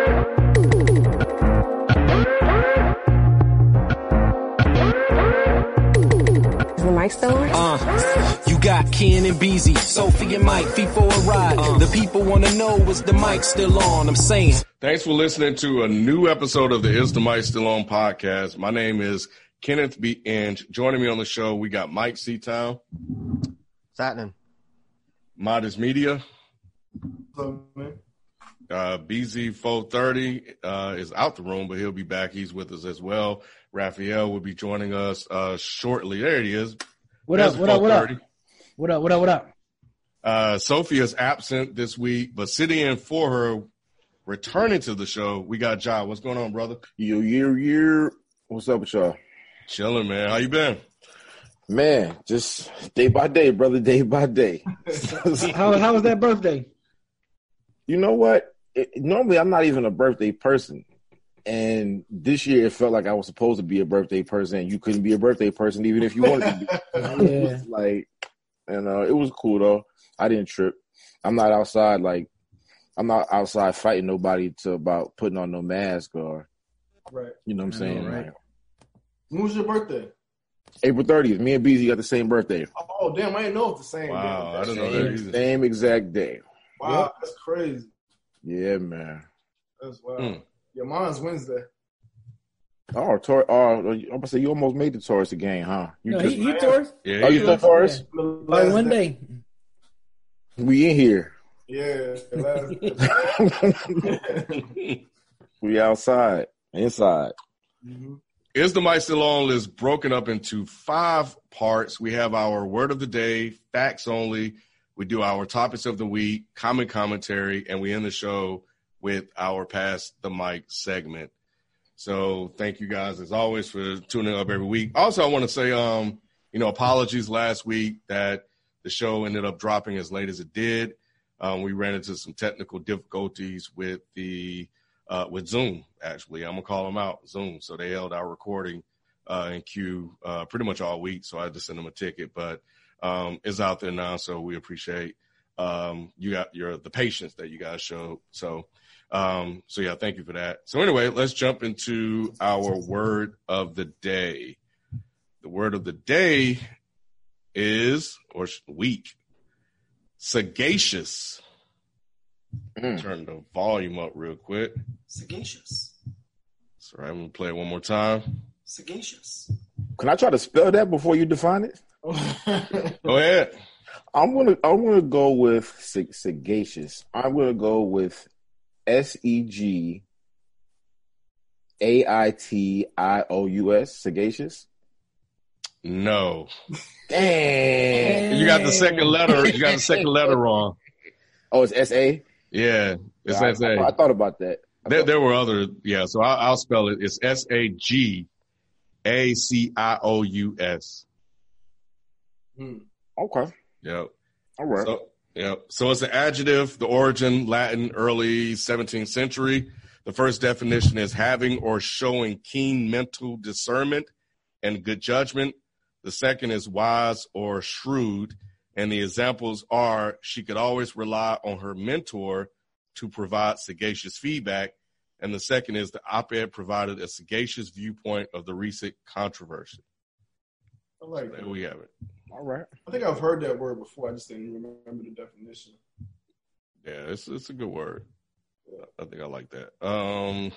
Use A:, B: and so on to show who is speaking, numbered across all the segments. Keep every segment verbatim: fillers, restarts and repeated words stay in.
A: Mike still on?
B: Uh, you got Ken and Beezy, Sophie and Mike, feet for a ride. Uh, the people want to know, is the mic still on? I'm saying.
C: Thanks for listening to a new episode of the Is the Mic Still On podcast. My name is Kenneth B. Inge. Joining me on the show, we got Mike Seatown.
D: What's happening?
C: Modest Media.
E: What's up, man?
C: Uh, B Z four thirty uh, is out the room, but he'll be back. He's with us as well. Raphael will be joining us uh, shortly. There he is.
F: What up, what up, what up? What up, what up, what up?
C: Uh, Sophie is absent this week, but sitting in for her, returning to the show, we got Ja. What's going on, brother?
G: Yo, year, year. What's up with y'all?
C: Chilling, man. How you been?
G: Man, just day by day, brother, day by day.
F: how how was that birthday?
G: You know what? It, normally, I'm not even a birthday person. And this year, it felt like I was supposed to be a birthday person. And you couldn't be a birthday person even if you wanted to be.
F: Yeah.
G: It was like, and uh, it was cool, though. I didn't trip. I'm not outside, like, I'm not outside fighting nobody to about putting on no mask or,
E: right.
G: You know what I'm saying?
E: Right.
G: Like,
E: when was your birthday?
G: April thirtieth. Me and B Z got the same birthday.
E: Oh, damn. I didn't know it's the same
C: wow,
E: day.
C: I didn't know
G: same,
C: that either.
G: Same exact day.
E: Wow,
G: Yep.
E: That's crazy.
G: Yeah, man.
E: That's wild.
C: Mm.
E: Yeah, mine's Wednesday.
G: Oh, Tor- oh, I'm gonna say you almost made the Taurus again, huh? You
F: No,
G: just,
F: he, he Taurus.
C: Yeah,
G: oh,
C: he
G: you
C: is.
G: thought Taurus?
F: Yeah. Like one day.
G: We in here.
E: Yeah. Last
G: We outside, inside.
E: mm-hmm.
C: Is the Mic Still On is broken up into five parts. We have our word of the day, facts only. We do our topics of the week, common commentary, and we end the show with our Pass the Mic segment. So thank you guys, as always, for tuning up every week. Also, I want to say, um, you know, apologies last week that the show ended up dropping as late as it did. Um, we ran into some technical difficulties with the uh, with Zoom, actually. I'm going to call them out, Zoom. So they held our recording uh, in queue uh, pretty much all week, so I had to send them a ticket. But um, it's out there now, so we appreciate um, you got your the patience that you guys showed. So, um, so yeah, thank you for that. So anyway, let's jump into our word of the day. The word of the day is, or week, sagacious.
G: Mm.
C: Turn the volume up real quick.
D: Sagacious.
C: That's right. I'm going to play it one more time.
D: Sagacious.
G: Can I try to spell that before you define it?
C: Go ahead.
G: I'm gonna I'm gonna go with sag- sagacious. I'm gonna go with S E G A I T I O U S. Sagacious.
C: No.
G: Dang.
C: You got the second letter. You got the second letter wrong.
G: Oh, it's S A.
C: Yeah, it's
G: I,
C: S
G: I, I
C: A.
G: thought about that. I
C: There,
G: thought,
C: there were other, yeah, so I'll, I'll spell it. It's S A G A C I O U S.
G: okay.
C: Yep.
G: All right.
C: So, yep. So it's an adjective, the origin, Latin, early seventeenth century. The first definition is having or showing keen mental discernment and good judgment. The second is wise or shrewd. And the examples are she could always rely on her mentor to provide sagacious feedback. And the second is the op-ed provided a sagacious viewpoint of the recent controversy.
E: I like
C: There
E: that.
C: we have it.
G: All right.
E: I think I've heard that word before. I just didn't remember the definition.
C: Yeah, it's it's a good word. I think I like that. Um,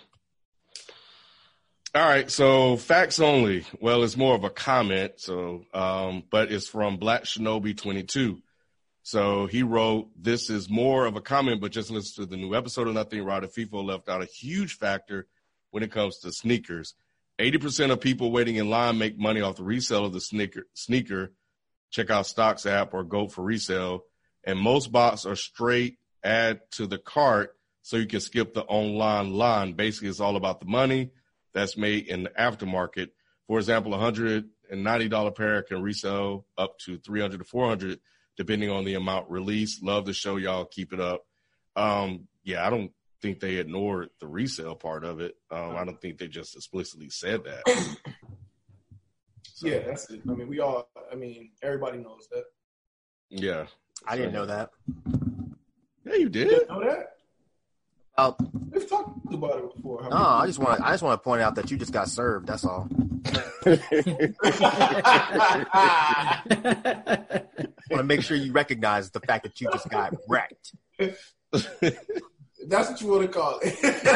C: all right, so facts only. Well, it's more of a comment, so um, but it's from Black Shinobi twenty-two. So he wrote, "This is more of a comment, but just listen to the new episode." And I think Rada FIFO left out a huge factor when it comes to sneakers. eighty percent of people waiting in line make money off the resale of the sneaker. Sneaker. Check out Stocks app or Go for resale. And most bots are straight add to the cart so you can skip the online line. Basically, it's all about the money that's made in the aftermarket. For example, a one hundred ninety dollars pair can resell up to three hundred to four hundred depending on the amount released. Love the show, y'all. Keep it up. Um, yeah, I don't think they ignored the resale part of it. Um, I don't think they just explicitly said that. So,
E: Yeah, that's it. I mean, we all, I mean, everybody knows that.
C: yeah.
D: I didn't know that.
C: Yeah, you did.
E: You didn't know that?
A: Uh,
E: We've talked about it before.
A: No, I just want I just want to point out that you just got served. That's all. I want to make sure you recognize the fact that you just got wrecked.
E: That's what you want to call it.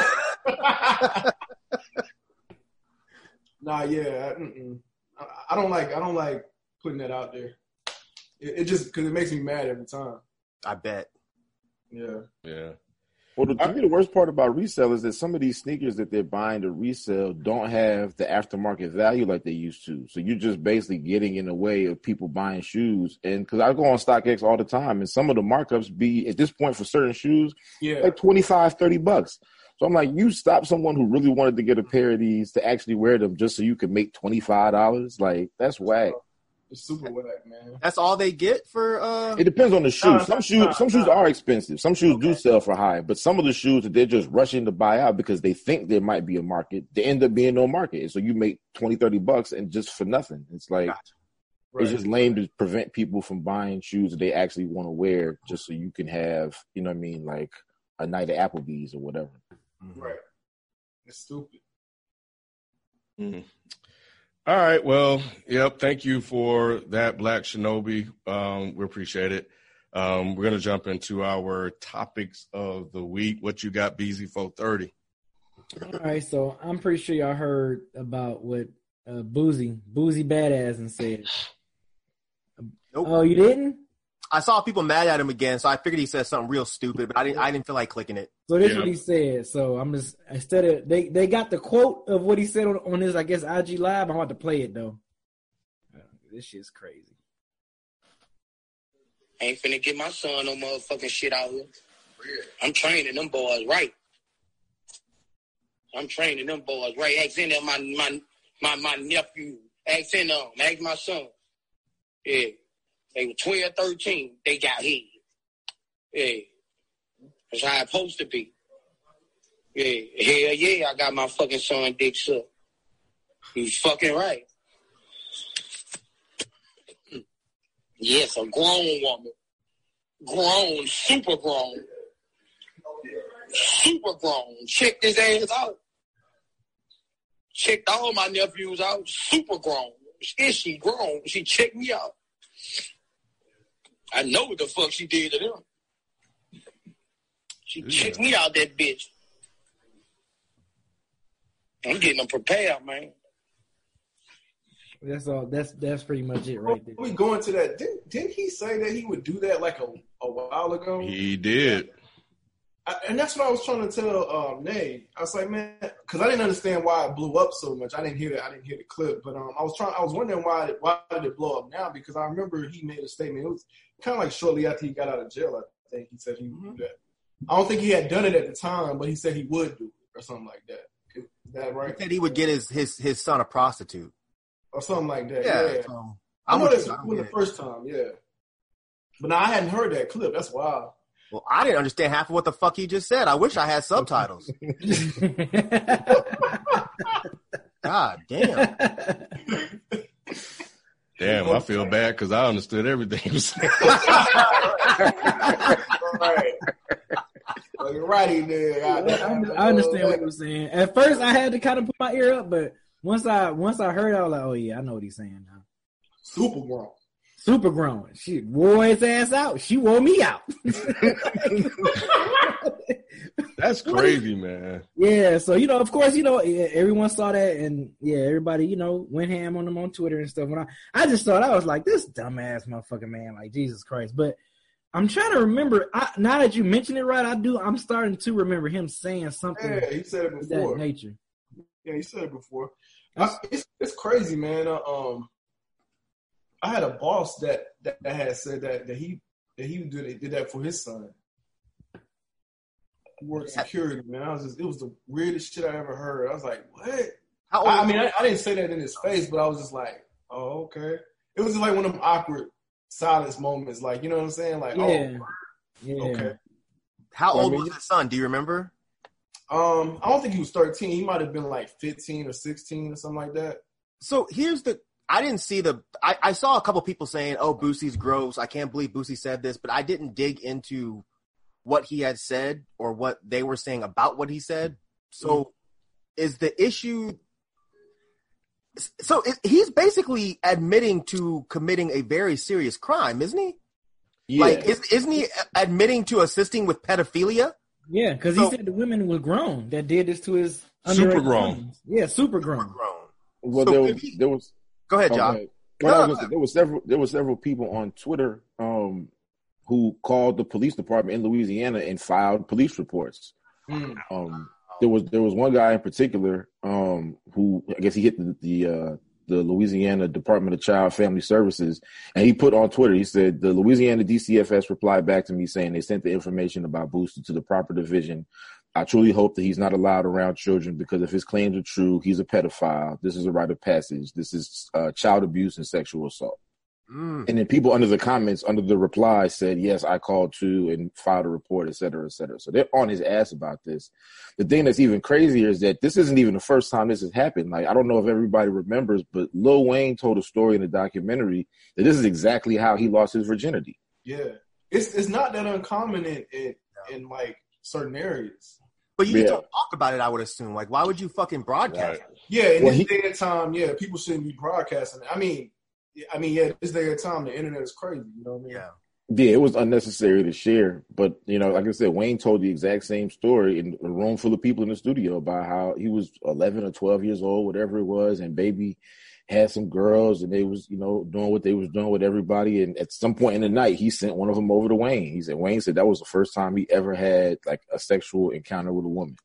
E: Nah, yeah, I, I don't like I don't like putting that out there. It, it just because it makes me mad every time.
A: I bet.
E: Yeah.
C: Yeah.
G: Well, the, to me, the worst part about resale is that some of these sneakers that they're buying to resell don't have the aftermarket value like they used to. So you're just basically getting in the way of people buying shoes. And because I go on StockX all the time, and some of the markups be, at this point for certain shoes,
E: yeah.
G: like twenty-five, thirty bucks. So I'm like, you stop someone who really wanted to get a pair of these to actually wear them just so you can make twenty-five dollars? Like, that's whack.
E: It's super whack, man.
A: That's all they get for. Uh...
G: It depends on the shoe.
E: Nah,
G: some
E: nah,
G: shoes,
E: nah,
G: some shoes
E: nah.
G: are expensive. Some shoes
E: Okay.
G: do sell for high, but some of the shoes that they're just rushing to buy out because they think there might be a market, they end up being no market. So you make twenty, thirty bucks and just for nothing. It's like
A: Gotcha.
E: Right.
G: it's just lame to prevent people from buying shoes that they actually want to wear just so you can have, you know what I mean, like a night at Applebee's or whatever.
E: Right. It's stupid.
C: Mm. All right. Well, yep. Thank you for that, Black Shinobi. Um, we appreciate it. Um, we're going to jump into our topics of the week. What you got, B Z four thirty?
F: All right, so I'm pretty sure y'all heard about what uh, Boozy, Boozy Badass and said.
A: Nope.
F: Oh, you didn't?
A: I saw people mad at him again, so I figured he said something real stupid, but I didn't. I didn't feel like clicking it.
F: So this is
C: Yeah.
F: what he said. So I'm just instead of they, they got the quote of what he said on, on his I guess I G Live. I'm about to play it though. This shit's crazy.
H: Ain't finna get my son no motherfucking shit out here. I'm training them boys right. I'm training them boys right. Ask in there my my my my nephew. Ask in them. Ask my son. Yeah. They were twelve, thirteen. They got head. Yeah. That's how it's supposed to be. Yeah. Hell yeah, I got my fucking son dick sucked. He's fucking right. Yes, a grown woman. Grown, super grown. Super grown. Checked his ass out. Checked all my nephews out. Super grown. Is she grown? She checked me out. I know what the fuck she did to them. She
C: Yeah.
H: checked me out, that bitch. I'm getting them prepared, man.
F: That's all. That's that's pretty much it right there.
E: We going to that. Didn't, didn't he say that he would do that like a, a while ago?
C: He did.
E: I, and that's what I was trying to tell um, Nay. I was like, man, because I didn't understand why it blew up so much. I didn't hear that. I didn't hear the clip, but um, I was trying. I was wondering why. It, why did it blow up now? Because I remember he made a statement. It was kind of like shortly after he got out of jail. I think he said he would do that. I don't think he had done it at the time, but he said he would do it or something like that. Is that right?
A: He said he would get his his his son a prostitute.
E: Or something like that.
A: Yeah.
E: Yeah.
A: So,
E: I know
A: would-
E: that's
A: I don't
E: when the
A: get it.
E: first time. Yeah. But now I hadn't heard that clip. That's wild.
A: Well, I didn't understand half of what the fuck he just said. I wish I had subtitles. God damn.
C: Damn, I feel bad because I understood everything he was saying.
E: Right. Well, you're right, he did. I,
F: I, I understand what he was saying. At first, I had to kind of put my ear up, but once I once I heard it, I was like, "Oh yeah, I know what he's saying now."
E: Super grown.
F: Super grown. She wore his ass out. She wore me out.
C: That's crazy, man.
F: Yeah, so you know, of course, you know, everyone saw that, and yeah, everybody, you know, went ham on them on Twitter and stuff. When I, I just thought, I was like, this dumbass motherfucking man, like Jesus Christ. But I'm trying to remember. I, now that you mention it, right, I do. I'm starting to remember him saying something
E: Yeah, he said it
F: of
E: before.
F: that nature.
E: Yeah, he said it before. I, it's it's crazy, man. Uh, um, I had a boss that, that, that had said that that he that he did did that for his son. He worked security, man. I was just, it was the weirdest shit I ever heard. I was like, what?
A: How old
E: I, I
A: is
E: mean,
A: he?
E: I, I didn't say that in his face, but I was just like, oh, okay. It was just like one of them awkward silence moments, like, you know what I'm saying? Like,
F: Yeah.
E: oh,
F: Yeah.
E: okay.
A: How
G: Well, I
A: old
G: mean,
A: was his son? Do you remember?
E: Um, I don't think he was thirteen. He might have been like fifteen or sixteen or something like that.
A: So here's the. I didn't see the. I, I saw a couple people saying, "Oh, Boosie's gross." I can't believe Boosie said this, but I didn't dig into what he had said or what they were saying about what he said. So is the issue... So it, he's basically admitting to committing a very serious crime, isn't he?
G: Yeah.
A: Like, is, isn't he admitting to assisting with pedophilia?
F: Yeah, because
A: So-
F: he said the women were grown that did this to his
C: Super
F: underage
C: grown.
F: sons. Yeah, super grown.
A: Grown.
G: Well,
A: So
G: there
A: if
G: was
A: he-
G: there was
A: Go ahead,
G: oh,
A: John.
G: go ahead.
A: No,
G: Well, I
A: no,
G: was gonna say, there was several there were several people on Twitter um, who called the police department in Louisiana and filed police reports.
E: Mm.
G: Um, there was there was one guy in particular um, who I guess he hit the the, uh, the Louisiana Department of Child Family Services, and he put on Twitter, he said, the Louisiana D C F S replied back to me saying they sent the information about Booster to the proper division. I truly hope that he's not allowed around children because if his claims are true, he's a pedophile. This is a rite of passage. This is uh, child abuse and sexual assault.
A: Mm.
G: And then people under the comments, under the reply said, yes, I called too and filed a report, et cetera, et cetera. So they're on his ass about this. The thing that's even crazier is that this isn't even the first time this has happened. Like, I don't know if everybody remembers, but Lil Wayne told a story in the documentary that this is exactly how he lost his virginity.
E: Yeah, it's it's not that uncommon in in, in like certain areas.
A: But you need
G: Yeah.
A: to talk about it, I would assume. Like, why would you fucking broadcast
C: Right.
A: it?
E: Yeah, in
G: Well,
E: this
G: he-
E: day and time, yeah, people shouldn't be broadcasting it. I mean, I mean, yeah, this day and time, the internet is crazy. You know what I mean?
A: Yeah.
G: Yeah, it was unnecessary to share. But, you know, like I said, Wayne told the exact same story in a room full of people in the studio about how he was eleven or twelve years old, whatever it was, and baby had some girls and they was, you know, doing what they was doing with everybody. And at some point in the night, he sent one of them over to Wayne. He said, Wayne said that was the first time he ever had like a sexual encounter with a woman.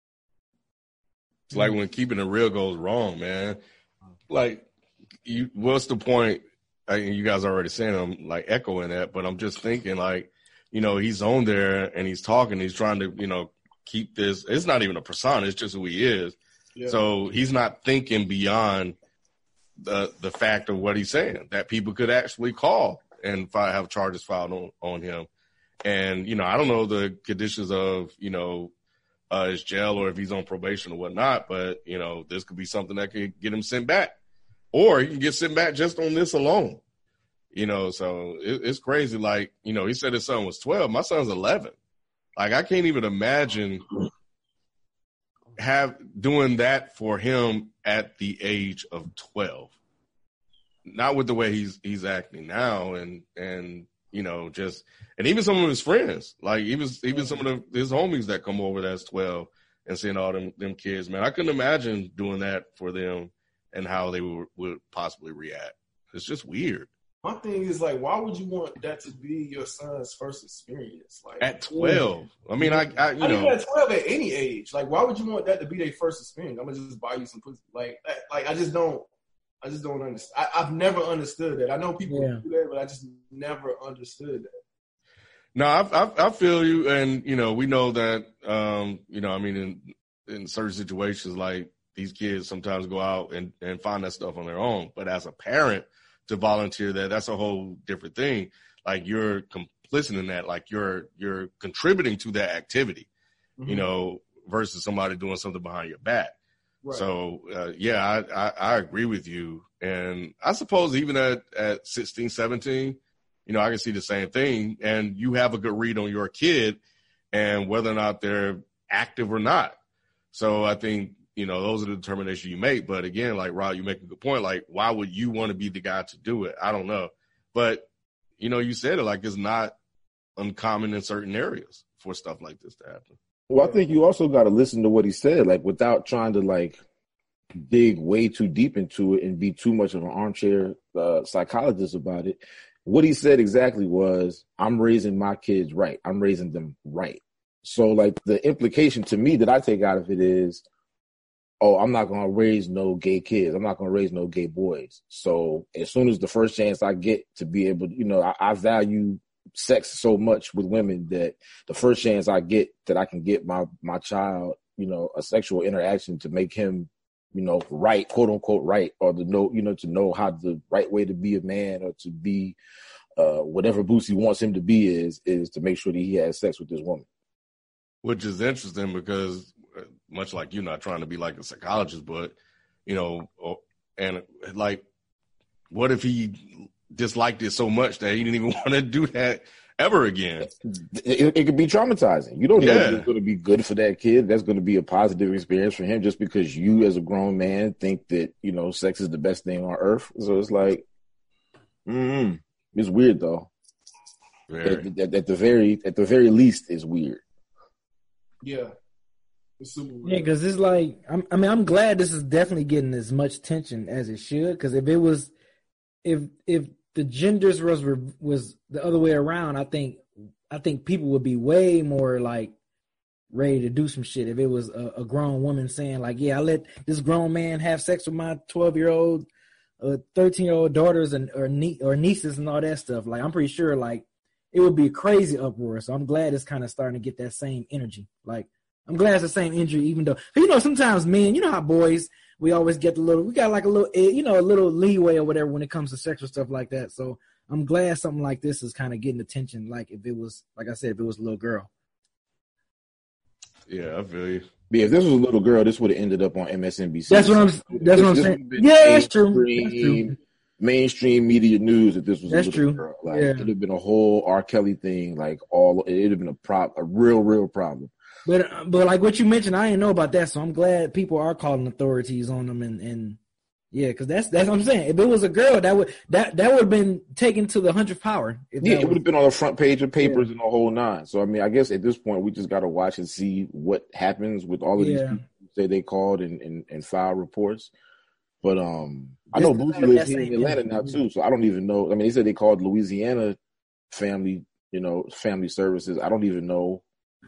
C: It's like when keeping it real goes wrong, man. Like, you, what's the point? I mean, you guys are already saying I'm like echoing that, but I'm just thinking like, you know, he's on there and he's talking. He's trying to, you know, keep this. It's not even a persona. It's just who he is.
E: Yeah.
C: So he's not thinking beyond the the fact of what he's saying, that people could actually call and fi- have charges filed on, on him. And, you know, I don't know the conditions of, you know, uh, his jail or if he's on probation or whatnot, but, you know, this could be something that could get him sent back. Or he can get sent back just on this alone. You know, so it, it's crazy. Like, you know, he said his son was twelve. My son's eleven. Like, I can't even imagine have doing that for him at the age of twelve. Not with the way he's he's acting now, and and you know, just and even some of his friends, like even even some of the, his homies that come over that's twelve and seeing all them them kids, man, I couldn't imagine doing that for them and how they would, would possibly react. It's just weird.
E: My thing is like, why would you want that to be your son's first experience? Like
C: At twelve, I mean, I, I you
E: I mean,
C: know,
E: at twelve, at any age, like, why would you want that to be their first experience? I'm gonna just buy you some pussy, like, that, like I just don't, I just don't understand. I, I've never understood that. I know people
F: Yeah.
E: do that, but I just never understood that.
C: no, I, I I feel you, and you know, we know that, um, you know, I mean, in in certain situations, like these kids sometimes go out and and find that stuff on their own, but as a parent to volunteer that, that's a whole different thing. Like you're complicit in that, like you're you're contributing to that activity,
E: Mm-hmm.
C: you know, versus somebody doing something behind your back.
E: Right.
C: So uh, yeah, I, I I agree with you, and I suppose even at at sixteen, seventeen, you know, I can see the same thing, and you have a good read on your kid and whether or not they're active or not. So I think, you know, those are the determinations you make. But again, like Rod, you make a good point. Like, why would you want to be the guy to do it? I don't know. But, you know, you said it, like, it's not uncommon in certain areas for stuff like this to happen.
G: Well, I think you also got to listen to what he said, like without trying to like dig way too deep into it and be too much of an armchair uh, psychologist about it. What he said exactly was, I'm raising my kids right. I'm raising them right. So like the implication to me that I take out of it is, oh, I'm not going to raise no gay kids. I'm not going to raise no gay boys. So as soon as the first chance I get to be able to, you know, I, I value sex so much with women that the first chance I get that I can get my, my child, you know, a sexual interaction to make him, you know, right, quote unquote, right, or to know, you know, to know how the right way to be a man or to be uh, whatever Boosie wants him to be is, is to make sure that he has sex with this woman.
C: Which is interesting because much like you, not trying to be like a psychologist, but, you know, and like, what if he disliked it so much that he didn't even want to do that ever again.
G: It, it could be traumatizing. You don't know
C: Yeah.
G: if it's going to be good for that kid. That's going to be a positive experience for him just because you as a grown man think that, you know, sex is the best thing on earth. So it's like, mm, it's weird though.
C: Very.
G: At, at, at the very, at the very least, it's weird.
E: Yeah. It's super weird.
F: Yeah, because it's like, I'm, I mean, I'm glad this is definitely getting as much attention as it should. Because if it was, if if the genders was was the other way around, I think I think people would be way more like ready to do some shit. If it was a, a grown woman saying like, "Yeah, I let this grown man have sex with my twelve year old, uh, thirteen year old daughters and or nie- or nieces and all that stuff," like I'm pretty sure like it would be a crazy uproar. So I'm glad it's kind of starting to get that same energy. Like. I'm glad it's the same injury, even though, you know, sometimes men, you know how boys, we always get the little, we got like a little, you know, a little leeway or whatever when it comes to sexual stuff like that. So I'm glad something like this is kind of getting attention. Like if it was, like I said, if it was a little girl.
C: Yeah, I feel you.
G: Yeah, if this was a little girl, this would have ended up on M S N B C.
F: That's what I'm, that's what I'm
G: This
F: saying.
G: would've been
F: Yeah, that's true. That's
G: mainstream-
F: true.
G: Mainstream media news if this was
F: That's
G: a little
F: true.
G: girl. Like
F: Yeah.
G: it'd have been a whole R. Kelly thing, like all it'd have been a prop, a real, real problem.
F: But, but like what you mentioned, I didn't know about that. So I'm glad people are calling authorities on them and, and yeah, cause that's, that's what I'm saying. If it was a girl, that would, that, that would have been taken to the hundredth power. If
G: Yeah,
F: that
G: it would
F: was-
G: have been on the front page of papers and the whole nine. So I mean, I guess at this point we just got to watch and see what happens with all of these
F: Yeah.
G: people who say they called and, and, and filed reports. But um, I
F: Just
G: know
F: to
G: Boosie
F: know
G: lives
F: that
G: here in
F: same
G: Atlanta
F: energy.
G: now too, so I don't even know. I mean, they said they called Louisiana family, you know, family services. I don't even know.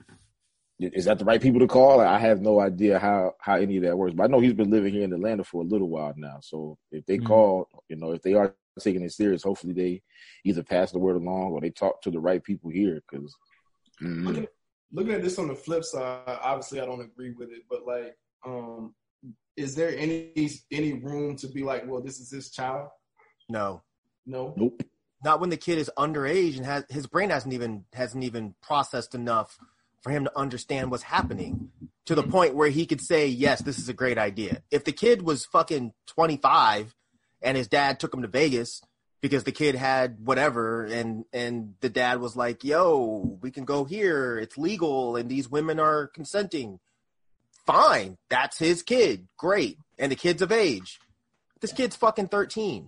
G: Is that the right people to call? Like, I have no idea how, how any of that works. But I know he's been living here in Atlanta for a little while now. So if they
F: Mhm.
G: call, you know, if they are taking it serious, hopefully they either pass the word along or they talk to the right people here. Because
E: Looking, looking at this on the flip side, obviously I don't agree with it, but like, um, is there any any room to be like, well, this is his child?
A: No,
E: No.
G: nope.
A: not when the kid is underage and has his brain hasn't even hasn't even processed enough for him to understand what's happening to the point where he could say, yes, this is a great idea. If the kid was fucking twenty-five and his dad took him to Vegas because the kid had whatever and and the dad was like, yo, we can go here, it's legal and these women are consenting, fine, that's his kid, great, and the kid's of age. This kid's fucking thirteen.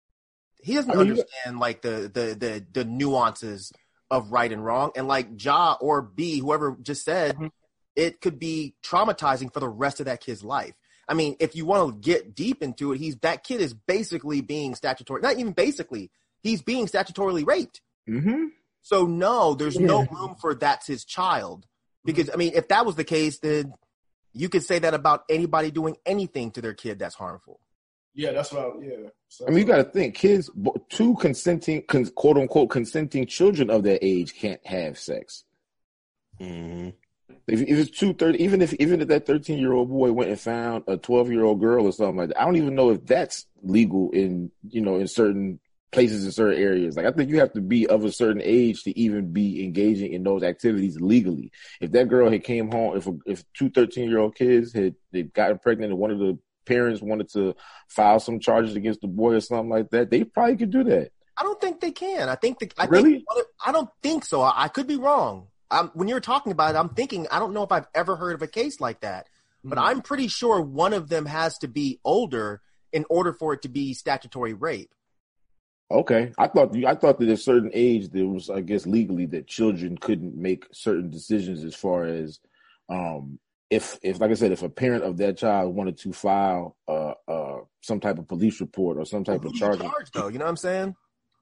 A: He doesn't
G: I mean, you-
A: understand like the, the the the nuances of right and wrong. And like Ja or B, whoever just said,
F: Mm-hmm.
A: it could be traumatizing for the rest of that kid's life. I mean, if you want to get deep into it, he's that kid is basically being statutory, not even basically, he's being statutorily raped.
G: Mm-hmm.
A: So no, there's no
F: Yeah.
A: room for that's his child. Because I mean, if that was the case, then you could say that about anybody doing anything to their kid that's harmful.
E: Yeah, that's what I, yeah. So,
G: I mean, you got to think, kids, bo- two consenting, con, quote unquote, consenting children of that age can't have sex.
C: Mm-hmm.
G: If, if it's two thirty, even if even if that thirteen year old boy went and found a twelve year old girl or something like that, I don't even know if that's legal in you know in certain places in certain areas. Like I think you have to be of a certain age to even be engaging in those activities legally. If that girl had came home, if a, if two thirteen year old kids had they'd gotten pregnant and one of the parents wanted to file some charges against the boy or something like that, they probably could do that.
A: I don't think they can. I think the, I
G: Really?
A: think I don't think so. I, I could be wrong. Um, when you're talking about it, I'm thinking I don't know if I've ever heard of a case like that, but
E: Mhm.
A: I'm pretty sure one of them has to be older in order for it to be statutory rape.
G: Okay, I thought I thought that at a certain age there was, I guess, legally that children couldn't make certain decisions as far as um, if if like I said, if a parent of that child wanted to file uh, uh, some type of police report or some type
A: Who
G: of
A: do you
G: charge.
A: charge, though? You know what I'm saying?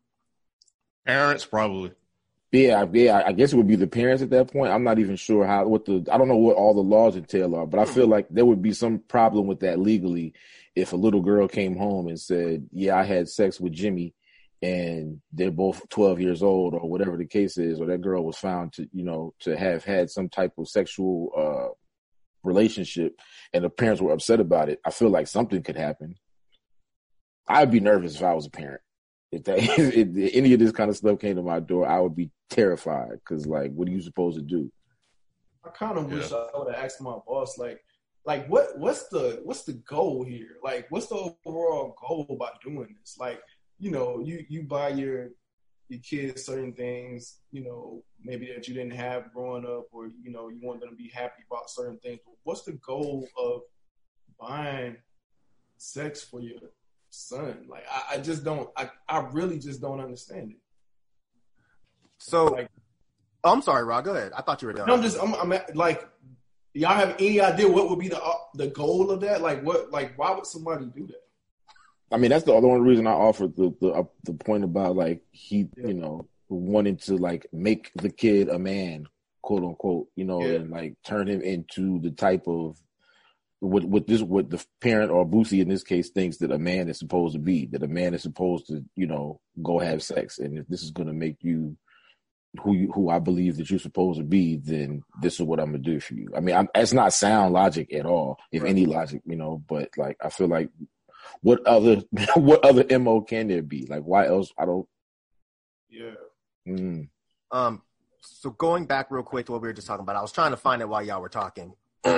C: Parents probably.
G: Yeah, I- yeah, I guess it would be the parents at that point. I'm not even sure how what the I don't know what all the laws entail are, but I feel like there would be some problem with that legally if a little girl came home and said, "Yeah, I had sex with Jimmy," and they're both twelve years old or whatever the case is, or that girl was found to you know to have had some type of sexual uh, relationship, and the parents were upset about it. I feel like something could happen. I'd be nervous if I was a parent. If, that, if, if any of this kind of stuff came to my door, I would be terrified because, like, what are you supposed to do?
E: I kind of wish
C: Yeah.
E: I would have asked my boss, like, like what what's the what's the goal here? Like, what's the overall goal by doing this? Like, you know, you you buy your your kids certain things, you know, maybe that you didn't have growing up, or you know, you want them to be happy about certain things. But what's the goal of buying sex for your son? Like, I, I just don't. I, I really just don't understand it.
A: So,
E: like,
A: oh, I'm sorry, Rod. Go ahead. I thought you were done.
E: No, I'm just. I'm, I'm at, like, y'all have any idea what would be the uh, the goal of that? Like, what? Like, why would somebody do that?
G: I mean, that's the other one reason I offered the the, uh, the point about like he, yeah. you know, wanting to like make the kid a man, quote unquote, you know, yeah. and like turn him into the type of what what this what the parent or Boosie in this case thinks that a man is supposed to be. That a man is supposed to, you know, go have sex, and if this is going to make you who you, who I believe that you're supposed to be, then this is what I'm gonna do for you. I mean, I'm, it's not sound logic at all, if right. any logic, you know. But like, I feel like. What other what other M O can there be? Like, why else? I don't.
E: Yeah.
G: Mm.
A: Um. So going back real quick to what we were just talking about, I was trying to find it while y'all were talking.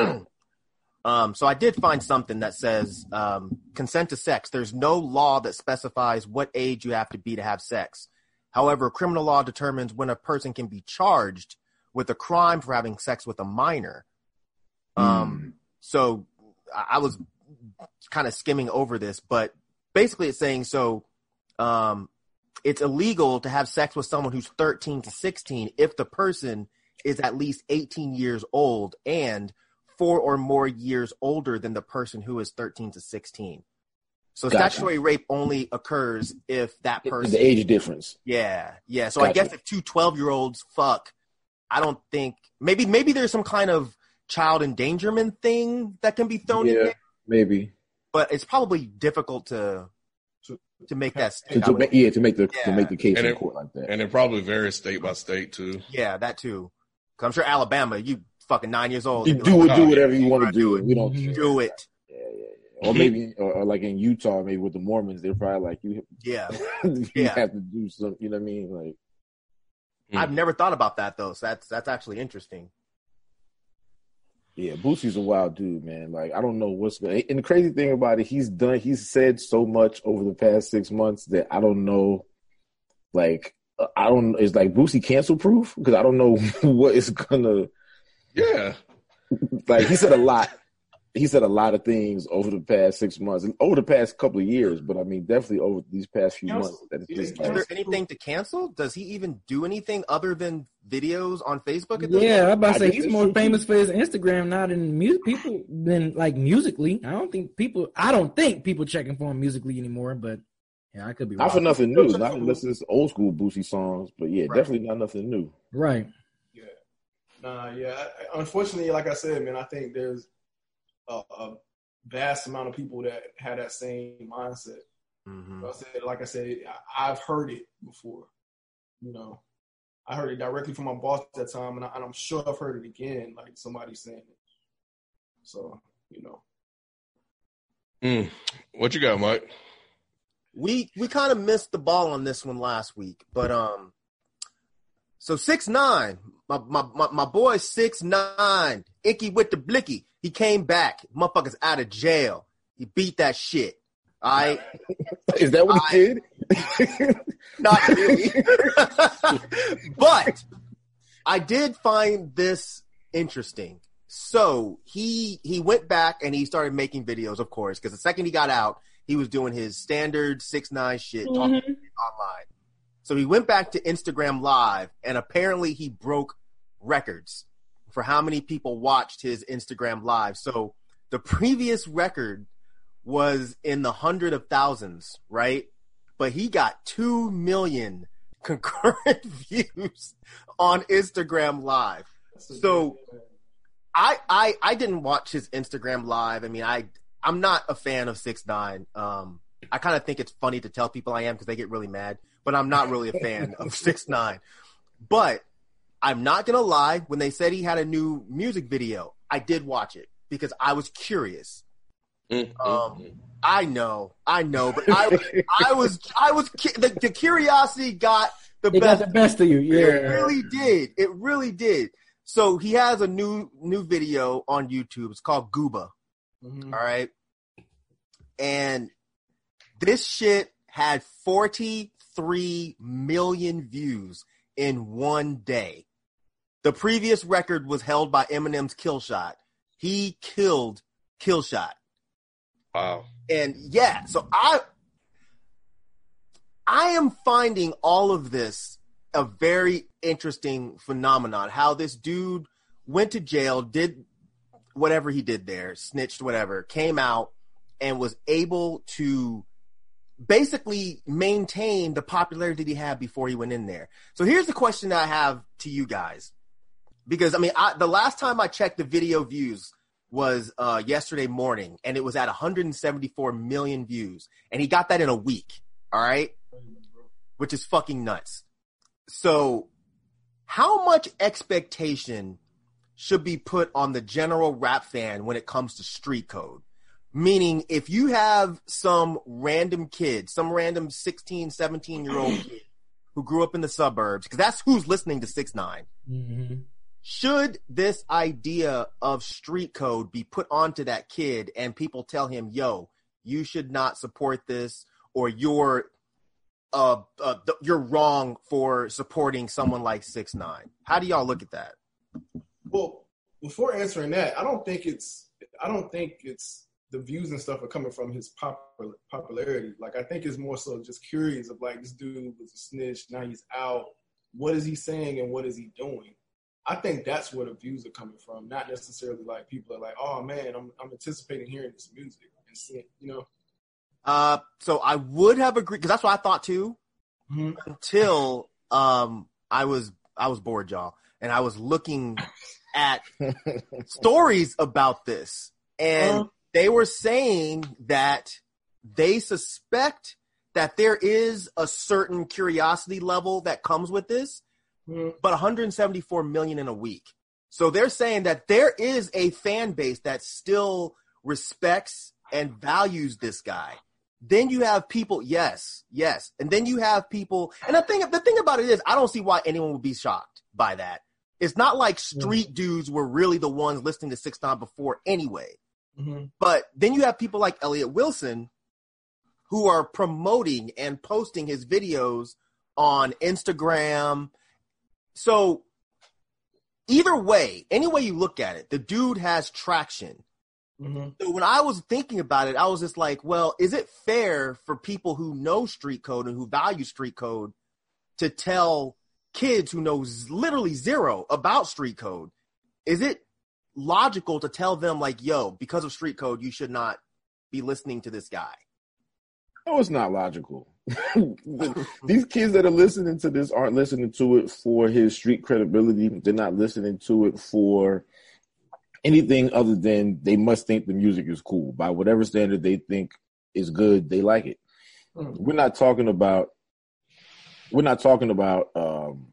A: um. So I did find something that says um, consent to sex. There's no law that specifies what age you have to be to have sex. However, criminal law determines when a person can be charged with a crime for having sex with a minor. Um. Mm. So I was. kind of skimming over this, but basically it's saying so um, it's illegal to have sex with someone who's thirteen to sixteen if the person is at least eighteen years old and four or more years older than the person who is thirteen to sixteen. So gotcha. Statutory rape only occurs if that person...
G: The age difference.
A: Yeah, yeah. So
G: gotcha.
A: I guess if two twelve-year-olds fuck, I don't think... Maybe maybe there's some kind of child endangerment thing that can be thrown
G: yeah,
A: in there.
G: Maybe.
A: But it's probably difficult to to make that stick.
G: To, to, yeah, to make the
A: yeah.
G: to make the case
C: and
G: in
C: it,
G: court like that.
C: And it probably varies state by state too.
A: Yeah, that too. Cause I'm sure Alabama, you fucking nine years old.
G: You do
A: like,
G: do
A: oh,
G: whatever you want to
A: do.
G: do. We don't
A: you do it.
G: Yeah, yeah, yeah. Or maybe, or, or like in Utah, maybe with the Mormons, they're probably like you.
A: Yeah,
G: you
A: yeah.
G: have to do something. You know what I mean? Like,
A: I've never thought about that though. So that's that's actually interesting.
G: Yeah, Boosie's a wild dude, man. Like, I don't know what's going. And the crazy thing about it, he's done. He's said so much over the past six months that I don't know. Like, I don't. Is like Boosie cancel proof? Because I don't know what is gonna.
C: Yeah.
G: Like he said a lot. He said a lot of things over the past six months and over the past couple of years, but I mean, definitely over these past few
E: cancel.
G: months. That is,
A: Is,
G: just
A: is there anything to cancel? Does he even do anything other than videos on Facebook? At this
F: yeah,
A: point?
F: I'm about to say
G: I
F: he's more famous for his Instagram now than music people than like musically. I don't think people. I don't think people checking for him musically anymore. But yeah, I could be
G: not
F: wrong.
G: for nothing new. Not unless it's old school Boosie songs, but yeah,
A: Right.
G: definitely not nothing new.
F: Right.
E: Yeah. Nah. Yeah. I, unfortunately, like I said, man, I think there's a, a vast amount of people that have that same mindset.
A: Mm-hmm.
E: I said, like I said, I, I've heard it before. You know, I heard it directly from my boss at that time, and, I, and I'm sure I've heard it again, like somebody saying it. So, you know.
C: Mm. What you got, Mike?
A: We we kind of missed the ball on this one last week, but um, so six nine, my my my, my boy six nine, Icky with the blicky. He came back. Motherfucker's out of jail. He beat that shit. All right.
G: Is that what he did?
A: Not really. But I did find this interesting. So he he went back and he started making videos, of course, because the second he got out, he was doing his standard six nine shit,
F: Mm-hmm.
A: talking online. So he went back to Instagram Live, and apparently he broke records for how many people watched his Instagram Live. So the previous record was in the hundred of thousands, right? But he got two million concurrent views on Instagram Live. So I I I didn't watch his Instagram Live. I mean, I I'm not a fan of six nine. Um, I kind of think it's funny to tell people I am because they get really mad, but I'm not really a fan of six nine. But I'm not gonna lie. When they said he had a new music video, I did watch it because I was curious.
C: Mm-hmm.
A: Um, I know, I know, but I, I was, I was, the, the curiosity got the
F: It
A: best.
F: got the best of you. Yeah.
A: It really did. It really did. So he has a new, new video on YouTube. It's called Gooba.
E: Mm-hmm.
A: All right. And this shit had forty-three million views in one day. The previous record was held by Eminem's Kill Shot. He killed Kill Shot.
C: Wow.
A: And yeah, so I I am finding all of this a very interesting phenomenon. How this dude went to jail, did whatever he did there, snitched, whatever, came out and was able to basically maintain the popularity that he had before he went in there. So here's the question that I have to you guys. Because, I mean, I, the last time I checked the video views was uh, yesterday morning, and it was at one hundred seventy-four million views. And he got that in a week, all right? Which is fucking nuts. So how much expectation should be put on the general rap fan when it comes to street code? Meaning, if you have some random kid, some random sixteen, seventeen-year-old kid who grew up in the suburbs, because that's who's listening to six nine, mm-hmm. should this idea of street code be put onto that kid and people tell him, yo, you should not support this, or you're uh, uh th- you're wrong for supporting someone like six nine? How do y'all look at that?
E: Well, before answering that, I don't think it's I don't think it's the views and stuff are coming from his popular, popularity. Like, I think it's more so just curious of, like, this dude was a snitch, now he's out. What is he saying and what is he doing? I think that's where the views are coming from, not necessarily like people are like, oh man, I'm I'm anticipating hearing this music and seeing, you know.
A: Uh, so I would have agreed, because that's what I thought too, mm-hmm. until um I was I was bored, y'all, and I was looking at stories about this, and uh, they were saying that they suspect that there is a certain curiosity level that comes with this. But one hundred seventy-four million in a week. So they're saying that there is a fan base that still respects and values this guy. Then you have people, yes, yes. And then you have people, and the thing, the thing about it is, I don't see why anyone would be shocked by that. It's not like street mm-hmm. dudes were really the ones listening to six nine before anyway. Mm-hmm. But then you have people like Elliott Wilson who are promoting and posting his videos on Instagram. So either way, any way you look at it, the dude has traction. Mm-hmm. So when I was thinking about it, I was just like, well, is it fair for people who know street code and who value street code to tell kids who know literally zero about street code? Is it logical to tell them, like, yo, because of street code, you should not be listening to this guy?
G: No, it's not logical. These kids that are listening to this aren't listening to it for his street credibility. They're not listening to it for anything other than they must think the music is cool. By whatever standard they think is good, they like it. Mm. We're not talking about we're not talking about um,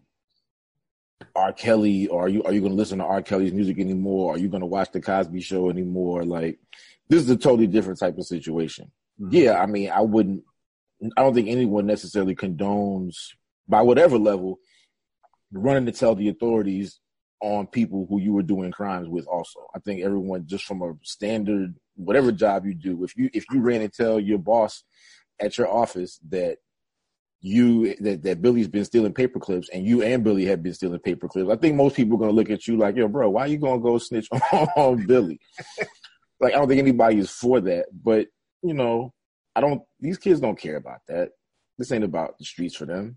G: R. Kelly, or are you are you going to listen to R. Kelly's music anymore? Are you going to watch the Cosby Show anymore? Like, this is a totally different type of situation. Mm-hmm. Yeah, I mean, I wouldn't. I don't think anyone necessarily condones, by whatever level, running to tell the authorities on people who you were doing crimes with also. I think everyone, just from a standard, whatever job you do, if you if you ran and tell your boss at your office that you that, that Billy's been stealing paper clips and you and Billy have been stealing paper clips, I think most people are going to look at you like, yo, bro, why are you going to go snitch on, on Billy? Like, I don't think anybody is for that. But, you know, I don't, these kids don't care about that. This ain't about the streets for them.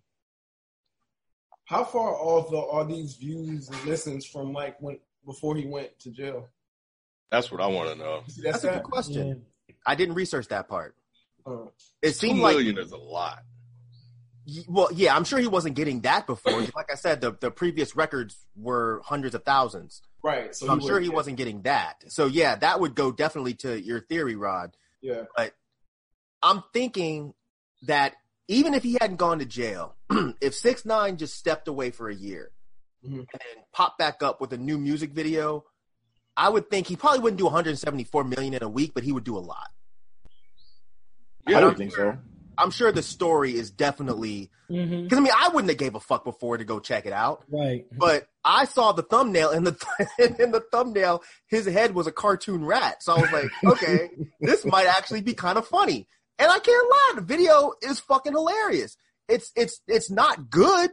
E: How far off the, are these views and listens from, like, when before he went to jail?
C: That's what I want to know.
A: That's, That's a good question. Yeah. I didn't research that part. Uh,
C: it seemed like two million is a lot.
A: Well, yeah, I'm sure he wasn't getting that before. Like I said, the, the previous records were hundreds of thousands.
E: Right.
A: So, so I'm sure he wasn't getting that. So, yeah, that would go definitely to your theory, Rod.
E: Yeah.
A: But I'm thinking that even if he hadn't gone to jail, if six nine just stepped away for a year mm-hmm. and then popped back up with a new music video, I would think he probably wouldn't do one hundred seventy-four million in a week, but he would do a lot.
G: Yeah, I don't think so.
A: I'm sure the story is definitely because mm-hmm. I mean I wouldn't have gave a fuck before to go check it out,
F: right?
A: But I saw the thumbnail, and the th- in the thumbnail his head was a cartoon rat, so I was like, okay, this might actually be kind of funny. And I can't lie, the video is fucking hilarious. It's it's it's not good,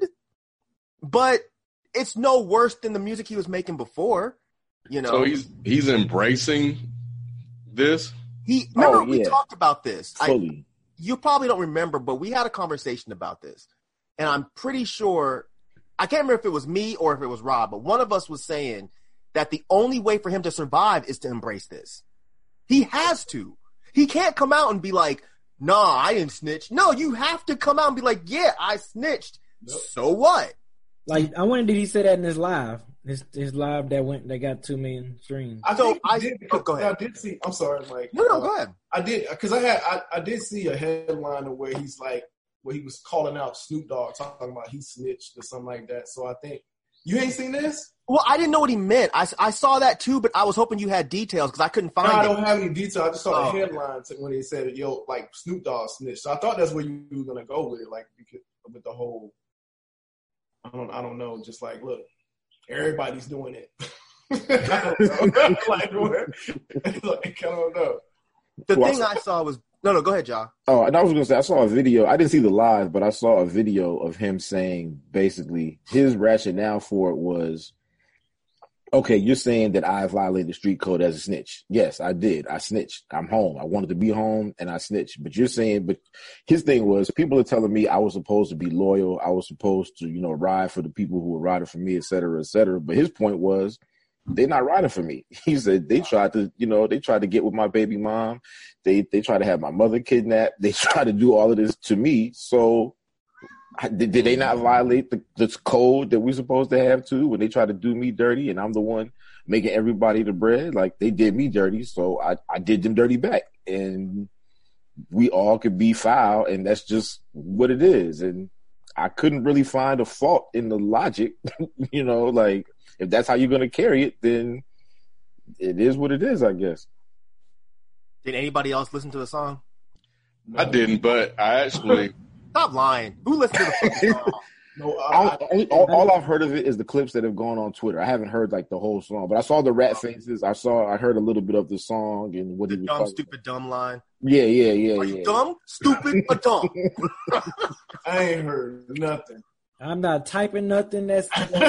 A: but it's no worse than the music he was making before. You know.
C: So he's he's embracing this.
A: He remember
G: Oh,
A: we
G: yeah.
A: talked about this.
G: Fully.
A: I, you probably don't remember, but we had a conversation about this, and I'm pretty sure I can't remember if it was me or if it was Rob, but one of us was saying that the only way for him to survive is to embrace this. He has to. He can't come out and be like, "Nah, I didn't snitch." No, you have to come out and be like, "Yeah, I snitched."
E: Yep.
A: So what?
F: Like, I wonder did he say that in his live? His his live that went that got two million streams.
E: I
A: So
E: think
A: I-
E: I did.
A: oh, go ahead.
E: I did see. I'm sorry, Mike.
A: No, no,
E: Uh,
A: go ahead.
E: I did because I had. I, I did see a headline of where he's like, where he was calling out Snoop Dogg, talking about he snitched or something like that. So I think you ain't seen this.
A: Well, I didn't know what he meant. I, I saw that too, but I was hoping you had details because I couldn't find
E: No, I
A: it.
E: don't have any detail. I just saw
A: Oh.
E: the headline to when they said, "Yo, like Snoop Dogg snitched." So I thought that's where you were gonna go with it, like because, with the whole. I don't. I don't know. Just like, look, everybody's doing it. I don't know. like, what? like, I don't know.
A: The
G: Well,
A: thing
G: I-
A: I saw was no, no. Go ahead, John.
G: Oh, and I was gonna say I saw a video. I didn't see the live, but I saw a video of him saying basically his rationale for it was, okay, you're saying that I violated street code as a snitch. Yes, I did. I snitched. I'm home. I wanted to be home and I snitched. But you're saying, but his thing was people are telling me I was supposed to be loyal. I was supposed to, you know, ride for the people who were riding for me, et cetera, et cetera. But his point was they're not riding for me. He said they tried to, you know, they tried to get with my baby mom. They, they tried to have my mother kidnapped. They tried to do all of this to me. So Did, did they not violate the, the code that we're supposed to have too when they try to do me dirty and I'm the one making everybody the bread? Like they did me dirty, so I, I did them dirty back. And we all could be foul, and that's just what it is. And I couldn't really find a fault in the logic. you know, like if that's how you're going to carry it, then it is what it is, I guess.
A: Did anybody else listen to the song?
C: I didn't, but I actually
A: Stop lying. Who listened to the fucking song?
E: No, I,
G: All,
E: I,
G: all, all, all I've heard of it is the clips that have gone on Twitter. I haven't heard like the whole song, but I saw the rat faces. I saw, I heard a little bit of the song and what
A: The
G: he was
A: dumb,
G: talking
A: stupid, dumb line.
G: about. Yeah, yeah, yeah,
A: Are
G: yeah.
A: you dumb, stupid, or dumb?
E: I ain't heard nothing.
F: I'm not typing nothing. That's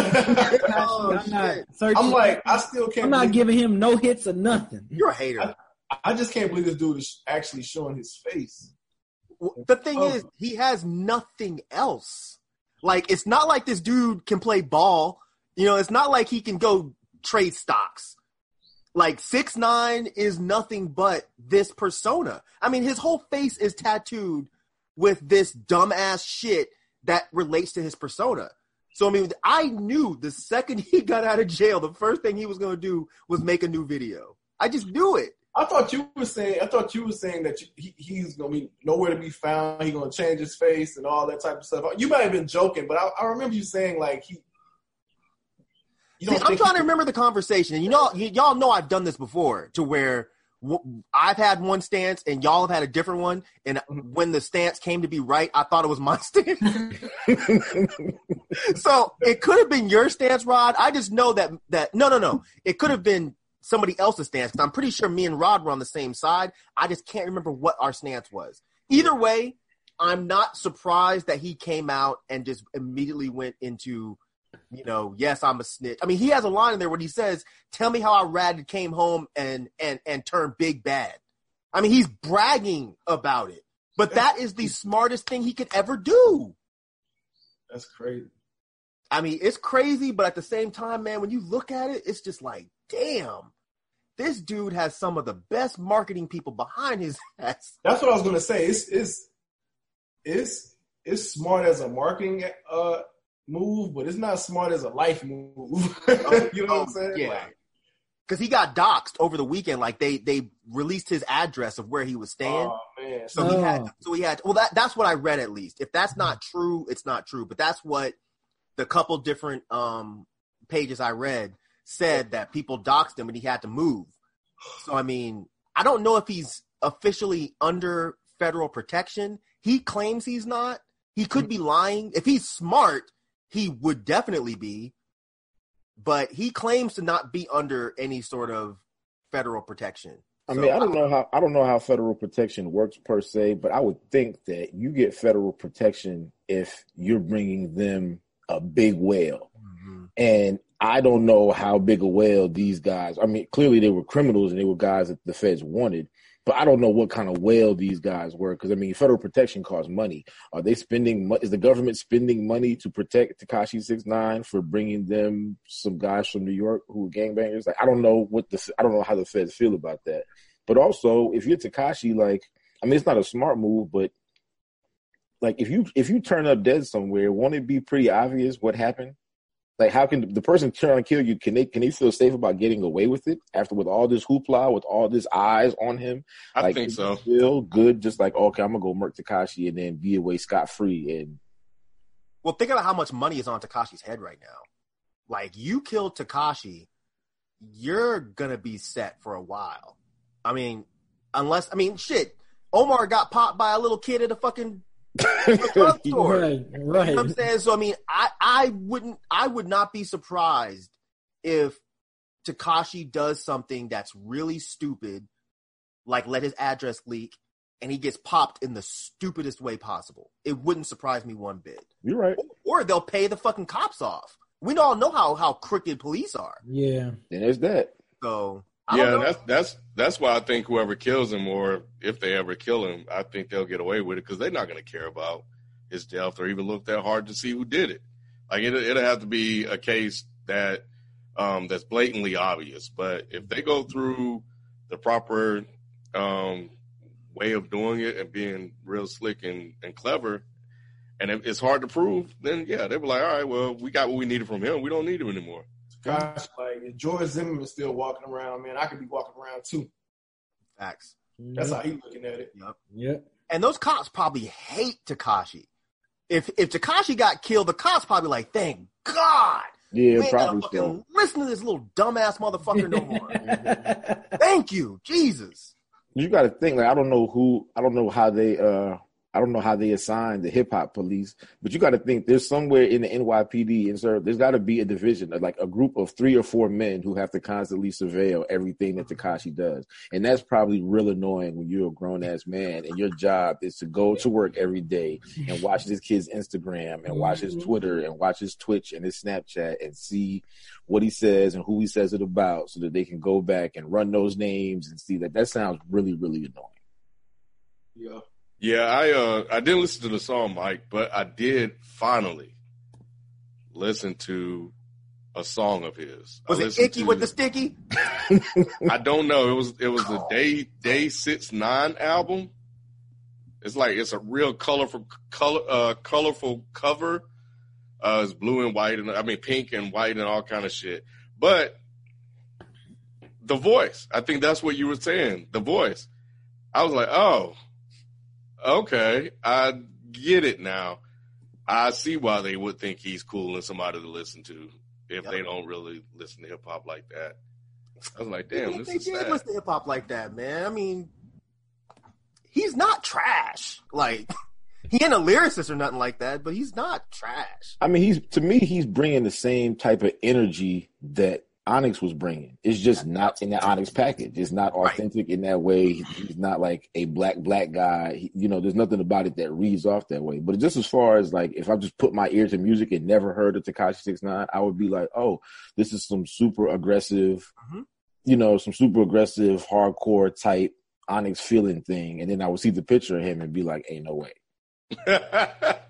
A: Oh,
F: I'm not
A: shit.
F: searching.
E: I'm like, I still can't.
F: I'm not
E: believe,
F: giving him no hits or nothing.
A: You're a hater.
E: I just can't believe this dude is actually showing his face.
A: The thing
E: Oh.
A: is, he has nothing else. Like, it's not like this dude can play ball. You know, it's not like he can go trade stocks. Like, six nine is nothing but this persona. I mean, his whole face is tattooed with this dumbass shit that relates to his persona. So, I mean, I knew the second he got out of jail, the first thing he was going to do was make a new video. I just knew it.
E: I thought you were saying. I thought you were saying that you, he, he's gonna be nowhere to be found. He's gonna change his face and all that type of stuff. You might have been joking, but I, I remember you saying like he. You
A: See,
E: don't
A: I'm
E: think
A: trying
E: he-
A: to remember the conversation, and you know, y- y'all know I've done this before, to where w- I've had one stance and y'all have had a different one, and when the stance came to be right, I thought it was my stance. So it could have been your stance, Rod. I just know that that no, no, no, it could have been somebody else's stance, because I'm pretty sure me and Rod were on the same side. I just can't remember what our stance was. Either way, I'm not surprised that he came out and just immediately went into, you know, yes, I'm a snitch. I mean, he has a line in there where he says, "Tell me how I ratted came home and and and turned big bad." I mean, he's bragging about it, but that is the smartest thing he could ever do.
E: That's crazy.
A: I mean, it's crazy, but at the same time, man, when you look at it, it's just like, damn, this dude has some of the best marketing people behind his ass.
E: That's what I was gonna say. It's it's it's it's smart as a marketing uh, move, but it's not smart as a life move. you know what I'm saying?
A: Yeah.
E: Like,
A: Because he got doxxed over the weekend. Like, they they released his address of where he was staying.
E: oh man.
A: So he had,
F: Oh.
A: so he had, well, that, that's what I read at least. If that's not true, it's not true. But that's what the couple different um, pages I read said, that people doxed him and he had to move. So, I mean, I don't know if he's officially under federal protection. He claims he's not. He could be lying. If he's smart, he would definitely be. But he claims to not be under any sort of federal protection.
G: I
A: So,
G: mean, I don't know how I don't know how federal protection works per se, but I would think that you get federal protection if you're bringing them a big whale.
A: Mm-hmm.
G: And I don't know how big a whale these guys. I mean, clearly they were criminals and they were guys that the feds wanted, but I don't know what kind of whale these guys were. Because I mean, federal protection costs money. Are they spending? Mo- is the government spending money to protect Tekashi six nine for bringing them some guys from New York who were gangbangers? Like, I don't know what the I don't know how the feds feel about that. But also, if you're Tekashi, like, I mean, it's not a smart move, but like if you if you turn up dead somewhere, won't it be pretty obvious what happened? Like, how can the person trying to kill you, can they can they feel safe about getting away with it after with all this hoopla, with all this eyes on him?
C: I
G: like,
C: think so.
G: Feel good, just like, okay, I'm gonna go murk Tekashi and then be away scot free. And
A: well, think about how much money is on Tekashi's head right now. Like, you kill Tekashi, you're gonna be set for a while. I mean, unless I mean, shit, Omar got popped by a little kid at a fucking drugstore.
F: Right, right.
A: You know what I'm saying? So I mean, I, I wouldn't I would not be surprised if Tekashi does something that's really stupid, like let his address leak, and he gets popped in the stupidest way possible. It wouldn't surprise me one bit.
G: You're right.
A: Or, or they'll pay the fucking cops off. We all know how how crooked police are.
F: Yeah.
G: And there's that.
A: So I
C: Yeah,
A: don't know.
C: that's that's that's why I think whoever kills him, or if they ever kill him, I think they'll get away with it because they're not going to care about his death or even look that hard to see who did it. Like it, it'll have to be a case that um, that's blatantly obvious. But if they go through the proper um, way of doing it and being real slick and, and clever, and if it's hard to prove, then yeah, they'll be like, all right, well, we got what we needed from him. We don't need him anymore.
E: Gosh, like if George Zimmerman is still walking around, man, I could be walking around too.
A: Facts.
E: That's how he's looking at it.
A: Yep.
F: Yep.
A: And those cops probably hate Tekashi. If if Tekashi got killed, the cops probably like, thank God.
G: Yeah,
A: we ain't gotta
G: probably
A: fucking
G: so.
A: listen to this little dumbass motherfucker no more. Thank you, Jesus.
G: You got to think, like, I don't know who, I don't know how they, uh, I don't know how they assign the hip hop police, but you got to think there's somewhere in the N Y P D, and sir, there's got to be a division, like a group of three or four men who have to constantly surveil everything that Tekashi does. And that's probably real annoying when you're a grown ass man and your job is to go to work every day and watch this kid's Instagram and watch his Twitter and watch his Twitch and his Snapchat and see what he says and who he says it about so that they can go back and run those names and see that. That sounds really, really annoying.
E: Yeah.
C: Yeah, I uh, I didn't listen to the song, Mike, but I did finally listen to a song of his.
A: Was
C: I
A: it Icky
C: to,
A: with the sticky?
C: I don't know. It was it was the Day Day Six Nine album. It's like it's a real colorful color uh, colorful cover. Uh, it's blue and white, and I mean pink and white and all kind of shit. But the voice, I think that's what you were saying. The voice. I was like, oh. Okay, I get it now. I see why they would think he's cool and somebody to listen to if yep. they don't really listen to hip hop like that. I was like, damn, this
A: they
C: is
A: did
C: sad.
A: listen to hip hop like that, man. I mean, he's not trash. Like, he ain't a lyricist or nothing like that, but he's not trash.
G: I mean, he's to me, he's bringing the same type of energy that Onyx was bringing. It's just not in the Onyx package. It's not authentic right. in that way. He's not like a black, black guy. He, you know, there's nothing about it that reads off that way. But just as far as like, if I just put my ear to music and never heard of Tekashi six nine, I would be like, oh, this is some super aggressive, mm-hmm. you know, some super aggressive, hardcore type Onyx feeling thing. And then I would see the picture of him and be like, ain't no way. But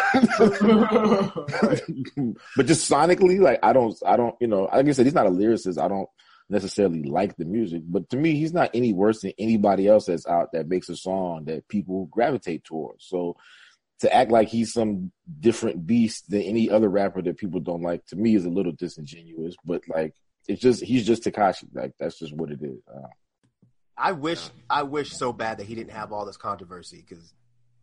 G: just sonically, like I don't, I don't, you know, like I said, he's not a lyricist. I don't necessarily like the music, but to me, he's not any worse than anybody else that's out that makes a song that people gravitate towards. So to act like he's some different beast than any other rapper that people don't like, to me, is a little disingenuous. But like, it's just he's just Tekashi. Like that's just what it is. Uh,
A: I wish, I wish so bad that he didn't have all this controversy because.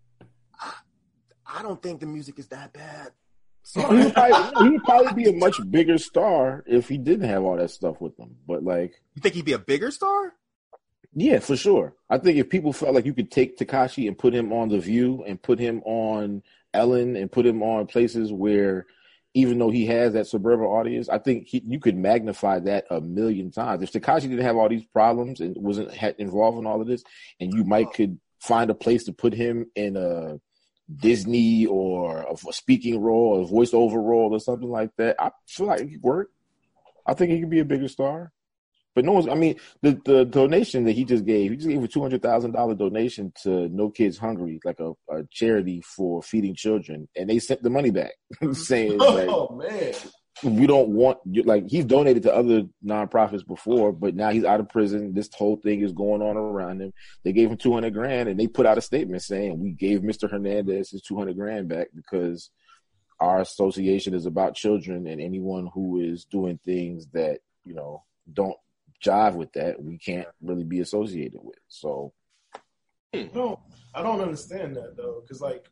A: I don't think the music is that bad.
G: he, would probably, he would probably be a much bigger star if he didn't have all that stuff with him. But like,
A: you think he'd be a bigger star?
G: Yeah, for sure. I think if people felt like you could take Tekashi and put him on The View and put him on Ellen and put him on places where even though he has that suburban audience, I think he, you could magnify that a million times. If Tekashi didn't have all these problems and wasn't had involved in all of this, and you might could find a place to put him in a Disney or a, a speaking role, or a voiceover role, or something like that, I feel like it could work. I think he could be a bigger star. But no one's, I mean, the, the donation that he just gave, he just gave a two hundred thousand dollars donation to No Kids Hungry, like a, a charity for feeding children. And they sent the money back saying, like,
E: oh, man.
G: We don't want, like, he's donated to other nonprofits before, but now he's out of prison. This whole thing is going on around him. They gave him two hundred grand and they put out a statement saying, we gave Mister Hernandez his two hundred grand back because our association is about children, and anyone who is doing things that, you know, don't jive with that, we can't really be associated with. So
E: I don't, I don't understand that though, because like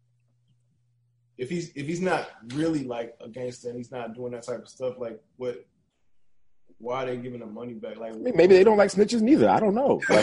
E: if he's if he's not really like a gangster and he's not doing that type of stuff, like what? Why are they giving him money back? Like
G: maybe they don't like snitches neither. I don't know. Like,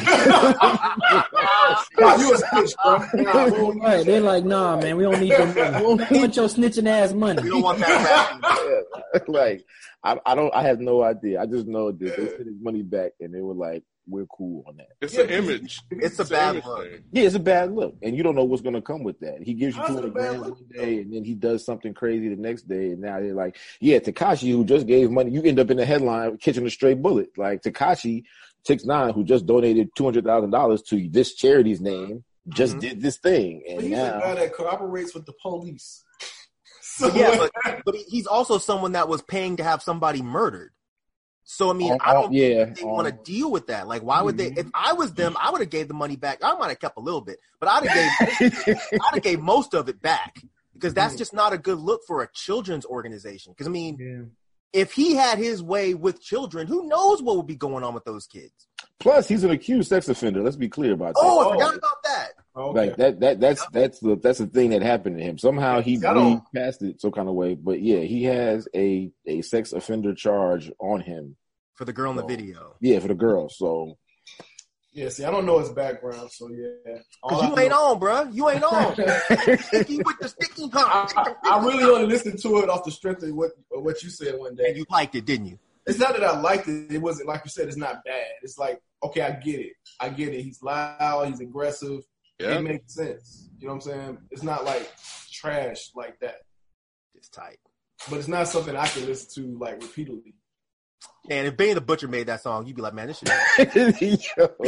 E: nah, you a snitch, bro. Nah,
F: right, they're like, nah, man, we don't need your money. We don't want your snitching ass money.
A: We don't want that.
G: Yeah, like I, I don't. I have no idea. I just know that they sent his money back, and they were like, "We're cool on that."
C: It's yeah, an image.
A: It's, it's a bad look. Thing.
G: Yeah, it's a bad look, and you don't know what's going to come with that. He gives you two hundred grand one day, and then he does something crazy the next day, and now they're like, "Yeah, Tekashi, who just gave money, you end up in the headline catching a stray bullet." Like Tekashi six nine, who just donated two hundred thousand dollars to this charity's name, just mm-hmm. did this thing, and
E: but he's
G: now
E: a guy that cooperates with the police. So
A: but yeah, but, but he's also someone that was paying to have somebody murdered. So I mean,
G: oh,
A: I don't
G: yeah,
A: think they
G: oh.
A: want to deal with that. Like, why would mm-hmm. they? If I was them, I would have gave the money back. I might have kept a little bit, but I'd have gave, I'd have gave most of it back because that's just not a good look for a children's organization. Because I mean, yeah. if he had his way with children, who knows what would be going on with those kids?
G: Plus, he's an accused sex offender. Let's be clear about that.
A: Oh, I forgot about that.
E: Okay.
G: Like that, that, that's that's the that's the thing that happened to him. Somehow he breathed past it some kind of way. But yeah, he has a a sex offender charge on him
A: for the girl in
G: so,
A: the video.
G: Yeah, for the girl. So
E: yeah, see, I don't know his background, so yeah.
A: Because you ain't know. on, bro. You ain't on. Sticky with the sticky pump.
E: I, I, I really only listened to it off the strength of what what you said one day.
A: And you liked it, didn't you?
E: It's not that I liked it. It wasn't like you said. It's not bad. It's like, okay, I get it. I get it. He's loud. He's aggressive. Yeah. It makes sense. You know what I'm saying? It's not like trash like that.
A: It's tight.
E: But it's not something I can listen to like repeatedly.
A: And if Benny the Butcher made that song, you'd be like, man, this shit.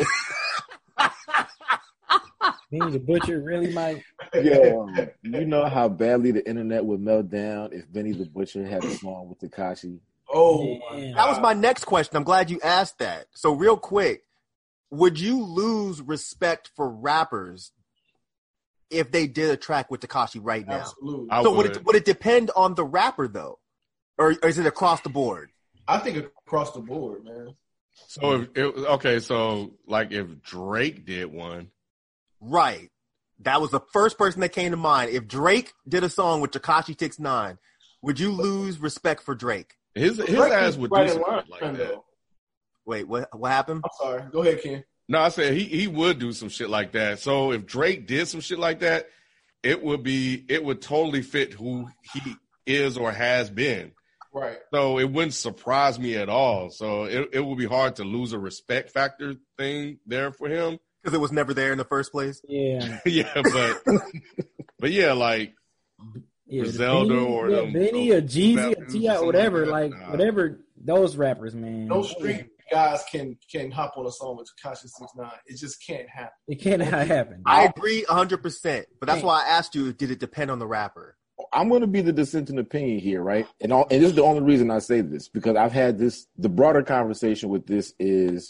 F: Benny the Butcher really might.
G: Yo, you know how badly the internet would melt down if Benny the Butcher had a song with Tekashi?
E: Oh,
A: that was my next question. I'm glad you asked that. So real quick, would you lose respect for rappers if they did a track with Tekashi right now?
E: Absolutely.
A: So would. would it would it depend on the rapper though, or, or is it across the board?
E: I think across the board, man.
C: So if it, okay, so like if Drake did one,
A: right? That was the first person that came to mind. If Drake did a song with Tekashi six nine, would you lose respect for Drake?
C: His his
E: Drake
C: ass would
E: right
C: do something
E: line,
C: like that.
E: though.
A: Wait, what? What happened?
E: I'm sorry. Go ahead, Ken.
C: No, I said he he would do some shit like that. So if Drake did some shit like that, it would be it would totally fit who he is or has been.
E: Right.
C: So it wouldn't surprise me at all. So it it would be hard to lose a respect factor thing there for him
A: because it was never there in the first place.
F: Yeah.
C: yeah, but but yeah, like
F: yeah,
C: Griselda
F: Benny,
C: or
F: yeah,
C: them,
F: Benny or Jeezy or T I, whatever,
C: like,
F: like
C: nah.
F: whatever those rappers, man.
E: Those street guys can can hop on a song with Tekashi six nine. It just can't happen.
F: It can't happen.
A: I agree one hundred percent, but that's why I asked you, did it depend on the rapper?
G: I'm going to be the dissenting opinion here, right? And all, and this is the only reason I say this, because I've had this, the broader conversation with this is,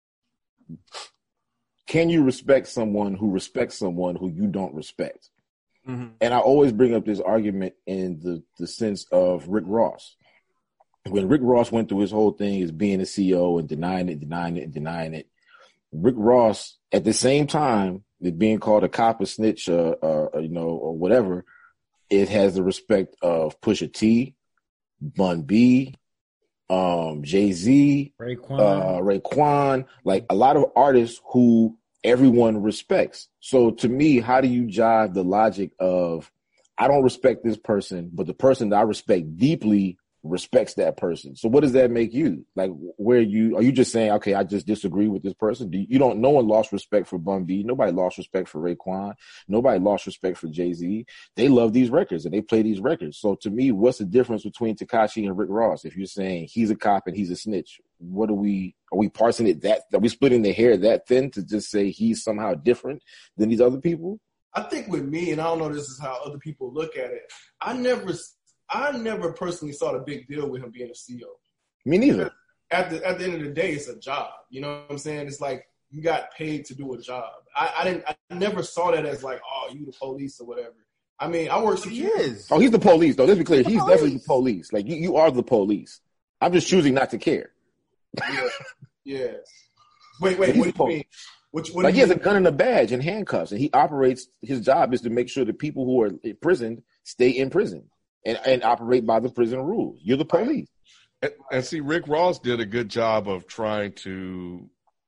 G: can you respect someone who respects someone who you don't respect? Mm-hmm. And I always bring up this argument in the, the sense of Rick Ross. When Rick Ross went through his whole thing as being a C E O and denying it, denying it, and denying it, Rick Ross, at the same time, it being called a cop, a snitch, uh, uh, you know, or whatever, it has the respect of Pusha T, Bun B, um, Jay-Z,
F: Raekwon.
G: Uh, Raekwon, like a lot of artists who everyone respects. So to me, how do you jive the logic of I don't respect this person, but the person that I respect deeply respects that person. So what does that make you? Like, where you are you just saying, okay, I just disagree with this person? Do you, you don't? No one lost respect for Bun B. Nobody lost respect for Raekwon. Nobody lost respect for Jay-Z. They love these records and they play these records. So to me, what's the difference between Tekashi and Rick Ross? If you're saying he's a cop and he's a snitch, what are we? Are we parsing it that? Are we splitting the hair that thin to just say he's somehow different than these other people?
E: I think with me, and I don't know this is how other people look at it, I never I never personally saw the big deal with him being a C E O.
G: Me neither.
E: At the at the end of the day, it's a job. You know what I'm saying? It's like you got paid to do a job. I, I didn't I never saw that as like, oh, you the police or whatever. I mean, I work security.
A: He is.
G: Oh, he's the police, though. Let's be clear.
A: He's
G: He's
A: the
G: definitely
A: police.
G: the police. Like, you, you are the police. I'm just choosing not to care.
E: Yeah. Yeah. Wait, wait,
G: He's
E: what do you
G: pol-
E: mean? Which, what
G: Like,
E: do
G: he
E: you
G: has a gun and a badge and handcuffs, and he operates, his job is to make sure the people who are imprisoned stay in prison and, and operate by the prison rules. You're the police.
C: And, and see, Rick Ross did a good job of trying to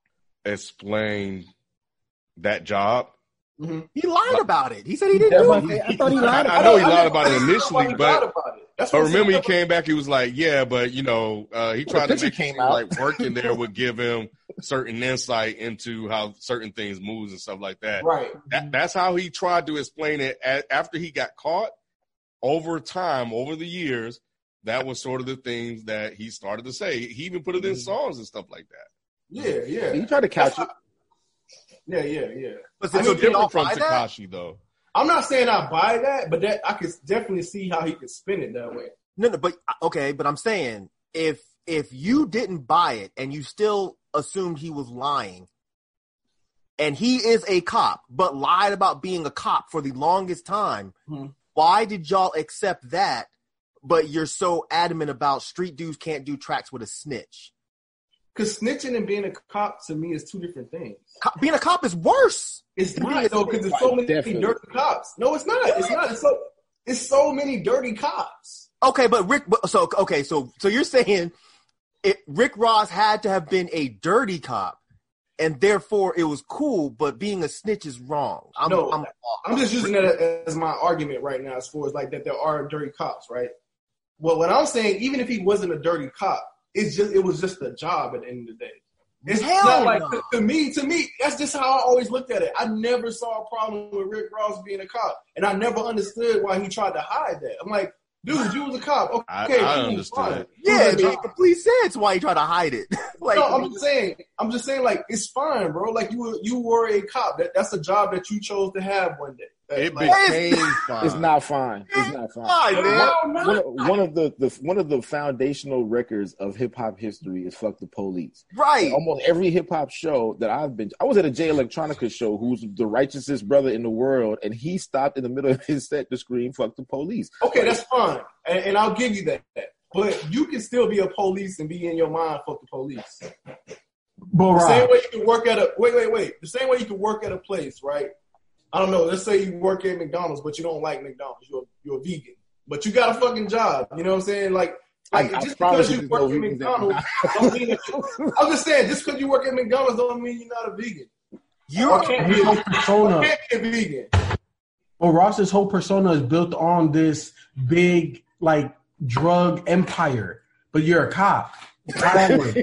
C: explain that job.
E: Mm-hmm.
A: He lied about it. He said he didn't do it.
F: I thought he lied.
C: I, I know he
E: I
C: lied
E: never-
C: about
E: I
C: it
E: never
C: initially,
E: lied
C: but
E: about it. That's
C: but
E: what I'm
C: remember he
E: saying.
C: came back. He was like, "Yeah, but you know, uh, he tried to
G: picture
C: make
G: came
C: it seem
G: out.
C: like working there would give him certain insight into how certain things moves and stuff like that."
E: Right.
C: That, that's how he tried to explain it. A- after he got caught, over time, over the years, that was sort of the things that he started to say. He even put it in songs and stuff like that.
E: Yeah, yeah.
G: He tried to couch it.
E: Yeah, yeah, yeah.
A: But
C: It's
A: so
C: so
A: can y'all
C: different from
A: buy that?
C: Tekashi, though.
E: I'm not saying I buy that, but that I could definitely see how he could spin it that way.
A: No, no, but okay, but I'm saying if if you didn't buy it and you still assumed he was lying, and he is a cop, but lied about being a cop for the longest time,
E: Hmm.
A: why did y'all accept that? But you're so adamant about street dudes can't do tracks with a snitch.
E: Because snitching and being a cop to me is two different things.
A: Co- being a cop is worse.
E: It's
A: Being
E: not
A: a
E: though, because
A: snitch.
E: there's so many
G: Definitely.
E: dirty cops. No, it's not. It's not. It's so it's so many dirty cops.
A: Okay, but Rick, but- so okay, so so you're saying it, Rick Ross had to have been a dirty cop, and therefore it was cool. But being a snitch is wrong. I'm,
E: No,
A: I'm,
E: I'm just using that as my argument right now, as far as like that there are dirty cops, right? Well, what I'm saying, even if he wasn't a dirty cop, it's just it was just a job at the end of the day. It's
A: Hell
E: not like
A: no.
E: to, to me. To me, that's just how I always looked at it. I never saw a problem with Rick Ross being a cop, and I never understood why he tried to hide that. I'm like, dude, you was a cop. Okay,
C: I- I
E: cool,
C: understood.
E: fine.
A: yeah,
E: It
A: it
E: was a
A: makes complete sense why he tried to hide it. like,
E: no, I'm just saying. I'm just saying, like, it's fine, bro. Like, you were, you were a cop. That, that's a job that you chose to have one day.
C: It
E: Like,
C: became fine.
G: It's not fine. It's not fine.
A: fine, man.
E: no, no.
G: One of, one of the, the one of the foundational records of hip hop history is "Fuck the Police."
A: Right.
G: Almost every hip hop show that I've been, I was at a Jay Electronica show, who's the righteousest brother in the world, and he stopped in the middle of his set to scream "Fuck the police."
E: Okay, that's fine, and, and I'll give you that. But you can still be a police and be in your mind, fuck the police.
F: Bull
E: The same
F: Rob.
E: way you can work at a wait, wait, wait. The same way you can work at a place, right? I don't know. Let's say you work at McDonald's, but you don't like McDonald's. You're you're a vegan, but you got a fucking job. You know what I'm saying? Like, like
G: I- I
E: just
G: promise
E: because
G: you
E: you
G: there's
E: work
G: no
E: at
G: vegans at
E: McDonald's, don't mean that you, I'm just saying, just because you work at McDonald's, don't mean you're not a vegan.
A: You're
E: Or can't be,
F: His whole
E: or
F: persona.
E: can't be a vegan.
F: Well, Ross's whole persona is built on this big, like, drug empire, but you're a cop. How that work?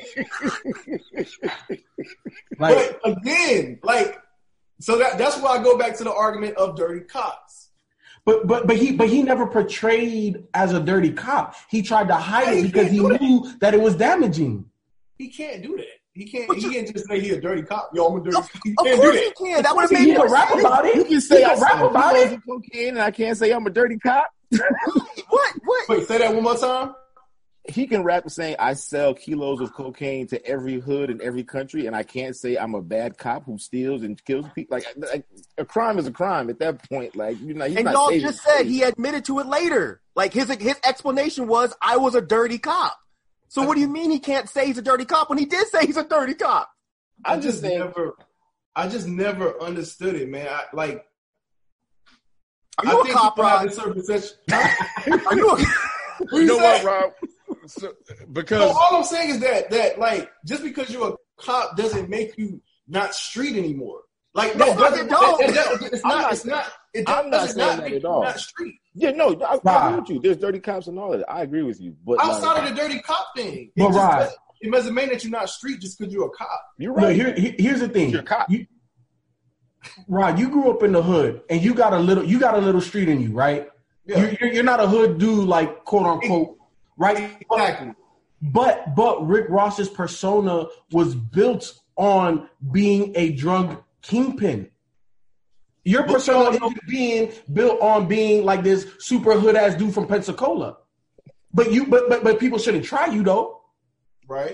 F: Like,
E: But again, like, so that that's why I go back to the argument of dirty cops.
F: but but but he but he never portrayed as a dirty cop. He tried to hide
E: Yeah,
F: it
E: he
F: because
E: can't
F: he
E: do that.
F: knew that it was damaging.
E: He can't do that. He can't.
A: But
E: He
A: you-
E: can't just say he a dirty cop. Yo, I'm a dirty.
A: Of,
E: He
A: of
E: can't do
A: course
E: that.
A: you can. That would have
F: He
A: made
F: can
A: more
F: rap
A: sense.
F: about it.
G: You can say
F: He
G: I
F: can rap
G: sell
F: about
G: kilos
F: it.
G: of cocaine, and I can't say I'm a dirty cop.
A: What? What?
E: Wait, say that one more time.
G: He can rap saying I sell kilos of cocaine to every hood in every country, and I can't say I'm a bad cop who steals and kills people. Like, like a crime is a crime at that point. Like, you know, he's
A: And
G: not
A: y'all
G: saving
A: just said
G: face.
A: he admitted to it later. Like his his explanation was, "I was a dirty cop." So what do you mean he can't say he's a dirty cop when he did say he's a dirty cop?
E: I
G: I'm just
E: just
G: saying.
E: never. I just never understood it, man. I, like,
A: Are
E: I
A: you a
E: think
A: cop,
E: people have
A: Rob?
E: this certain perception.
A: Are you a
E: What
C: You know
E: say?
C: what, Rob? So,
E: So
C: because
E: all I'm saying is that that like just because you're a cop doesn't make you not street anymore. Like
A: No,
E: that doesn't.
A: it don't.
E: That, that, that, it's
G: I'm
E: not.
G: not-
E: It's not. It
G: I'm not
E: does
G: saying
E: not
G: that
E: make
G: at
E: you
G: all.
E: not street.
G: Yeah, no, I, I
F: Right.
G: agree with you. There's dirty cops and all of that. I agree with you. But
E: Outside
G: like,
E: of the dirty cop thing,
F: But
E: it, just
F: right.
E: doesn't, it doesn't mean that you're not street just because you're a cop.
G: you're
F: No,
G: right.
F: here, here- here's the thing.
G: You're a cop.
F: You, Rod, you grew up in the hood, and you got a little, you got a little street in you, right?
E: Yeah.
F: You're, you're, you're not a hood dude, like quote unquote, right?
E: Exactly.
F: But but Rick Ross's persona was built on being a drug kingpin. Your persona is being built on being like this super hood ass dude from Pensacola. But you, but but but people shouldn't try you though.
E: Right.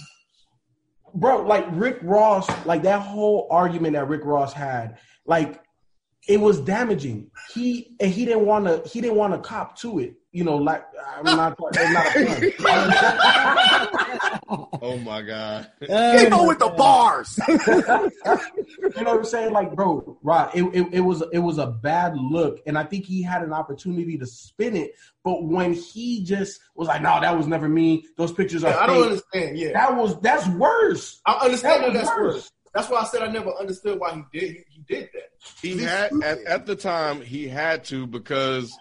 F: Bro, like Rick Ross, like that whole argument that Rick Ross had, like it was damaging. He and he didn't want to. He didn't want to cop to it. You know, like I'm not. It's not a pun.
C: Oh my God.
A: They go with the bars.
F: You know what I'm saying? Like, bro, Rod, it, it, it was it was a bad look, and I think he had an opportunity to spin it, but when he just was like, "No, that was never me. Those pictures are."
E: Yeah, I don't
F: fake,"
E: understand. Yeah,
F: That was that's worse.
E: I understand
F: That
E: that
F: was
E: that's
F: worse.
E: worse. That's why I said I never understood why he did. He, he did that.
C: He
E: He's
C: had
E: stupid.
C: at, at the time he had to because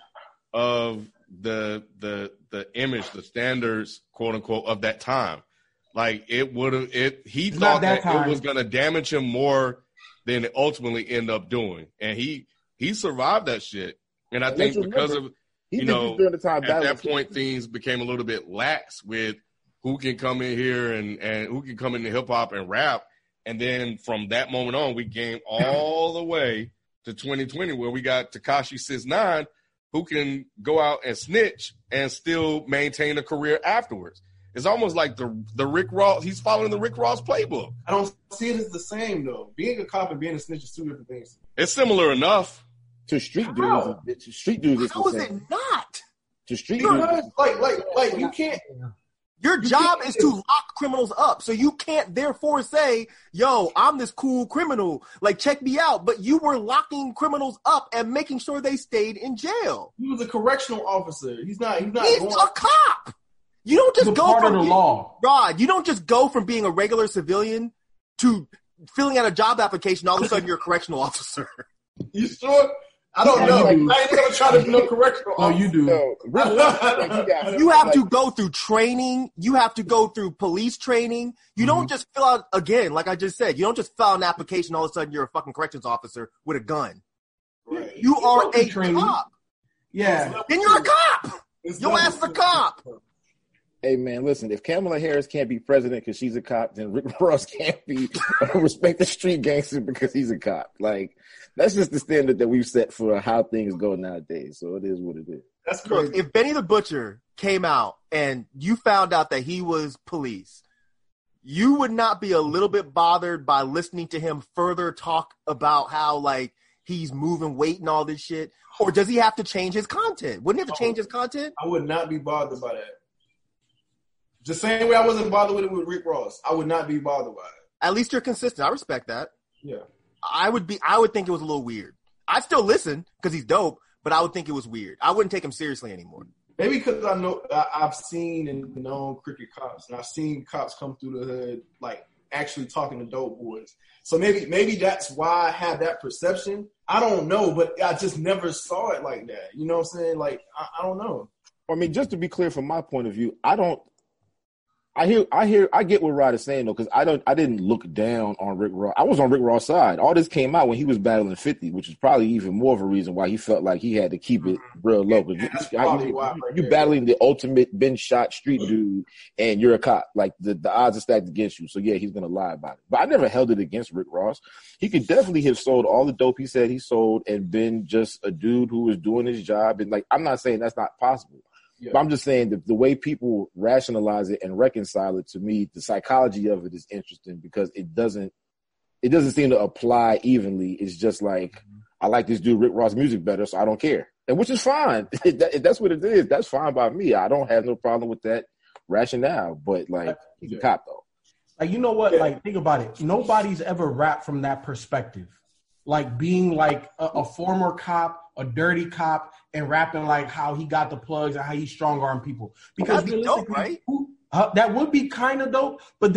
C: of the the the image, the standards, quote unquote, of that time. Like it would have it he
F: It's
C: thought
F: not that
C: that,
F: time.
C: it was gonna damage him more than it ultimately ended up doing. And he he survived that shit. And I
G: And
C: think
G: let's
C: because
G: remember,
C: of
G: He
C: you
G: did
C: know
G: this during the time
C: at
G: that
C: that
G: was-
C: point things became a little bit lax with who can come in here and, and who can come into hip hop and rap. And then from that moment on, we came all the way to twenty twenty where we got Tekashi six nine who can go out and snitch and still maintain a career afterwards. It's almost like the the Rick Ross, he's following the Rick Ross playbook.
E: I don't see it as the same though. Being a cop and being a snitch is two different things.
C: It's similar enough.
G: to street
E: How?
G: dudes. To street dudes, it's
A: How
G: the
A: is it
G: same.
A: not?
G: To street
E: You
G: dudes,
E: know, like, like, like you can't.
A: Your job is to lock criminals up. So you can't therefore say, yo, I'm this cool criminal. Like, check me out. But you were locking criminals up and making sure they stayed in jail.
E: He was a correctional officer. He's not. He's not.
A: He's
E: going,
A: a cop. You don't just
F: It's a
A: go
F: part
A: from
F: of the
A: being-
F: law.
A: Rod, you don't just go from being a regular civilian to filling out a job application. All of a sudden, you're a correctional officer.
E: You sure? I don't
F: Yeah,
E: know.
F: you do.
E: I ain't gonna try to be no correctional
F: Oh,
E: officer.
F: you do.
G: no, Rick Ross, like, he got-
A: You have
G: like,
A: to go through training. You have to go through police training. You don't just fill out, again, like I just said, you don't just fill out an application. All of a sudden, you're a fucking corrections officer with a gun.
E: Right.
A: You are
F: go through
A: a
F: training.
A: cop.
F: Yeah.
A: Then you're a cop.
E: It's
A: Your
E: level
A: ass is a
E: two.
A: cop.
G: Hey man, listen. If Kamala Harris can't be president because she's a cop, then Rick Ross can't be a respected street gangster because he's a cop. Like that's just the standard that we've set for how things go nowadays. So it is what it is.
E: That's
A: Look,
E: crazy.
A: if Benny the Butcher came out and you found out that he was police, you would not be a little bit bothered by listening to him further talk about how, like, he's moving weight and all this shit? Or does he have to change his content? Wouldn't he have to change his content?
E: I would not be bothered by that. The same way I wasn't bothered with it with Rick Ross. I would not be bothered by it.
A: At least you're consistent. I respect that.
E: Yeah.
A: I would be. I would think it was a little weird. I'd still listen because he's dope, but I would think it was weird. I wouldn't take him seriously anymore.
E: Maybe because I know I, I've seen and known cricket cops, and I've seen cops come through the hood like actually talking to dope boys. So maybe maybe that's why I have that perception. I don't know, but I just never saw it like that. You know what I'm saying? Like I, I don't know.
G: I mean, just to be clear from my point of view, I don't. I hear, I hear, I get what Rod is saying though, because I don't, I didn't look down on Rick Ross. I was on Rick Ross' side. All this came out when he was battling fifty, which is probably even more of a reason why he felt like he had to keep it real low.
E: Yeah, that's
G: you,
E: probably
G: you,
E: why right
G: you
E: there.
G: battling the ultimate been shot street dude, and you're a cop. Like the, the odds are stacked against you. So yeah, he's gonna lie about it. But I never held it against Rick Ross. He could definitely have sold all the dope he said he sold, and been just a dude who was doing his job. And like, I'm not saying that's not possible.
E: Yeah.
G: But I'm just saying that the way people rationalize it and reconcile it, to me, the psychology of it is interesting because it doesn't it doesn't seem to apply evenly. It's just like, I like this dude Rick Ross music better, so I don't care. And which is fine. If that- if that's what it is. That's fine by me. I don't have no problem with that rationale. But like, he's a cop though.
F: Like, you know what? Like, think about it. Nobody's ever rapped from that perspective. Like being like a, a former cop, a dirty cop, and rapping like how he got the plugs and how he strong arm people. Because
A: That'd be dope,
F: realistically,
A: right?
F: who- uh, that would be kind of dope. But then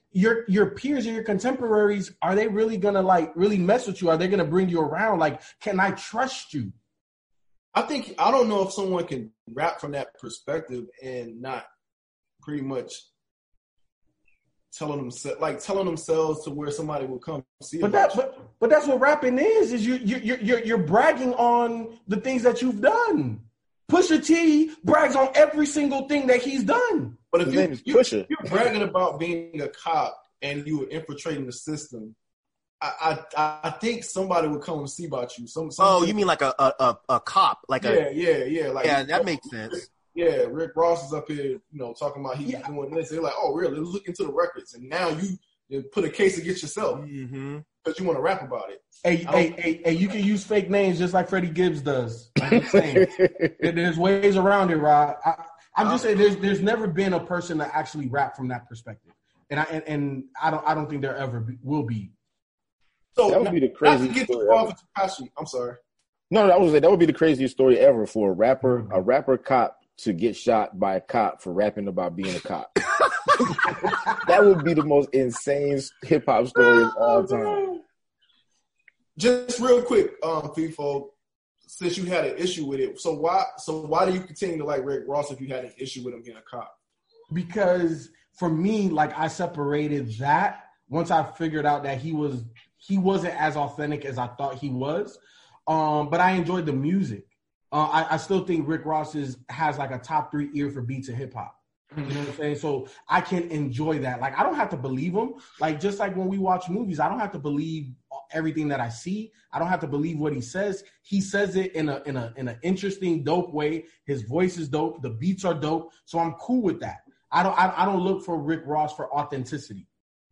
I: your your peers or your contemporaries, are they really gonna like really mess with you? Are they gonna bring you around? Like, can I trust you?
E: I think I don't know if someone can rap from that perspective and not pretty much telling them like telling themselves to where somebody will come see.
I: But that, but, but that's what rapping is. Is you you you you're, you're bragging on the things that you've done. Pusha T brags on every single thing that he's done.
E: But if
G: His
E: you,
G: name is
E: you,
G: Pusha.
E: you're bragging about being a cop and you were infiltrating the system, I I, I think somebody would come and see about you. Some, some
A: Oh, you mean like a a, a, a cop? Like
E: yeah,
A: a
E: yeah, yeah. Like
A: yeah, that makes sense.
E: Yeah, Rick Ross is up here, you know, talking about he's
I: Yeah.
E: doing this. They're like, oh, really? Let's look into the records. And now you, you put a case against yourself because
A: Mm-hmm.
E: you want to rap about it.
I: Hey,
E: I
I: hey,
E: don't-
I: hey, hey, you can use fake names just like Freddie Gibbs does. I'm just saying. There- there's ways around it, Rod. I, I'm just saying there's there's never been a person that actually rap from that perspective, and I and, and I don't I don't think there ever be, will be.
E: So
G: That would be the
E: not to
G: craziest
E: get
G: story
E: too off
G: ever.
E: of Tekashi, I'm sorry.
G: No, that was that would be the craziest story ever for a rapper, a rapper cop to get shot by a cop for rapping about being a cop. That would be the most insane hip hop story of all time.
E: Just real quick, um, FIFO, since you had an issue with it, so why so why do you continue to like Rick Ross if you had an issue with him being a cop?
I: Because for me, like I separated that once I figured out that he was he wasn't as authentic as I thought he was. Um, but I enjoyed the music. Uh, I, I still think Rick Ross is has like a top three ear for beats and hip hop. You know what I'm saying? So I can enjoy that. Like I don't have to believe him. Like just like when we watch movies, I don't have to believe everything that I see. I don't have to believe what he says. He says it in a in a in an interesting, dope way. His voice is dope. The beats are dope. So I'm cool with that. I don't I, I don't look for Rick Ross for authenticity.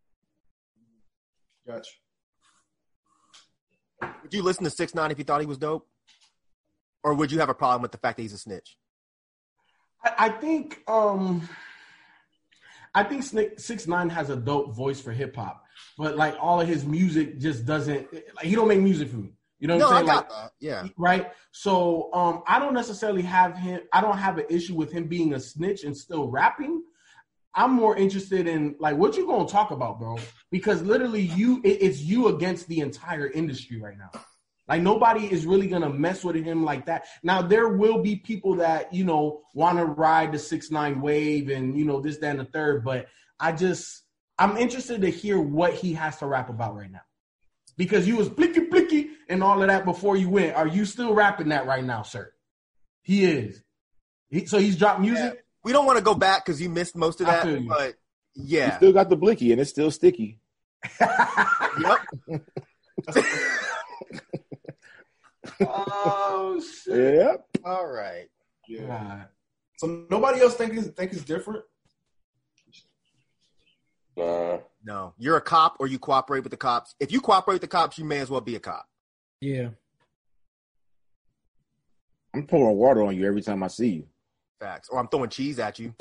E: Gotcha.
A: Would you listen to six nine if you thought he was dope? Or would you have a problem with the fact that he's a snitch?
I: I, I think um I think six nine has a dope voice for hip hop, but like all of his music just doesn't like he don't make music for me. You know what
A: No,
I: I'm
A: I
I: saying?
A: got
I: Like,
A: that. Yeah.
I: right? So um I don't necessarily have him I don't have an issue with him being a snitch and still rapping. I'm more interested in like what you gonna talk about, bro? Because literally you it, it's you against the entire industry right now. Like nobody is really gonna mess with him like that. Now there will be people that you know want to ride the six nine wave and you know this, that, and the third. But I just I'm interested to hear what he has to rap about right now, because you was blicky blicky and all of that before you went. Are you still rapping that right now, sir? He is. He, so he's dropped music.
A: Yeah. We don't want to go back because you missed most of
I: I
A: that,
I: feel you.
A: but
G: You
A: yeah.
G: still got the blicky and it's still sticky.
A: Yep.
I: Oh shit!
G: Yep.
A: All right.
E: Yeah.
I: God.
E: So nobody else think is think it's different?
C: Nah.
A: No, you're a cop or you cooperate with the cops. If you cooperate with the cops, you may as well be a cop.
F: Yeah.
G: I'm pouring water on you every time I see you.
A: Facts. Or I'm throwing cheese at you.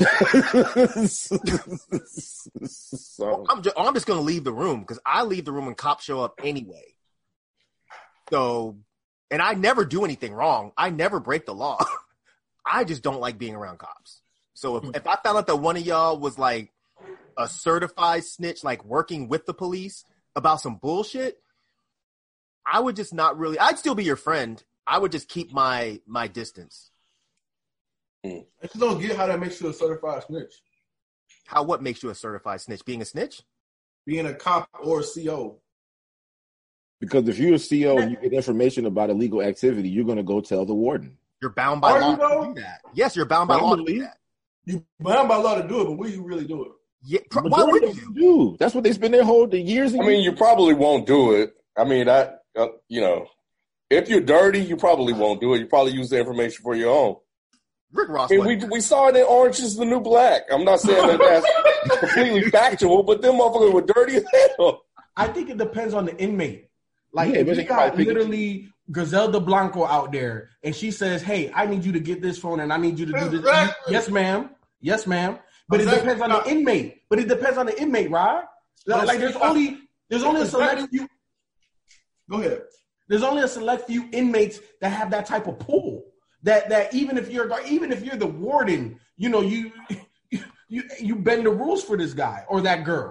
G: So,
A: I'm just, I'm just going to leave the room because I leave the room when cops show up anyway. So, and I never do anything wrong. I never break the law. I just don't like being around cops. So if, if I found out that one of y'all was like a certified snitch, like working with the police about some bullshit, I would just not really, I'd still be your friend. I would just keep my, my distance.
E: I just don't get how that makes you a certified snitch.
A: How, what makes you a certified snitch? Being a snitch?
E: Being a cop or a C O.
G: because if you're a C O and you get information about illegal activity, you're going to go tell the warden.
A: You're bound by
E: Are
A: law
E: you, though?
A: to do that. Yes, you're bound by law to do that.
E: You bound by law to do it, but will you really do it?
A: Yeah, pr- why would
G: Majority
A: you?
G: of them do. That's what they spend their whole the years. And
C: I mean,
G: years.
C: you probably won't do it. I mean, I, uh, you know, if you're dirty, you probably won't do it. You probably use the information for your own.
A: Rick Ross.
C: I mean, we
A: wasn't-
C: we saw it in Orange is the New Black. I'm not saying that that's completely factual, but them motherfuckers were dirty as hell.
I: I think it depends on the inmate. Like,
G: Yeah,
I: if
G: but
I: you
G: they
I: got
G: probably pick and
I: literally Griselda Blanco out there, and she says, "Hey, I need you to get this phone, and I need you to do this."
E: Exactly.
I: Yes, ma'am. Yes, ma'am. But it
E: Exactly.
I: depends on the inmate. But it depends on the inmate, right? Like, like, there's only there's only a select few.
E: Go ahead.
I: There's only a select few inmates that have that type of pull. That that even if you're even if you're the warden, you know you you you bend the rules for this guy or that girl.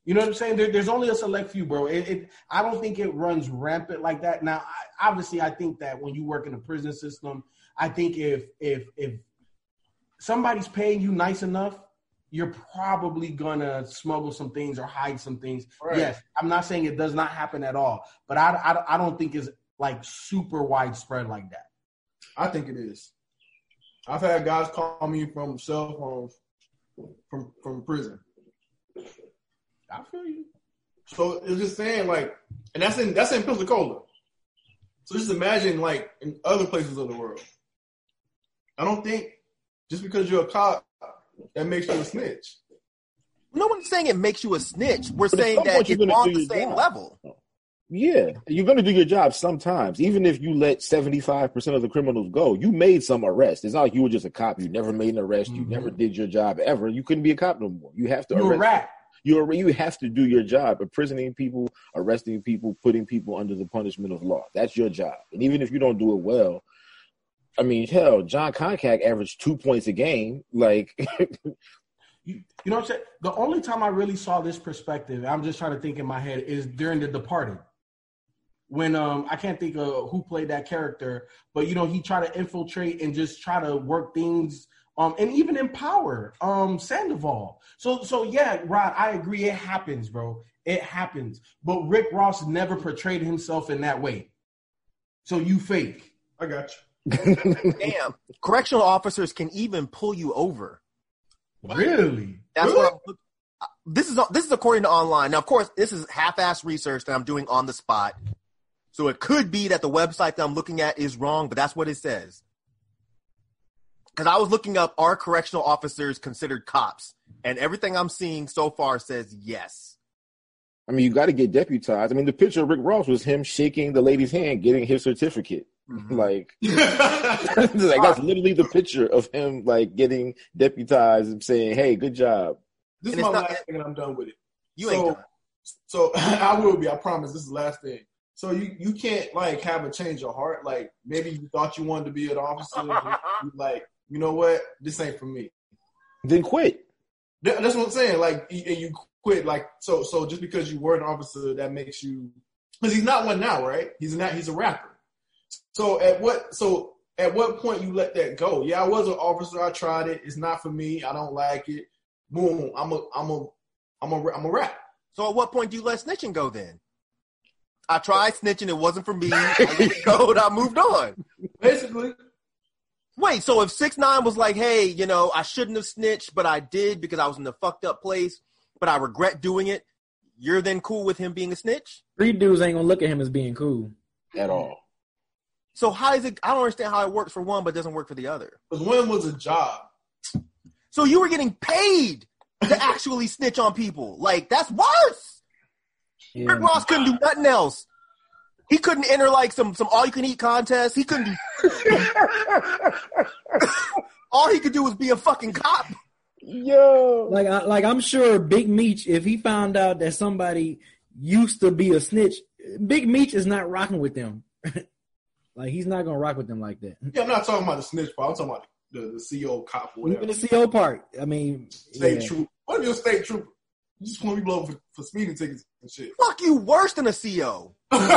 I: You know what I'm saying? There, there's only a select few, bro. It, it, I don't think it runs rampant like that. Now, I, obviously, I think that when you work in the prison system, I think if if if somebody's paying you nice enough, you're probably gonna smuggle some things or hide some things. Right. Yes, I'm not saying it does not happen at all, but I, I, I don't think it's like super widespread like that.
E: I think it is. I've had guys call me from cell phones from from prison.
I: I feel you.
E: So it's just saying, like, and that's in that's in Pensacola. So just imagine, like, in other places of the world. I don't think just because you're a cop that makes you a snitch.
A: No one's saying it makes you a snitch. We're
G: But
A: saying that it's on the same
G: job.
A: level.
G: Yeah, you're going to do your job sometimes. Even if you let seventy-five percent of the criminals go, you made some arrests. It's not like you were just a cop. You never made an arrest. Mm-hmm. You never did your job ever. You couldn't be a cop no more. You have to
I: You're
G: arrest.
I: a rat.
G: You're, you have to do your job, imprisoning people, arresting people, putting people under the punishment of law. That's your job. And even if you don't do it well, I mean, hell, John Concac averaged two points a game. Like,
I: you, you know what I'm saying? The only time I really saw this perspective, I'm just trying to think in my head, is during The Departed. When um I can't think of who played that character, but you know he tried to infiltrate and just try to work things um and even empower um Sandoval. So so yeah, Rod, I agree, it happens, bro. It happens. But Rick Ross never portrayed himself in that way. So you fake.
E: I got you.
A: Damn, correctional officers can even pull you over.
I: Really?
A: That's
E: really?
A: what I'm, this is. This is according to online. Now, of course, this is half-assed research that I'm doing on the spot. So it could be that the website that I'm looking at is wrong, but that's what it says. Because I was looking up, are correctional officers considered cops? And everything I'm seeing so far says yes.
G: I mean, you got to get deputized. I mean, the picture of Rick Ross was him shaking the lady's hand, getting his certificate. Mm-hmm. Like, like that's literally the picture of him, like, getting deputized and saying, hey, good job.
E: This
A: and
E: is my
A: not,
E: last thing and I'm done with it.
A: You
E: so,
A: ain't done.
E: So I will be, I promise. This is the last thing. So you, you can't, like, have a change of heart. Like, maybe you thought you wanted to be an officer. And you like, you know what? This ain't for me.
G: Then quit.
E: That's what I'm saying. Like, and you quit. Like, so so just because you were an officer, that makes you – because he's not one now, right? He's not. He's a rapper. So at what so at what point you let that go? Yeah, I was an officer. I tried it. It's not for me. I don't like it. Boom. I'm a I'm a I'm a I'm a rap.
A: So at what point do you let snitching go then? I tried snitching. It wasn't for me. I let it go, and I moved on.
E: Basically.
A: Wait, so if six nine was like, hey, you know, I shouldn't have snitched, but I did because I was in a fucked up place, but I regret doing it, you're then cool with him being a snitch?
F: Three dudes ain't gonna look at him as being cool.
G: At all.
A: So how is it, I don't understand how it works for one, but doesn't work for the other.
E: Because one was a job.
A: So you were getting paid to actually snitch on people. Like, that's worse. Yeah. Rick Ross couldn't do nothing else. He couldn't enter like some some all you can eat contest. He couldn't do. All he could do was be a fucking cop.
F: Yo, like I, like I'm sure Big Meech, if he found out that somebody used to be a snitch, Big Meech is not rocking with them. Like he's not gonna rock with them like that.
E: Yeah, I'm not talking about the snitch part. I'm talking about the, the C O cop or whatever.
F: Even the C O part. I mean,
E: state
F: yeah.
E: trooper. What if you're a state trooper? You just want to be blown for, for speeding tickets and shit.
A: Fuck you, worse than a C O.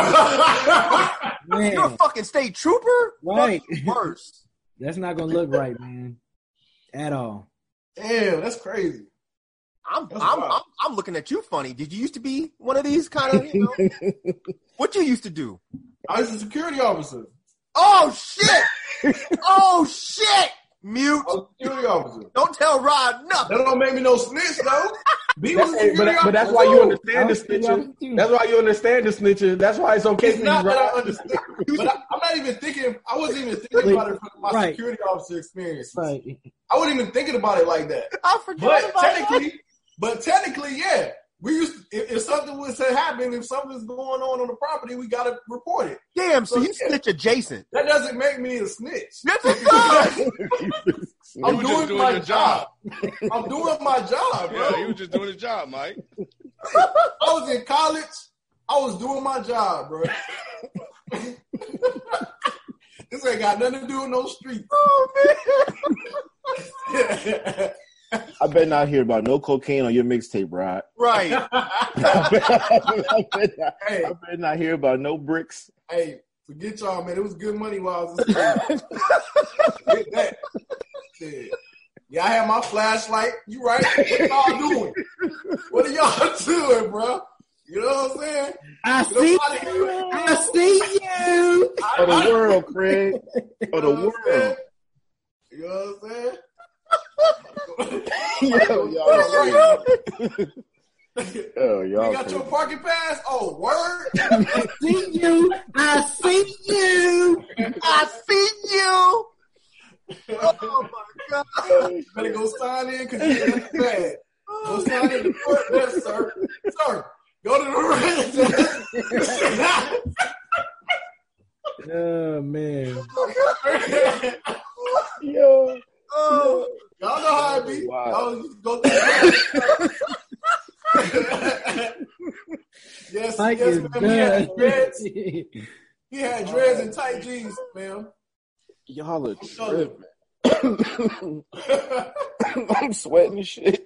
F: Man.
A: You're a fucking state trooper?
F: Right.
A: Worse.
F: That's not gonna look right, man. At all.
E: Damn, that's crazy.
A: I'm I'm, I'm I'm looking at you funny. Did you used to be one of these kind of, you know? What you used to do?
E: I was a security officer.
A: Oh shit! Oh shit! Mute.
E: I was a security officer.
A: Don't tell Rod nothing.
E: That don't make me no snitch though. Be was a
I: but, but that's why you understand the snitching. That's why you understand the snitching. That's why it's okay.
E: It's
I: for
E: not
I: you,
E: that
I: right?
E: I understand. But I, I'm not even thinking. I wasn't even thinking about it from my
F: right.
E: security officer experience.
F: Right.
E: I wasn't even thinking about it like that.
A: I forgot
E: But
A: about
E: technically,
A: that.
E: but technically, yeah. We used to, if, if something was to happen, if something's going on on the property, we gotta report it.
A: Damn, so, so you
E: yeah.
A: snitch adjacent.
E: That doesn't make me a snitch.
A: Yes, it does.
E: I'm
C: You were
E: doing
C: just doing
E: my
C: your
E: job.
C: job.
E: I'm doing my job, bro.
C: Yeah, he was just doing his job, Mike.
E: I was in college. I was doing my job, bro. This ain't got nothing to do with no street.
A: Oh man.
G: I better not hear about no cocaine on your mixtape, Rod.
A: Right.
G: I, better, I, better not,
E: Hey.
G: I better not hear about no bricks.
E: Hey, forget y'all, man. It was good money while I was in school. Forget that. Shit. Yeah, I had my flashlight. You right? What y'all doing? What are y'all doing, bro? You know what I'm saying?
F: I
E: You know
F: see
E: what I'm
F: you.
E: saying?
F: I see you.
G: Of the world, Craig. Of the
E: You know what I'm saying?
G: world.
E: You know what I'm saying?
G: Yo, y'all. Oh,
E: You
G: y'all.
E: got your
G: crazy.
E: parking pass? Oh, word?
F: I see you. I see you.
A: I see you. Oh my god.
E: Better go sign in because you ain't bad. Go sign in the front desk, sir. Sir, go to the red desk.
F: Oh man.
G: Yo.
A: Oh,
E: Y'all know how it be.
G: Wow.
E: Y'all just go to the Yes,
F: Mike
E: yes,
F: is
E: ma'am. He had
F: done.
E: dreads. He had dreads and tight jeans, ma'am.
G: Y'all are tripping. I'm sweating and shit.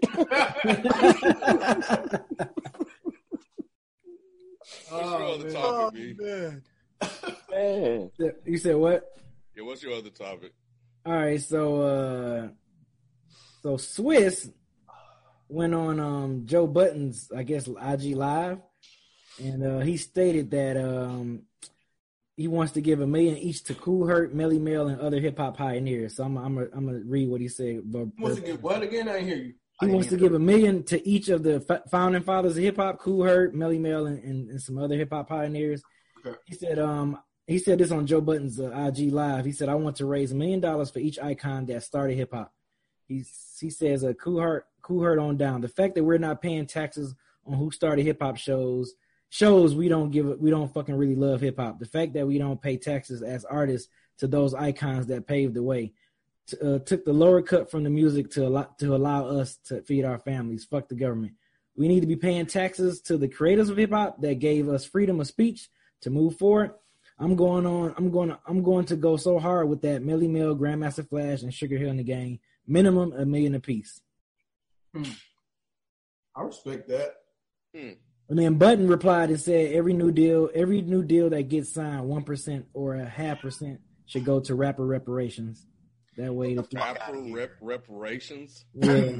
C: What's your
E: Oh,
C: other
E: man.
C: topic, B?
A: man.
G: Man.
F: You said what?
C: Yeah, what's your other topic?
F: All right, so uh so Swiss went on um Joe Budden's, I guess, I G Live, and uh he stated that um he wants to give a million each to Kool Herc, Melly Mel, and other hip hop pioneers. So I'm I'm gonna, I'm gonna read what he said.
E: He wants to get what again? I didn't hear you.
F: He wants to give a million to each of the f- founding fathers of hip hop, Kool Herc, Melly Mel, and, and, and some other hip hop pioneers.
E: Okay.
F: He said, um, he said this on Joe Budden's uh, I G Live. He said, "I want to raise a million dollars for each icon that started hip hop." He he says, uh, "Kool Herc, Kool Herc on down. The fact that we're not paying taxes on who started hip hop shows shows we don't give we don't fucking really love hip hop. The fact that we don't pay taxes as artists to those icons that paved the way." Uh, took the lower cut from the music to allow, to allow us to feed our families. Fuck the government. We need to be paying taxes to the creators of hip hop that gave us freedom of speech to move forward. I'm going on. I'm going. To, I'm going to go so hard with that Melly Mel, Grandmaster Flash, and Sugar Hill in the game. Minimum a million apiece.
E: Hmm. I respect that.
C: Hmm.
F: And then Button replied and said, "Every new deal, every new deal that gets signed, one percent or a half percent should go to rapper reparations." That way, the
C: Rapper rep- reparations.
F: Yeah,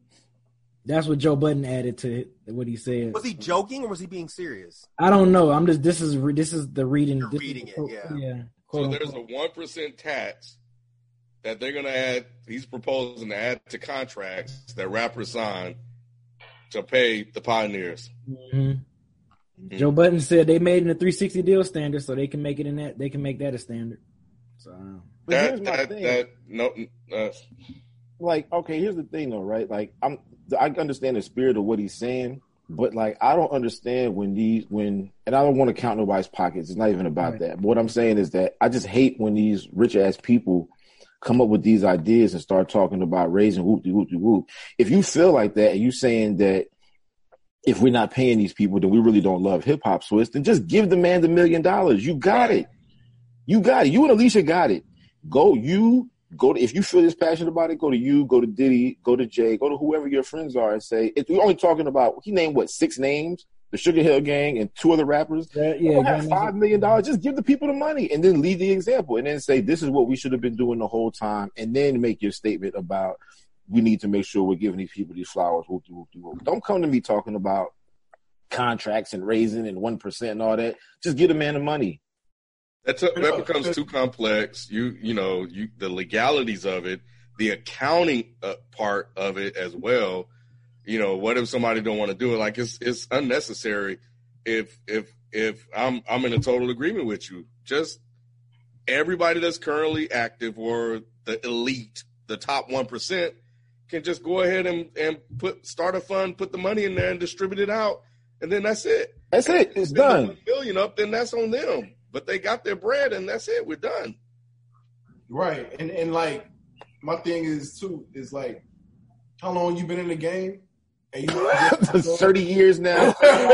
F: that's what Joe Budden added to it, what he said.
A: Was he joking or was he being serious?
F: I don't know. I'm just this is this is the reading.
A: You're
F: this
A: reading
F: is,
A: it, yeah.
F: yeah.
C: So
F: Quote,
C: there's a
F: unquote.
C: one percent tax that they're gonna add. He's proposing to add to contracts that rappers sign to pay the pioneers.
F: Mhm. Joe Budden said they made it in a three sixty deal standard, so they can make it in that. They can make that a standard. So um,
G: But here's
C: That
G: my
C: that
G: thing.
C: that no. Uh,
G: Like, okay, here's the thing though, right? Like, I'm I understand the spirit of what he's saying, but like, I don't understand when these when, and I don't want to count nobody's pockets. It's not even about
F: Right.
G: that. But what I'm saying is that I just hate when these rich ass people come up with these ideas and start talking about raising whoop de whoop de whoop. If you feel like that and you saying that if we're not paying these people, then we really don't love hip hop, Swiss, then just give the man the million dollars. You got it. You got it. You and Alicia got it. Go, you go to, if you feel this passionate about it, go to you, go to Diddy, go to Jay, go to whoever your friends are and say, if we're only talking about, he named what, six names? The Sugar Hill Gang and two other rappers.
F: that,
G: You
F: yeah,
G: don't have
F: Grandmaster-
G: five million dollars. Just give the people the money and then lead the example and then say, this is what we should have been doing the whole time. And then make your statement about, we need to make sure we're giving these people these flowers. Whoop, whoop, whoop. Don't come to me talking about contracts and raising and one percent and all that. Just give the man the money.
C: That t- that becomes too complex. You you know you the legalities of it, the accounting uh, part of it as well. You know, what if somebody don't want to do it? Like it's it's unnecessary. If if if I'm I'm in a total agreement with you. Just everybody that's currently active or the elite, the top one percent, can just go ahead and and put start a fund, put the money in there, and distribute it out, and then that's it.
G: That's it. It's
C: Spend the
G: done.
C: one million up, then that's on them. But they got their bread, and that's it. We're done.
E: Right. And and like my thing is too is like how long you been in the game? And you
G: thirty years now.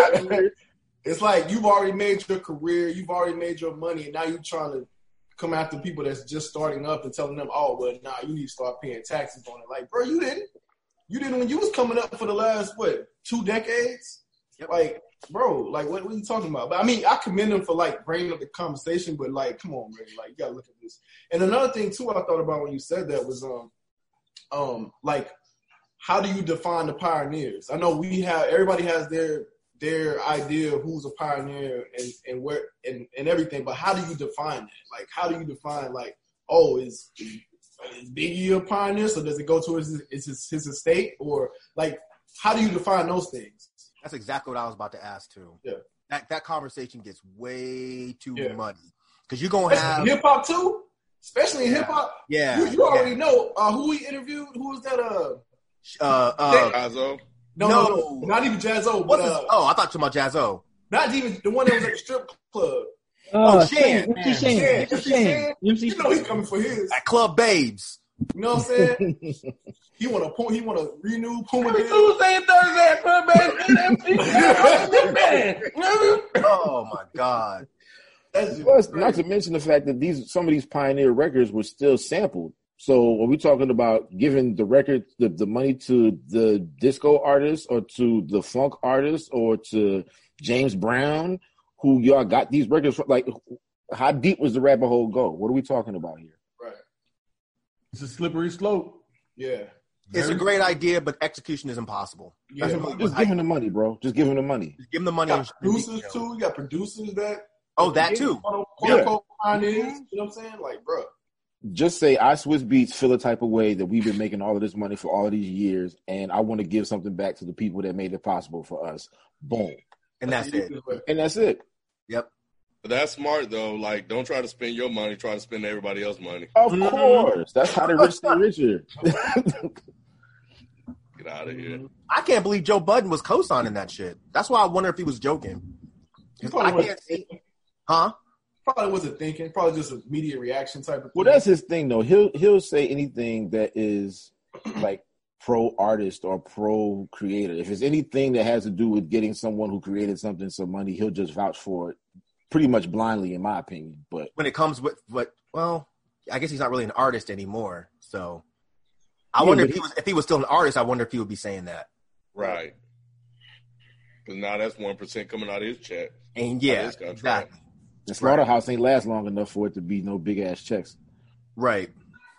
E: It's like you've already made your career, you've already made your money, and now you're trying to come after people that's just starting up and telling them, oh well, nah, you need to start paying taxes on it. Like, bro, you didn't. You didn't when you was coming up for the last what two decades. Yep. Like, bro, like what, what are you talking about? But I mean, I commend him for like bringing up the conversation. But like, come on, man, like you gotta look at this. And another thing too, I thought about when you said that was um um like how do you define the pioneers? I know we have everybody has their their idea of who's a pioneer and, and where and, and everything, but how do you define that? Like, how do you define like, oh, is, is Biggie a pioneer? So does it go to his his, his estate, or like, how do you define those things?
A: That's exactly what I was about to ask too.
E: Yeah,
A: that that conversation gets way too
E: yeah.
A: muddy because you're gonna have
E: hip hop too, especially in
A: yeah.
E: hip hop.
A: Yeah,
E: you, you already
A: yeah.
E: know uh, who we interviewed. Who was that? Uh,
A: uh, uh
C: Jazzo.
E: No, no, no, not even Jazzo. But, uh,
A: oh, I thought you were talking about Jazzo.
E: Not even the one that was at the strip club.
F: Oh,
A: oh Shan.
F: M C Shan.
E: Shan.
F: M C Shan.
E: You know he's coming for his.
A: At Club Babes.
E: You know what I'm saying? He want to he want to renew Puma.
I: Every Tuesday and Thursday at Club Babes.
A: Oh my God.
G: Plus, not to mention the fact that these some of these pioneer records were still sampled. So are we talking about giving the record, the, the money to the disco artist or to the funk artist or to James Brown, who y'all got these records from? Like, how deep was the rabbit hole go? What are we talking about here?
E: Right.
I: It's a slippery slope.
E: Yeah.
A: It's a great idea, but execution is impossible.
E: Yeah.
A: Really
G: Just give him the money, bro. Just give him the money.
A: Just give him the money.
E: You got producers too. You got producers that.
A: Oh, that too.
E: Quote
A: Yeah.
E: unquote pioneers. You know what I'm saying? Like, bro.
G: Just say I Swiss Beats feel a type of way that we've been making all of this money for all of these years, and I want to give something back to the people that made it possible for us. Boom.
A: And that's it.
G: And that's it.
A: Yep.
C: But that's smart though. Like, don't try to spend your money. Try to spend everybody else's money.
G: Of course. That's how the rich stay richer.
C: Get out of here.
A: I can't believe Joe Budden was co-signing that shit. That's why I wonder if he was joking. I can't see. Huh?
E: Probably wasn't thinking. Probably just a media reaction type of thing.
G: Well, that's his thing, though. He'll he'll say anything that is like pro artist or pro creator. If it's anything that has to do with getting someone who created something some money, he'll just vouch for it, pretty much blindly, in my opinion. But
A: when it comes with what, well, I guess he's not really an artist anymore. So I
G: yeah,
A: wonder if
G: he,
A: he was if he was still an artist. I wonder if he would be saying that.
C: Right. Because now that's one percent coming out of his check.
A: And yeah, exactly.
G: The slaughterhouse ain't last long enough for it to be no big ass checks.
A: Right.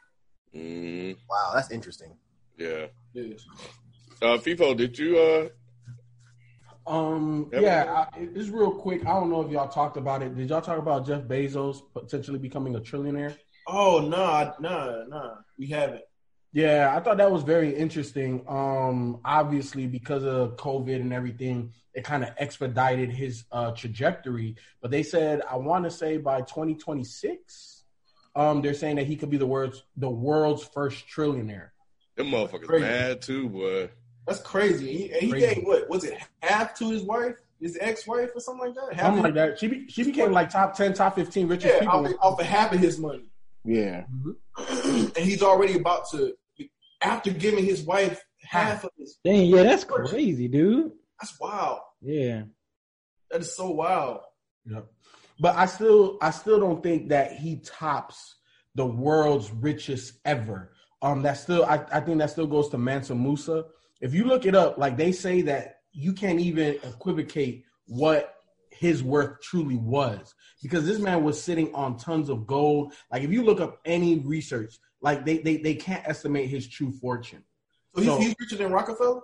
C: Mm.
A: Wow, that's interesting.
C: Yeah.
E: Yes.
C: Uh, FIFO, did you? Uh...
I: Um. Yeah. I, it's real quick. I don't know if y'all talked about it. Did y'all talk about Jeff Bezos potentially becoming a trillionaire?
E: Oh no, no, no. We haven't.
I: Yeah, I thought that was very interesting. Um, obviously, because of COVID and everything, it kind of expedited his uh, trajectory. But they said, I want to say by twenty twenty-six, um, they're saying that he could be the world's the world's first trillionaire.
C: Them motherfuckers
E: Crazy.
C: mad too, boy.
E: That's crazy. He, he
I: Crazy.
E: gave what? Was it half to his wife, his ex-wife, or something like that? Half
I: Something
E: of,
I: like that. She be, she became like top ten, top fifteen richest
E: yeah,
I: people.
E: off, off of half of his money.
G: Yeah.
E: And he's already about to, after giving his wife half of his.
F: Dang, yeah, that's crazy, dude.
E: That's wild.
F: Yeah.
E: That is so wild.
I: Yep. But I still I still don't think that he tops the world's richest ever. Um, that still I, I think that still goes to Mansa Musa. If you look it up, like they say that you can't even equivocate what his worth truly was, because this man was sitting on tons of gold. Like if you look up any research, like they they, they can't estimate his true fortune.
E: So he's,
I: So-
E: he's richer than Rockefeller?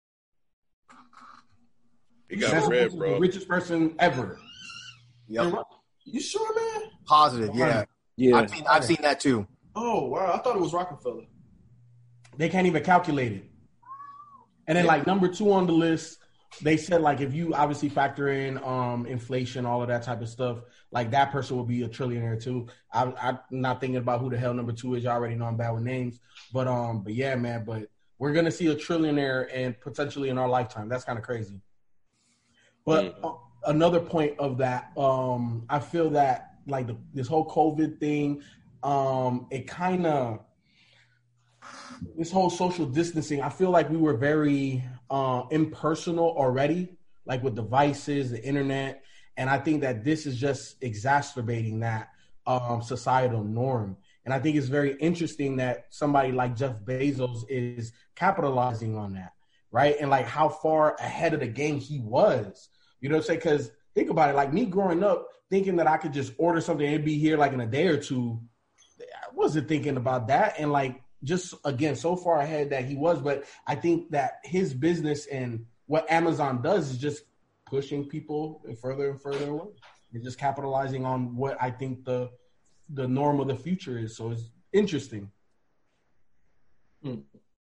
C: He got
I: Mansa
C: red,
I: Musa is
C: bro.
I: the richest person ever.
A: Yep.
E: You sure, man?
A: Positive. Yeah.
G: Yeah.
A: I've seen, I've seen that too.
E: Oh, wow. I thought it was Rockefeller.
I: They can't even calculate it. And then like number two on the list, they said like if you obviously factor in um, inflation, all of that type of stuff, like that person will be a trillionaire too. I, I'm not thinking about who the hell number two is. You already know I'm bad with names, but um, but yeah, man. But we're gonna see a trillionaire and potentially in our lifetime. That's kind of crazy. But uh, another point of that, um, I feel that like the, this whole COVID thing, um, it kind of. This whole social distancing, I feel like we were very uh, impersonal already, like with devices, the internet. And I think that this is just exacerbating that um, societal norm. And I think it's very interesting that somebody like Jeff Bezos is capitalizing on that, right? And like how far ahead of the game he was. You know what I'm saying? Because think about it, like me growing up, thinking that I could just order something and be here like in a day or two, I wasn't thinking about that. And like, just again, so far ahead that he was. But I think that his business and what Amazon does is just pushing people further and further away. They're just capitalizing on what I think the the norm of the future is. So it's interesting.
C: Hmm.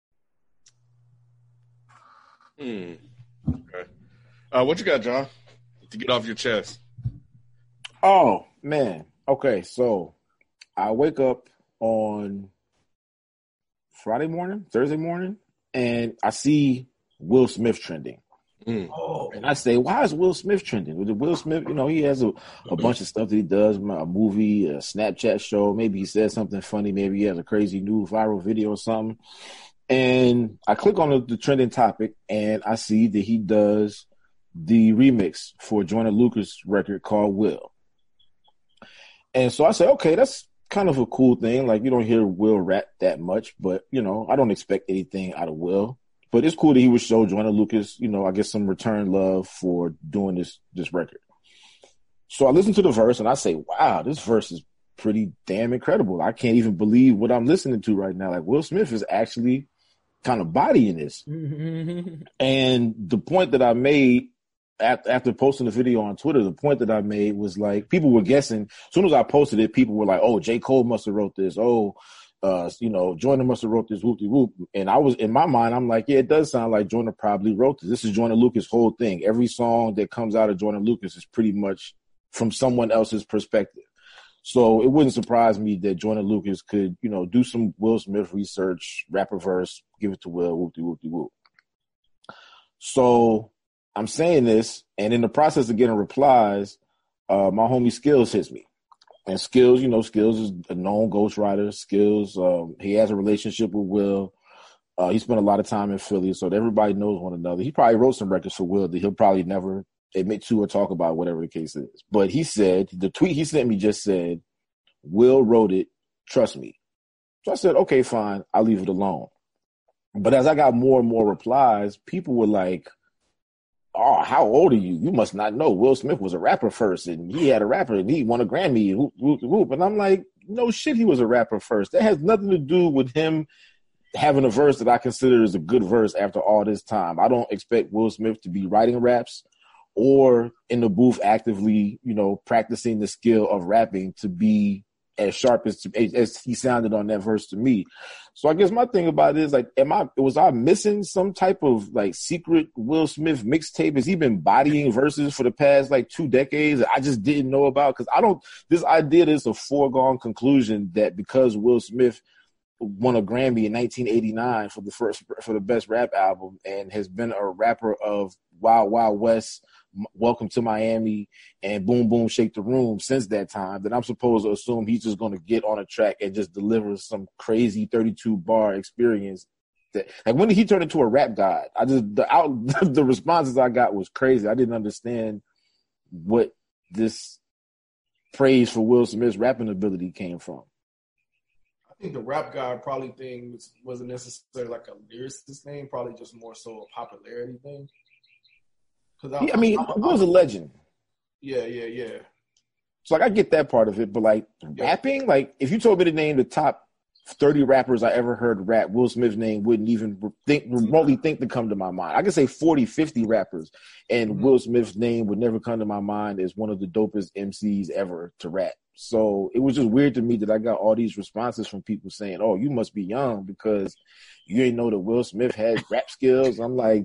C: Hmm. Okay. Uh, what you got, John, to get off your chest?
G: Oh, man. Okay, so I wake up on Friday morning, Thursday morning, and I see Will Smith trending.
C: Mm.
G: Oh. And I say, why is Will Smith trending? With Will Smith, you know, he has a, a bunch of stuff that he does, a movie, a Snapchat show. Maybe he says something funny. Maybe he has a crazy new viral video or something. And I click on the, the trending topic, and I see that he does the remix for Joyner Lucas record called Will. And so I say, okay, that's kind of a cool thing. Like, you don't hear Will rap that much, but, you know, I don't expect anything out of Will. But it's cool that he would show Joyner Lucas, you know, I guess some return love for doing this this record. So I listen to the verse and I say, wow, this verse is pretty damn incredible. I can't even believe what I'm listening to right now. Like, Will Smith is actually kind of bodying this. And the point that I made after, after posting the video on Twitter, the point that I made was like, people were guessing. As soon as I posted it, people were like, oh, J. Cole must have wrote this. Oh, Uh, you know, Joyner must have wrote this whoop-de-whoop. And I was, in my mind, I'm like, yeah, it does sound like Joyner probably wrote this. This is Joyner Lucas' whole thing. Every song that comes out of Joyner Lucas is pretty much from someone else's perspective. So it wouldn't surprise me that Joyner Lucas could, you know, do some Will Smith research, rap a verse, give it to Will, whoop-de-whoop-de-whoop. So I'm saying this, and in the process of getting replies, uh, my homie Skills hits me. And Skills, you know, Skills is a known ghostwriter. Skills, um, he has a relationship with Will. Uh, he spent a lot of time in Philly, so everybody knows one another. He probably wrote some records for Will that he'll probably never admit to or talk about, whatever the case is. But he said, the tweet he sent me just said, Will wrote it, trust me. So I said, okay, fine, I'll leave it alone. But as I got more and more replies, people were like, oh, how old are you? You must not know. Will Smith was a rapper first, and he had a rapper, and he won a Grammy, and whoop, whoop, whoop. And I'm like, no shit, he was a rapper first. That has nothing to do with him having a verse that I consider is a good verse after all this time. I don't expect Will Smith to be writing raps or in the booth actively, you know, practicing the skill of rapping to be as sharp as, as he sounded on that verse to me. So I guess my thing about it is, like, am I, was I missing some type of like secret Will Smith mixtape? Has he been bodying verses for the past like two decades that I just didn't know about? Cause I don't, this idea that it's a foregone conclusion that because Will Smith won a Grammy in nineteen eighty-nine for the first, for the best rap album and has been a rapper of Wild Wild West, Welcome to Miami, and Boom Boom Shake the Room since that time, then I'm supposed to assume he's just going to get on a track and just deliver some crazy thirty-two bar experience. That, like, when did he turn into a rap god? I just, the out, the responses I got was crazy. I didn't understand what this praise for Will Smith's rapping ability came from.
E: I think the rap god probably thing was, wasn't necessarily like a lyricist thing, probably just more so a popularity thing. I,
G: yeah, I mean,
E: I, I,
G: Will's a legend.
E: Yeah, yeah, yeah.
G: So, like, I get that part of it, but, like, yeah. rapping, like, if you told me to name the top thirty rappers I ever heard rap, Will Smith's name wouldn't even think remotely think to come to my mind. I could say forty, fifty rappers, and mm-hmm. Will Smith's name would never come to my mind as one of the dopest M Cs ever to rap. So it was just weird to me that I got all these responses from people saying, oh, you must be young because you didn't know that Will Smith had rap skills. I'm like,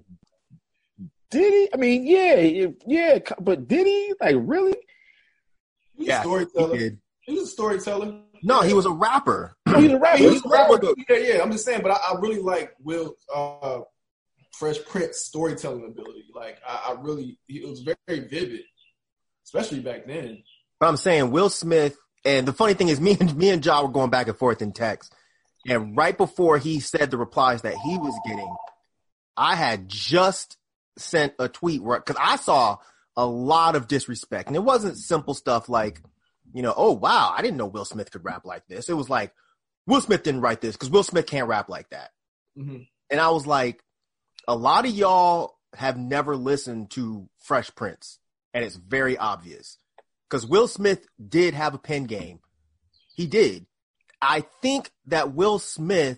G: did he? I mean, yeah, yeah, but did he? Like, really?
E: He's
A: yeah,
E: a storyteller.
A: He,
E: he was a storyteller.
A: No, he was a rapper.
G: No, he's a rapper.
E: He's,
G: he's
E: a rapper. rapper. Yeah, yeah. I'm just saying, but I, I really like Will uh, Fresh Prince storytelling ability. Like, I, I really, it was very, very vivid, especially back then.
A: But I'm saying Will Smith, and the funny thing is, me and me and Ja were going back and forth in text, and right before he said the replies that he was getting, I had just sent a tweet because I saw a lot of disrespect, and it wasn't simple stuff like, you know, oh wow, I didn't know Will Smith could rap like this. It was like, Will Smith didn't write this because Will Smith can't rap like that.
E: Mm-hmm.
A: And I was like, a lot of y'all have never listened to Fresh Prince, and it's very obvious because Will Smith did have a pen game. He did. I think that Will Smith,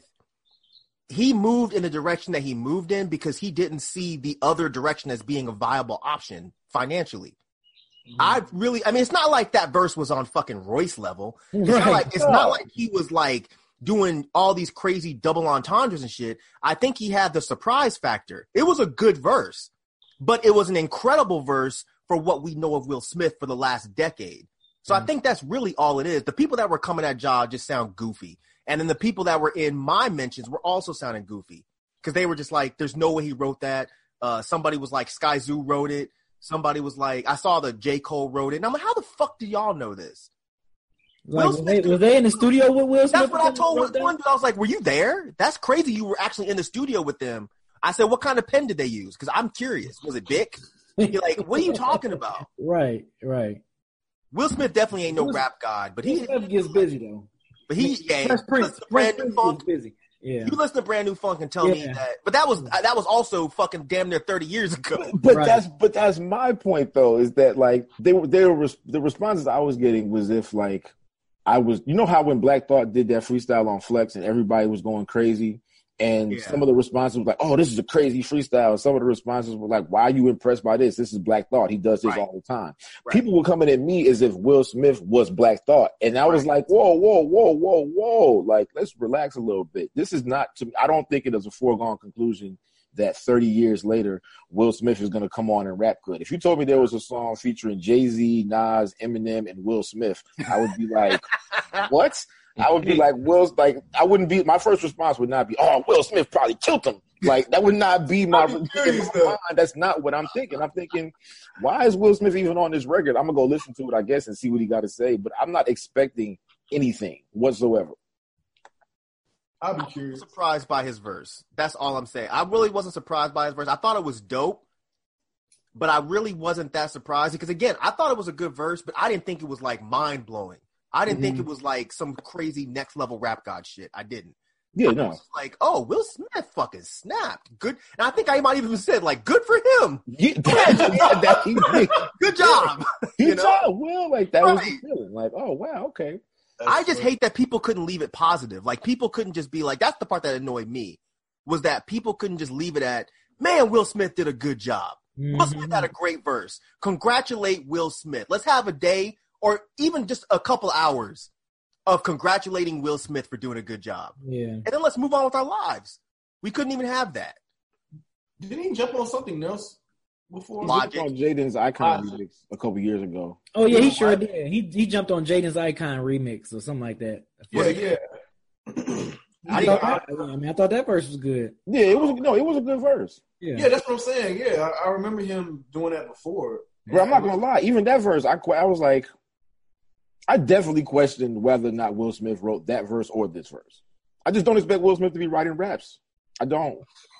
A: he moved in the direction that he moved in because he didn't see the other direction as being a viable option financially. Mm-hmm. I really, I mean, it's not like that verse was on fucking Royce level. It's
F: Right.
A: not like, it's not like he was like doing all these crazy double entendres and shit. I think he had the surprise factor. It was a good verse, but it was an incredible verse for what we know of Will Smith for the last decade. So mm-hmm. I think that's really all it is. The people that were coming at Ja just sound goofy. And then the people that were in my mentions were also sounding goofy because they were just like, there's no way he wrote that. Uh, somebody was like, Sky Zoo wrote it. Somebody was like, I saw the J. Cole wrote it. And I'm like, how the fuck do y'all know this?
F: Like, was, they, was they in the studio with Will Smith?
A: That's what I told one dude. I was like, were you there? That's crazy. You were actually in the studio with them. I said, what kind of pen did they use? Because I'm curious. Was it Bic? You're like, what are you talking about?
F: Right, right.
A: Will Smith definitely ain't no Will, rap god, but he
F: Will gets busy though.
A: But he, yeah,
F: Fresh Prince,
A: brand new funk.
F: Busy. Yeah.
A: You listen to Brand New Funk and tell yeah. me that, but that was that was also fucking damn near thirty years ago.
G: But, but
F: right.
G: that's but that's my point though, is that like they were they were the responses I was getting was if like I was, you know how when Black Thought did that freestyle on Flex and everybody was going crazy, and yeah. some of the responses were like, "Oh, this is a crazy freestyle." And some of the responses were like, "Why are you impressed by this? This is Black Thought. He does this right. all the time." Right. People were coming at me as if Will Smith was Black Thought, and I was right. like, "Whoa, whoa, whoa, whoa, whoa! Like, let's relax a little bit. This is not. To, I don't think it is a foregone conclusion that thirty years later, Will Smith is going to come on and rap good. If you told me there was a song featuring Jay-Z, Nas, Eminem, and Will Smith, I would be like, what? I would be like, Will's like, I wouldn't be, my first response would not be, oh, Will Smith probably killed him. Like, that would not be my, in my mind. That's not what I'm thinking. I'm thinking, why is Will Smith even on this record? I'm going to go listen to it, I guess, and see what he got to say. But I'm not expecting anything whatsoever.
E: I'll be curious.
A: I'm surprised by his verse. That's all I'm saying. I really wasn't surprised by his verse. I thought it was dope, but I really wasn't that surprised because, again, I thought it was a good verse, but I didn't think it was like mind blowing. I didn't mm-hmm. think it was like some crazy next level rap god shit. I didn't.
G: Yeah,
A: I
G: no.
A: was like, oh, Will Smith fucking snapped. Good. And I think I might even said like, good for him.
G: Yeah, that, that, he,
A: good job.
G: Good
A: you know?
G: job, Will. Like that
A: right.
G: was the feeling. Like, oh wow, okay.
A: That's I just true. hate that people couldn't leave it positive. Like people couldn't just be like, that's the part that annoyed me, was that people couldn't just leave it at, man, Will Smith did a good job. Mm-hmm. Will Smith had a great verse. Congratulate Will Smith. Let's have a day or even just a couple hours of congratulating Will Smith for doing a good job.
F: Yeah.
A: And then let's move on with our lives. We couldn't even have that.
E: Didn't he jump on something else before?
G: Logic. On Jaden's Icon remix a couple years ago.
F: Oh yeah, he sure did. He he jumped on Jaden's Icon remix or something like that.
E: Yeah, yeah.
F: I, thought that, I mean, I thought that verse was good.
G: Yeah, it was no, it was a good verse.
E: Yeah, yeah, that's what I'm saying. Yeah, I, I remember him doing that before.
G: But I'm not gonna lie, even that verse, I I was like, I definitely questioned whether or not Will Smith wrote that verse or this verse. I just don't expect Will Smith to be writing raps. I don't.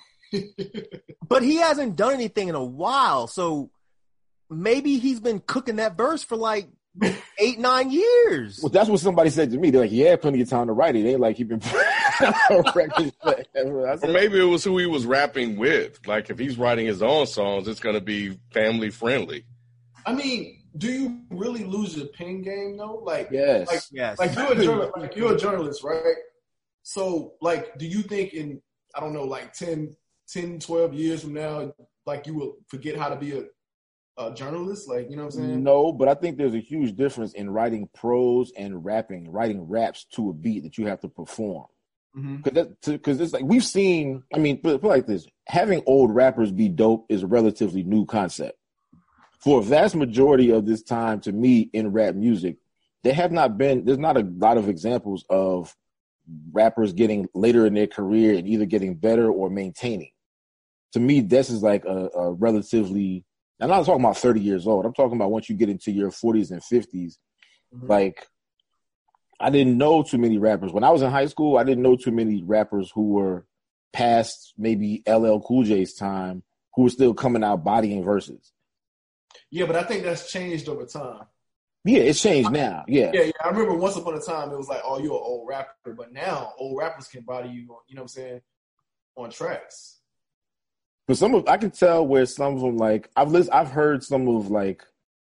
A: But he hasn't done anything in a while, so maybe he's been cooking that verse for like eight, nine years.
G: Well, that's what somebody said to me. They're like, he had plenty of time to write it. It ain't like he been records forever.
C: Or maybe it was who he was rapping with. Like, if he's writing his own songs, it's going to be family friendly.
E: I mean, do you really lose your pen game though? Like,
G: yes,
E: like,
A: yes.
E: like you're a journalist, like you're a journalist, right? So, like, do you think in, I don't know, like ten, ten, twelve years from now, like you will forget how to be a, a journalist? Like, you know what I'm saying?
G: No, but I think there's a huge difference in writing prose and rapping, writing raps to a beat that you have to perform. Because mm-hmm. it's like we've seen, I mean, put, put it like this, having old rappers be dope is a relatively new concept. For a vast majority of this time, to me, in rap music, there have not been, there's not a lot of examples of rappers getting later in their career and either getting better or maintaining. To me, this is like a, a relatively, I'm not talking about thirty years old. I'm talking about once you get into your forties and fifties. Mm-hmm. Like, I didn't know too many rappers. When I was in high school, I didn't know too many rappers who were past maybe L L Cool J's time who were still coming out bodying verses.
E: Yeah, but I think that's changed over time.
G: Yeah, it's changed now. Yeah.
E: Yeah, yeah. I remember once upon a time it was like, oh, you're an old rapper, but now old rappers can body you on, you know what I'm saying, on tracks.
G: But some of I can tell where some of them like I've listened, I've heard some of like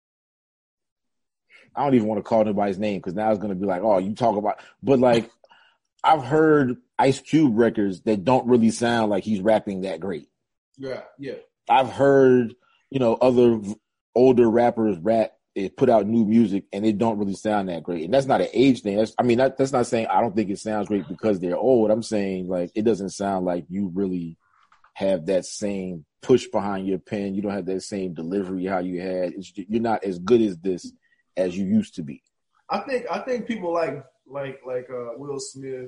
G: I don't even want to call anybody's name because now it's gonna be like, oh, you talk about, but like I've heard Ice Cube records that don't really sound like he's rapping that great.
E: Yeah, yeah.
G: I've heard, you know, other older rappers rap, they put out new music and it don't really sound that great. And that's not an age thing. That's, I mean, that, that's not saying I don't think it sounds great because they're old. I'm saying like it doesn't sound like you really have that same push behind your pen. You don't have that same delivery how you had. It's, you're not as good as this as you used to be.
E: I think I think people like like like uh, Will Smith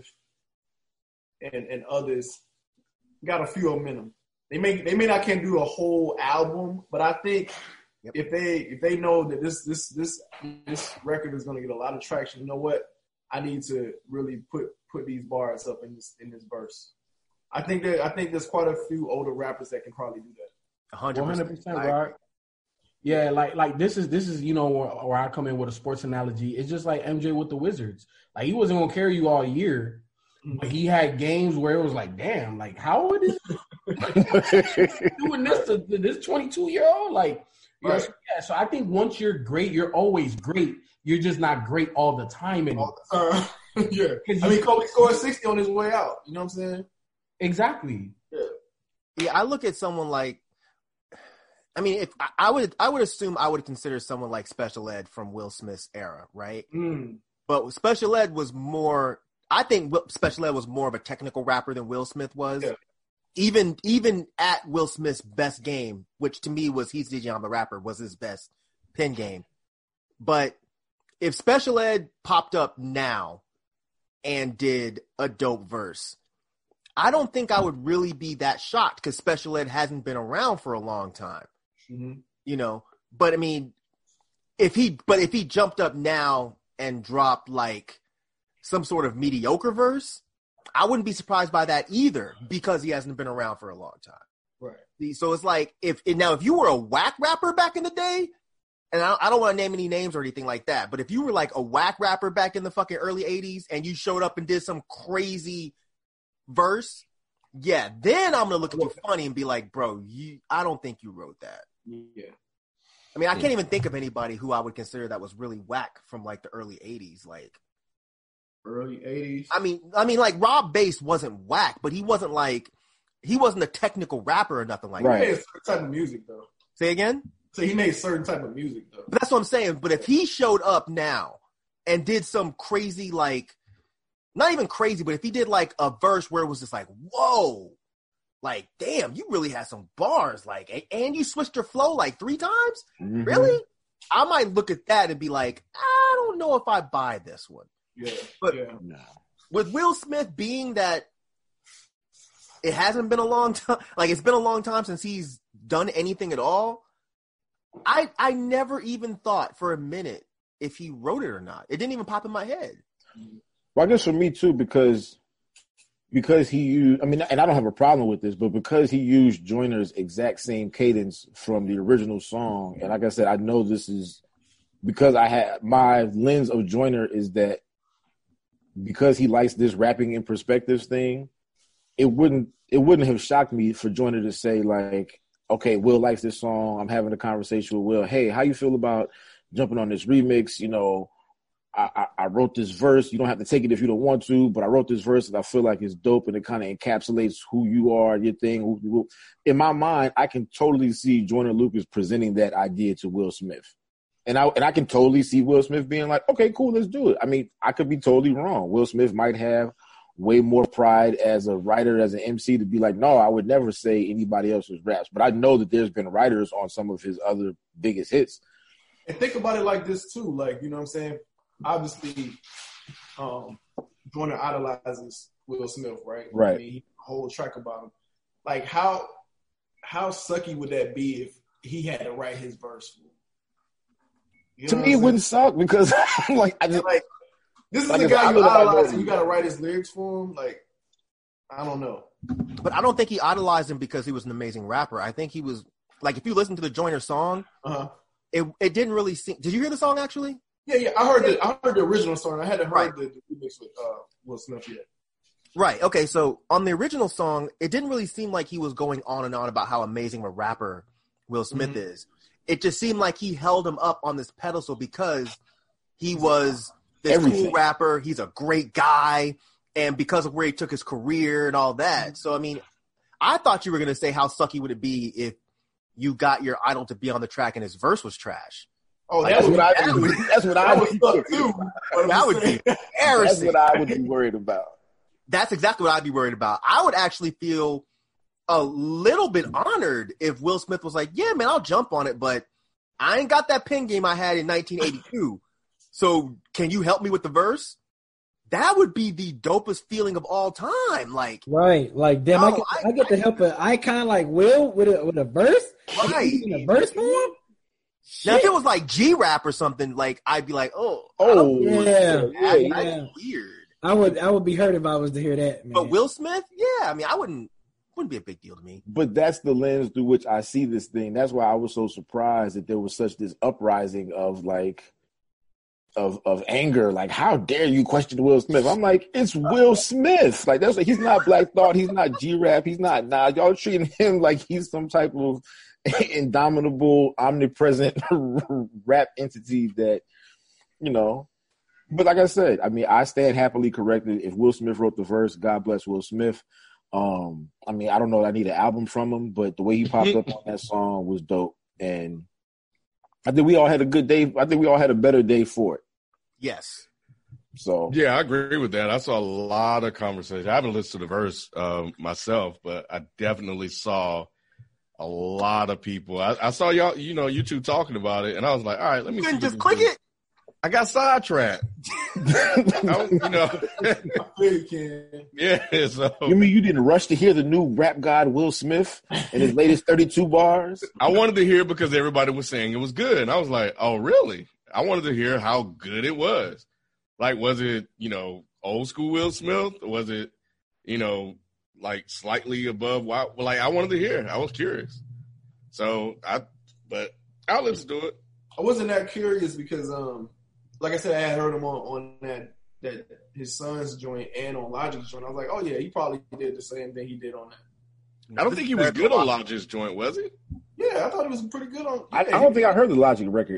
E: and and others got a few of them in them. They may they may not can do a whole album, but I think yep. if they if they know that this this this this record is going to get a lot of traction, you know what? I need to really put put these bars up in this in this verse. I think that I think there's quite a few older rappers that can probably do that.
A: one hundred percent,
I: right? Yeah, like like this is this is you know where, where I come in with a sports analogy. It's just like M J with the Wizards. Like he wasn't gonna carry you all year, but he had games where it was like, damn, like how old is like, doing this to, to this twenty-two year old? Like, you right. know, so, yeah. So I think once you're great, you're always great. You're just not great all the time anymore.
E: Uh, yeah, I mean, Kobe scored sixty on his way out. You know what I'm saying?
I: Exactly.
E: Yeah.
A: Yeah, I look at someone like. I mean, if I would, I would assume I would consider someone like Special Ed from Will Smith's era, right?
E: Mm.
A: But Special Ed was more. I think Special Ed was more of a technical rapper than Will Smith was.
E: Yeah.
A: Even even at Will Smith's best game, which to me was He's D J, I'm the Rapper, was his best pen game. But if Special Ed popped up now and did a dope verse, I don't think I would really be that shocked because Special Ed hasn't been around for a long time.
E: Mm-hmm.
A: You know, but I mean, if he, but if he jumped up now and dropped like some sort of mediocre verse, I wouldn't be surprised by that either because he hasn't been around for a long time.
E: Right.
A: So it's like if now if you were a whack rapper back in the day, and I, I don't want to name any names or anything like that, but if you were like a whack rapper back in the fucking early eighties and you showed up and did some crazy verse, yeah, then I'm gonna look at you funny and be like, bro, you, I don't think you wrote that.
E: Yeah.
A: I mean, I can't even think of anybody who I would consider that was really whack from like the early eighties. Like
E: early eighties.
A: I mean, I mean, like Rob Bass wasn't whack, but he wasn't like he wasn't a technical rapper or nothing like
E: right.
A: that.
E: He made a certain type of music though.
A: Say again?
E: So he made a certain type of music though.
A: But that's what I'm saying. But if he showed up now and did some crazy, like, not even crazy, but if he did like a verse where it was just like, whoa. Like, damn, you really had some bars. Like, and you switched your flow like three times?
G: Mm-hmm.
A: Really? I might look at that and be like, I don't know if I buy this one.
E: Yeah.
A: But
E: yeah.
G: No.
A: with Will Smith being that it hasn't been a long time, like it's been a long time since he's done anything at all, I I never even thought for a minute if he wrote it or not. It didn't even pop in my head.
G: Well, I guess for me too, because because he used, I mean, and I don't have a problem with this, but because he used Joyner's exact same cadence from the original song, and like I said, I know this is because I had my lens of Joyner is that because he likes this rapping in perspectives thing, it wouldn't it wouldn't have shocked me for Joyner to say like, okay, Will likes this song. I'm having a conversation with Will. Hey, how you feel about jumping on this remix? You know, I, I, I wrote this verse. You don't have to take it if you don't want to, but I wrote this verse and I feel like it's dope and it kind of encapsulates who you are, your thing. Who, who. In my mind, I can totally see Joyner Lucas presenting that idea to Will Smith. And I and I can totally see Will Smith being like, okay, cool, let's do it. I mean, I could be totally wrong. Will Smith might have way more pride as a writer, as an M C, to be like, no, I would never say anybody else's raps. But I know that there's been writers on some of his other biggest hits.
E: And think about it like this too. Like, you know what I'm saying? Obviously, um, Joyner idolizes Will Smith, right?
G: Right.
E: I mean, he whole track about him. Like, how how sucky would that be if he had to write his verse for him? You
G: to me, it wouldn't suck because I'm like, I just
E: like this is
G: like
E: the guy you
G: I
E: idolize, and you got to write his lyrics for him. Like, I don't know,
A: but I don't think he idolized him because he was an amazing rapper. I think he was like, if you listen to the Joyner song,
E: uh-huh.
A: it it didn't really seem. Did you hear the song actually?
E: Yeah, yeah. I heard the I heard the original song. I hadn't heard
A: Right.
E: the, the remix with uh, Will Smith yet.
A: Right. Okay. So on the original song, it didn't really seem like he was going on and on about how amazing of a rapper Will Smith
E: Mhm.
A: is. It just seemed like he held him up on this pedestal because he was this
G: Everything.
A: cool rapper. He's a great guy. And because of where he took his career and all that. So, I mean, I thought you were going to say how sucky would it be if you got your idol to be on the track and his verse was trash.
E: Oh,
A: Like,
E: that
G: That's
E: was
G: what I.
A: that would-
G: That's what I
E: that was
G: would.
E: stuck too. But
A: That
E: I'm
A: would be
E: saying-
G: That's
A: embarrassing.
G: what I would be worried about.
A: That's exactly what I'd be worried about. I would actually feel a little bit honored if Will Smith was like, yeah, man, I'll jump on it, but I ain't got that pen game I had in nineteen eighty-two. So can you help me with the verse? That would be the dopest feeling of all time. Like,
F: Right, like damn, I
A: Oh,
F: get,
A: I-
F: I, get to help an icon like Will with a with a verse,
A: Right.
F: in a verse form.
A: now if
F: Shit.
A: it was like G-Rap or something, like, I'd be like, oh,
G: Oh,
F: Yeah,
A: that,
F: yeah.
A: that's weird.
F: I would I would be hurt if I was to hear that. Man.
A: But Will Smith, yeah, I mean, I wouldn't, wouldn't be a big deal to me.
G: But that's the lens through which I see this thing. That's why I was so surprised that there was such this uprising of like of of anger. Like, how dare you question Will Smith? I'm like, it's Will Smith. Like, that's like, he's not Black Thought. He's not G-Rap. He's not Nah. Y'all treating him like he's some type of indomitable, omnipresent rap entity that, you know. But like I said, I mean, I stand happily corrected. If Will Smith wrote the verse, God bless Will Smith. Um, I mean, I don't know that I need an album from him, but the way he popped up on that song was dope. And I think we all had a good day. I think we all had a better day for it.
A: Yes.
G: So
C: Yeah, I agree with that. I saw a lot of conversation. I haven't listened to the verse um, myself, but I definitely saw a lot of people. I, I saw y'all, you know, you two talking about it, and I was like, all right, let me
A: You
C: see
A: couldn't
C: what
A: just
C: this
A: click
C: is.
A: it.
C: I got sidetracked. I, you know,
E: I feel you can.
C: yeah. So
G: you mean you didn't rush to hear the new rap god Will Smith and his latest thirty-two bars?
C: I wanted to hear it because everybody was saying it was good, and I was like, oh, really? I wanted to hear how good it was. Like, was it, you know, old school Will Smith? Or was it, you know, like slightly above? Well, like, I wanted to hear. I was curious. So I, but I'll listen to it.
E: I wasn't that curious because, um, like I said, I had heard him on, on that that his son's joint and on Logic's joint. I was like, oh yeah, he probably did the same thing he did on that.
C: I don't think he was good on Logic's joint, was he?
E: Yeah, I thought he was pretty good on.
G: I,
E: yeah,
G: I don't think I heard the Logic record.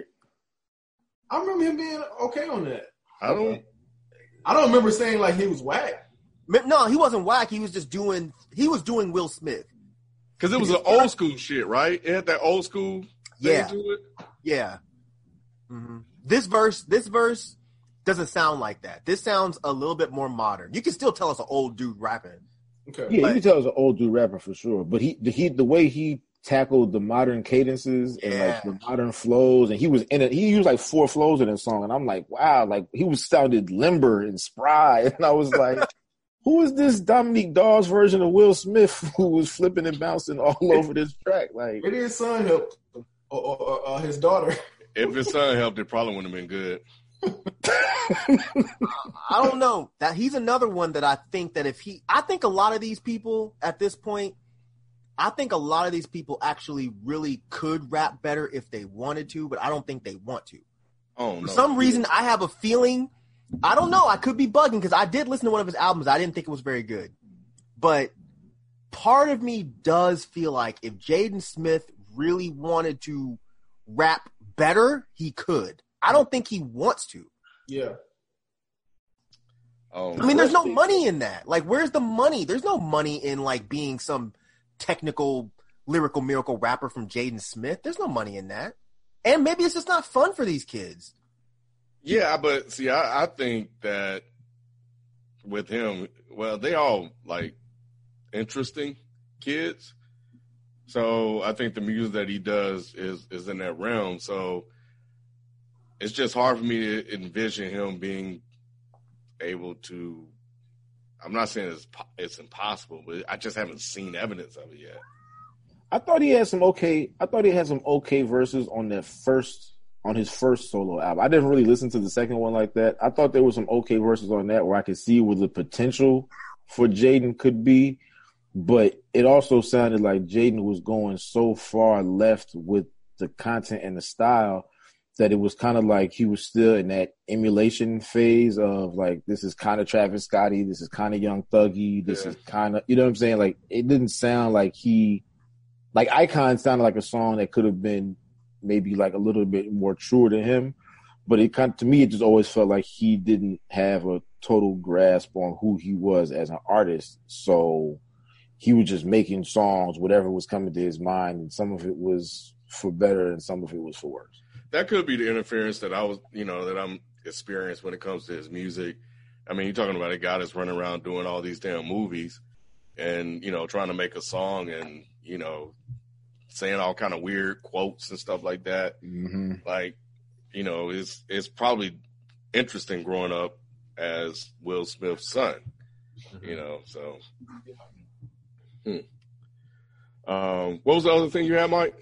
E: I remember him being okay on that.
C: I don't.
E: I don't remember saying like he was whack.
A: No, he wasn't whack. He was just doing, he was doing Will Smith.
C: Because it was an old school shit, right? It had that old school thing
A: Yeah.
C: to it.
A: Yeah. hmm This verse, this verse doesn't sound like that. This sounds a little bit more modern. You can still tell it's an old dude rapping.
E: Okay.
G: Yeah, you can tell it's an old dude rapper for sure. But he, the, he, the way he tackled the modern cadences and
A: Yeah.
G: like the modern flows, and he was in it. He used like four flows in that song, and I'm like, wow, like he was sounded limber and spry, and I was like, who is this Dominique Dawes version of Will Smith who was flipping and bouncing all over this track? Like,
E: Maybe his son helped, him, or, or, or uh, his daughter.
C: If his son helped, it probably wouldn't have been good.
A: I don't know. That he's another one that I think that if he, I think a lot of these people at this point, I think a lot of these people actually really could rap better if they wanted to, but I don't think they want to.
C: Oh,
A: For
C: no.
A: some reason, I have a feeling, I don't know, I could be bugging because I did listen to one of his albums. I didn't think it was very good. But part of me does feel like if Jaden Smith really wanted to rap better, he could. I don't think he wants to.
E: Yeah.
C: Oh,
A: I mean, there's no money in that. Like, where's the money? There's no money in, like, being some technical, lyrical miracle rapper from Jaden Smith. There's no money in that. And maybe it's just not fun for these kids.
C: yeah, but see, I, I think that with him, well, they all like interesting kids. So I think the music that he does is is in that realm. So it's just hard for me to envision him being able to. I'm not saying it's it's impossible, but I just haven't seen evidence of it yet.
G: I thought he had some okay. I thought he had some okay verses on that first, on his first solo album. I didn't really listen to the second one like that. I thought there was some okay verses on that where I could see where the potential for Jaden could be, but it also sounded like Jaden was going so far left with the content and the style that it was kind of like he was still in that emulation phase of like, this is kind of Travis Scotty, this is kind of Young Thuggy, this yeah. is kind of, you know what I'm saying? Like, it didn't sound like he, like Icon sounded like a song that could have been maybe like a little bit more truer to him, but it kind of, to me, it just always felt like he didn't have a total grasp on who he was as an artist. So he was just making songs, whatever was coming to his mind, and some of it was for better and some of it was for worse.
C: That could be the interference that I was, you know, that I'm experienced when it comes to his music. I mean, you're talking about a guy that's running around doing all these damn movies and, you know, trying to make a song and, you know, saying all kind of weird quotes and stuff like that.
G: Mm-hmm. Like,
C: you know, it's, it's probably interesting growing up as Will Smith's son, you know, so. Hmm. Um, what was the other thing you had, Mike?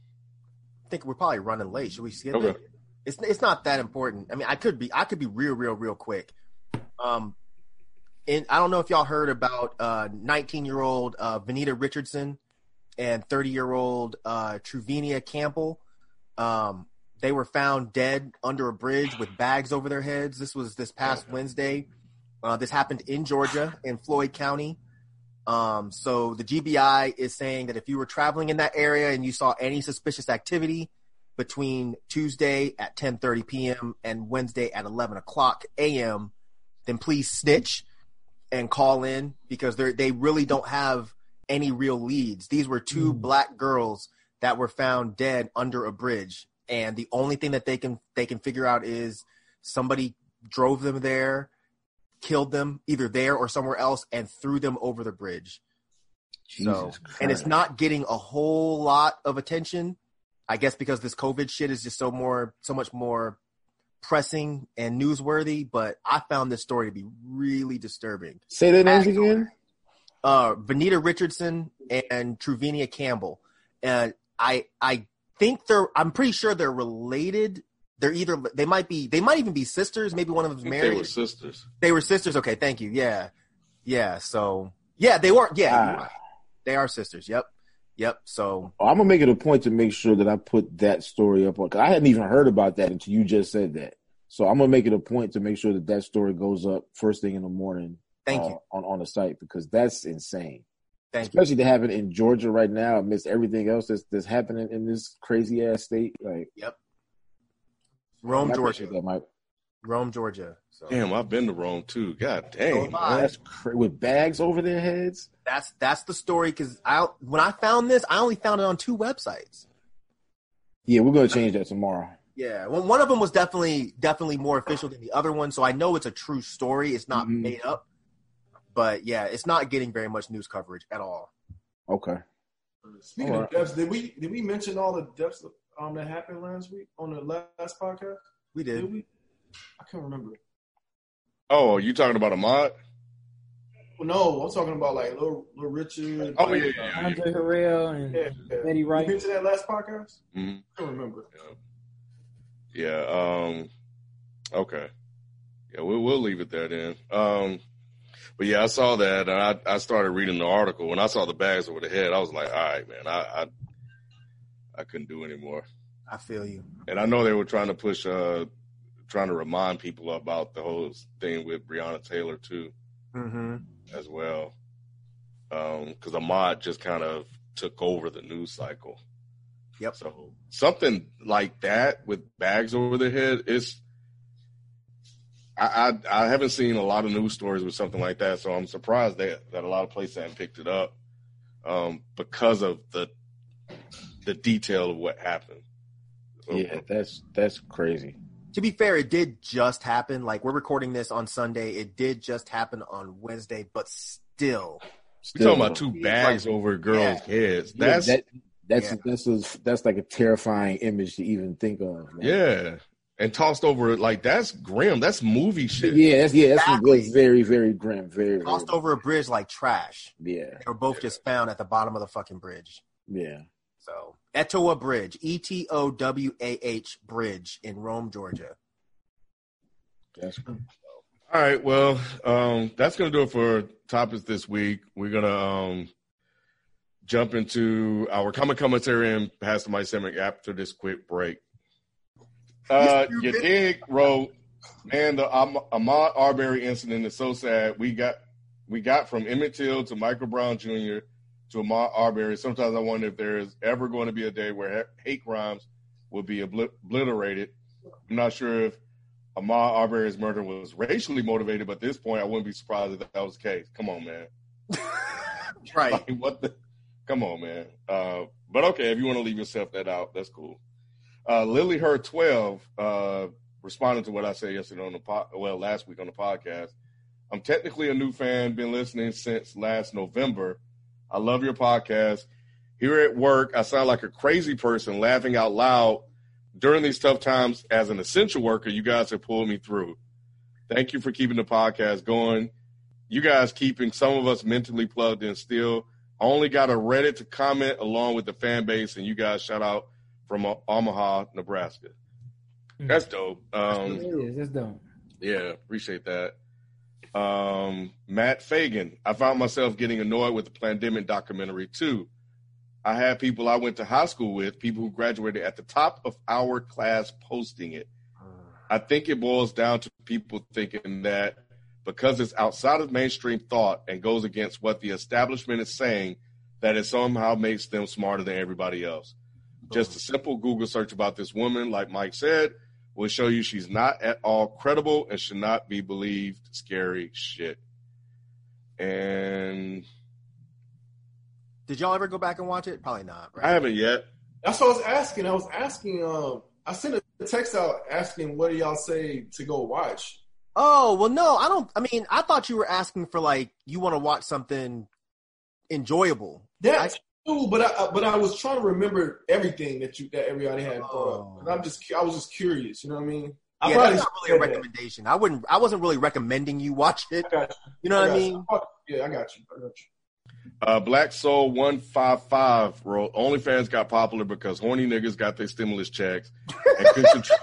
A: I think we're probably running late. Should we skip
C: okay.
A: it? It's it's not that important. I mean, I could be I could be real, real, real quick. Um, and I don't know if y'all heard about uh nineteen-year-old uh, Vanita Richardson and thirty-year-old uh, Truvinia Campbell. Um, they were found dead under a bridge with bags over their heads. This was this past Wednesday. Uh, this happened in Georgia, in Floyd County. Um, so the G B I is saying that if you were traveling in that area and you saw any suspicious activity between Tuesday at ten thirty p.m. and Wednesday at eleven o'clock a.m., then please snitch and call in because they they really don't have any real leads. These were two mm. black girls that were found dead under a bridge, and the only thing that they can they can figure out is somebody drove them there, killed them either there or somewhere else, and threw them over the bridge.
G: Jesus
A: so,
G: Christ.
A: And it's not getting a whole lot of attention, I guess, because this COVID shit is just so more, so much more pressing and newsworthy. But I found this story to be really disturbing.
G: Say their names again.
A: Uh, Vanita Richardson and Truvinia Campbell. And I, I think they're. I'm pretty sure they're related. They're either they might be they might even be sisters. Maybe one of them's married.
C: They were sisters.
A: They were sisters. Okay, thank you. Yeah, yeah. So yeah, they were. Yeah, ah. They are sisters. Yep, yep. So
G: oh, I'm gonna make it a point to make sure that I put that story up on because I hadn't even heard about that until you just said that. So I'm gonna make it a point to make sure that that story goes up first thing in the morning.
A: Thank
G: uh,
A: you
G: on on the site because that's insane.
A: Thank
G: Especially
A: you.
G: to have it in Georgia right now amidst everything else that's that's happening in this crazy ass state. Like,
A: yep. Rome,
G: I
A: Georgia.
G: That, Mike.
A: Rome, Georgia. So.
C: Damn, I've been to Rome too. God damn,
A: so
G: that's cra- with bags over their heads.
A: That's that's the story. Because I when I found this, I only found it on two websites.
G: Yeah, we're gonna change that tomorrow.
A: Yeah, well, one of them was definitely definitely more official than the other one, so I know it's a true story. It's not mm-hmm. made up. But yeah, it's not getting very much news coverage at all.
G: Okay.
E: Speaking
G: all
E: of right. deaths, did we did we mention all the deaths um that happened last week on the last podcast?
A: We did.
E: did we? I can't remember.
C: Oh, are you talking about Ahmad?
E: Well, no, I'm talking about like Lil, Lil Richard.
C: Oh yeah, yeah, yeah.
F: Andre Harrell and
E: yeah, yeah.
F: Betty Wright.
E: You mentioned that last podcast?
C: Mm-hmm.
E: I don't remember.
C: Yeah. yeah um. Okay. Yeah, we'll we'll leave it there then. Um. But yeah, I saw that, and I, I started reading the article. When I saw the bags over the head, I was like, all right, man, I, I I couldn't do anymore.
A: I feel you.
C: And I know they were trying to push, uh, trying to remind people about the whole thing with Breonna Taylor too,
A: mm-hmm.
C: as well, because um, Ahmad just kind of took over the news cycle.
A: Yep.
C: So something like that with bags over their head is. I, I I haven't seen a lot of news stories with something like that, so I'm surprised that, that a lot of places haven't picked it up um, because of the the detail of what happened. So,
G: yeah, that's that's crazy.
A: To be fair, it did just happen. Like, we're recording this on Sunday. It did just happen on Wednesday, but still.
C: We're talking about two bags like, over girls' yeah. heads. That's
G: yeah, that, that's
A: yeah.
G: that's a, that's like a terrifying image to even think of. Man.
C: Yeah. And tossed over like that's grim. That's movie shit.
G: Yeah, that's yeah, that's exactly. very, very grim. Very
A: tossed
G: very
A: over a bridge like trash.
G: Yeah,
A: they were both yeah. just found at the bottom of the fucking bridge.
G: Yeah.
A: So Etowah Bridge, E T O W A H Bridge in Rome, Georgia.
G: That's cool.
C: All right. Well, um, that's gonna do it for topics this week. We're gonna um, jump into our comic commentary and Pastor Mike segment after this quick break. Uh, you dig wrote, man, the Am- Ahmaud Arbery incident is so sad. We got we got from Emmett Till to Michael Brown Junior to Ahmaud Arbery. Sometimes I wonder if there is ever going to be a day where hate crimes will be obli- obliterated. I'm not sure if Ahmaud Arbery's murder was racially motivated, but at this point, I wouldn't be surprised if that was the case. Come on, man.
A: Right.
C: Like, what the? Come on, man. Uh, but okay, if you want to leave yourself that out, that's cool. Uh, Lily Her twelve uh, responded to what I said yesterday on the pod, well, last week on the podcast. I'm technically a new fan, been listening since last November. I love your podcast. Here at work, I sound like a crazy person laughing out loud. During these tough times as an essential worker, you guys have pulled me through. Thank you for keeping the podcast going. You guys keeping some of us mentally plugged in still. I only got a Reddit to comment along with the fan base, and you guys shout out from Omaha, Nebraska. That's dope. Um,
F: It is. That's dope.
C: yeah, appreciate that. Um, Matt Fagan. I found myself getting annoyed with the pandemic documentary too. I had people I went to high school with, people who graduated at the top of our class posting it. I think it boils down to people thinking that because it's outside of mainstream thought and goes against what the establishment is saying, that it somehow makes them smarter than everybody else. Just a simple Google search about this woman, like Mike said, will show you she's not at all credible and should not be believed. Scary shit. And
A: Did y'all ever go back and watch it? Probably not. Right?
C: I haven't yet.
E: That's what I was asking. I was asking. Um, I sent a text out asking, "What do y'all say to go watch?"
A: Oh well, no, I don't. I mean, I thought you were asking for like you want to watch something enjoyable.
E: That's true, but I but I was trying to remember everything that you that everybody had brought up. And I'm just I was just curious. You know what I mean? I
A: Yeah,
E: probably
A: that's not really a
E: said that.
A: recommendation. I wouldn't. I wasn't really recommending you watch it.
E: I got you.
A: You know what I
E: got
A: mean?
E: you. Yeah, I got you. I got you.
C: Uh, Black Soul one five five wrote, OnlyFans got popular because horny niggas got their stimulus checks and couldn't control,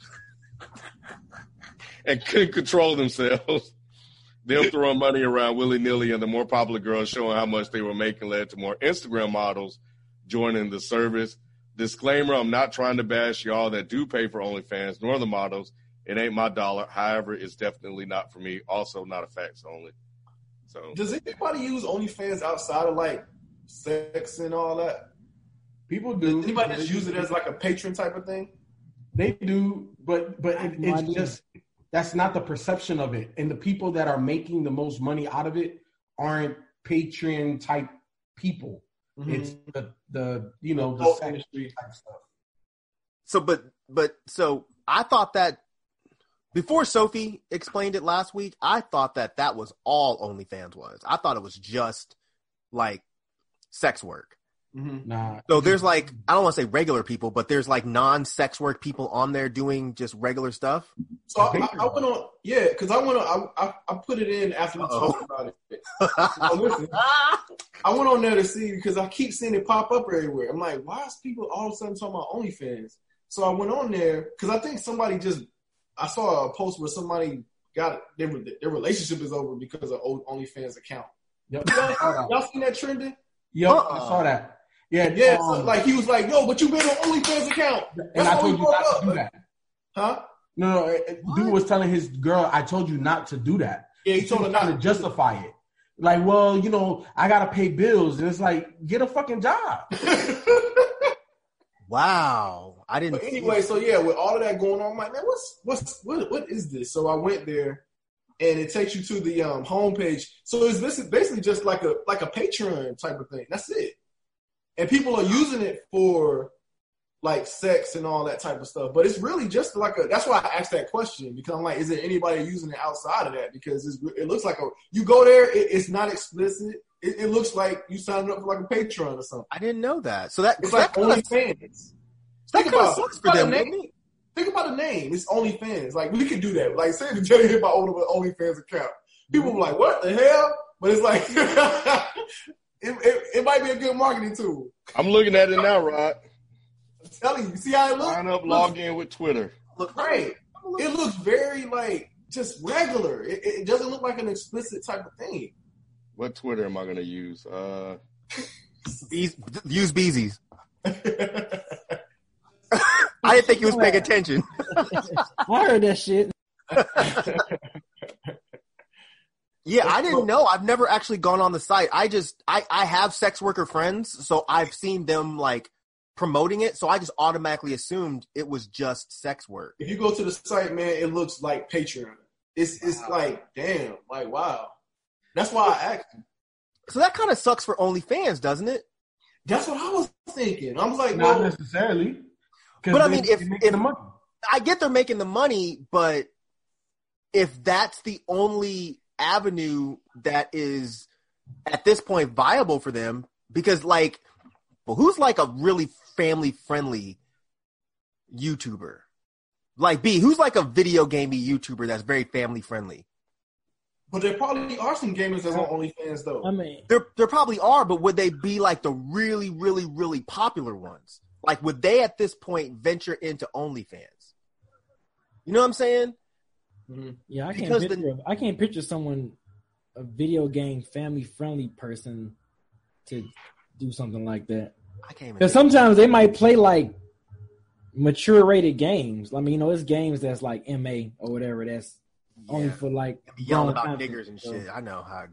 C: and couldn't control themselves. Them throwing money around willy-nilly, and the more popular girls showing how much they were making led to more Instagram models joining the service. Disclaimer, I'm not trying to bash y'all that do pay for OnlyFans, nor the models. It ain't my dollar. However, it's definitely not for me. Also, not a facts only. So,
E: Does anybody use OnlyFans outside of like sex and all that?
I: People do.
E: Does anybody just use it as like a patron type of thing?
I: They do, but but it,
F: No
I: it's
F: idea.
I: just that's not the perception of it. And the people that are making the most money out of it aren't Patreon type people.
E: Mm-hmm.
I: It's the the you know the
E: Oh,
I: sex
E: industry.
I: type stuff.
A: So, but but so I thought that before Sophie explained it last week, I thought that that was all OnlyFans was. I thought it was just like sex work.
E: Mm-hmm.
I: Nah.
A: So there's like, I don't want to say regular people, but there's like non-sex work people on there doing just regular stuff.
E: So I, I, I went on, yeah, because I went on, I, I, I put it in after we
A: Uh-oh.
E: talked about it. So listen, I went on there to see because I keep seeing it pop up everywhere. I'm like, why is people all of a sudden talking about OnlyFans? So I went on there because I think somebody just, I saw a post where somebody got their their relationship is over because of old OnlyFans account.
I: Yep.
E: Y'all, y'all seen that trending?
I: Yep,
A: Uh-uh.
I: I saw that. Yeah,
E: Yeah,
I: um,
E: so, like he was like, "Yo, but you been on OnlyFans account?"
I: and
E: That's
I: I
E: why
I: told
E: we
I: you
E: broke
I: not
E: up.
I: to do that.
E: Huh?
I: No, no, it- it- dude was telling his girl, I told you not to do that.
E: Yeah, he told her
I: He was
E: not
I: trying
E: to
I: to justify it. Like, well, you know, I gotta pay bills, and it's like, get a fucking job.
A: Wow. I didn't
E: But anyway, so yeah, with all of that going on, I'm like, man, what's what's what what is this? So I went there, and it takes you to the um, homepage. So it's this is basically just like a like a Patreon type of thing. That's it. And people are using it for like sex and all that type of stuff. But it's really just like a. That's why I asked that question, because I'm like, is there anybody using it outside of that? Because it's, it looks like a. You go there, it, it's not explicit. It, it looks like you signed up for like a Patreon or something.
A: I didn't know that. So that
E: It's
A: that
E: like
A: kinda-
E: OnlyFans.
A: that
E: Think
A: kind of
E: about-
A: sucks
E: think
A: for
E: about
A: them.
E: the
A: Doesn't
E: name.
A: it?
E: Think about the name. It's OnlyFans. Like, we could do that. Like, say the Jelly hit my own OnlyFans account. People were like, what the hell? But it's like, it, it, it might be a good marketing tool.
C: I'm looking at it now, Rod.
E: I'm telling you. See how it looks?
C: Sign up,
E: Looks
C: log in with Twitter.
A: Look
E: great. It looks very, like, just regular. It, it doesn't look like an explicit type of thing.
C: What Twitter am I going to use? Uh,
A: Bees, use Beezy's. I didn't think he was paying attention.
F: I heard that shit.
A: Yeah, I didn't know. I've never actually gone on the site. I just, I, I have sex worker friends, so I've seen them like promoting it. So I just automatically assumed it was just sex work.
E: If you go to the site, man, it looks like Patreon. It's it's wow. like, damn, like, wow. That's why I asked you.
A: So that kind of sucks for OnlyFans, doesn't it?
E: That's what I was thinking. I was like,
I: not
E: well,
I: necessarily.
A: But I mean, if, if
I: the money.
A: I get they're making the money, but if that's the only avenue that is at this point viable for them, because like, well, who's like a really family friendly YouTuber? Like B, who's like a video gamey YouTuber that's very family friendly?
E: But there probably are some gamers that's on OnlyFans though.
F: I mean,
A: there there probably are, but would they be like the really, really, really popular ones? Like, would they at this point venture into OnlyFans? You know what I'm saying?
F: Mm-hmm. Yeah, I can't
A: Because
F: picture.
A: the-
F: I can't picture someone, a video game family friendly person, to do something like that.
A: I can't even.
F: Because sometimes they might play like mature rated games. I mean, you know, it's games that's like M A or whatever. That's
A: Yeah.
F: only for like
A: Yelling
F: grown
A: about
F: content,
A: niggers and
F: so.
A: shit. I know how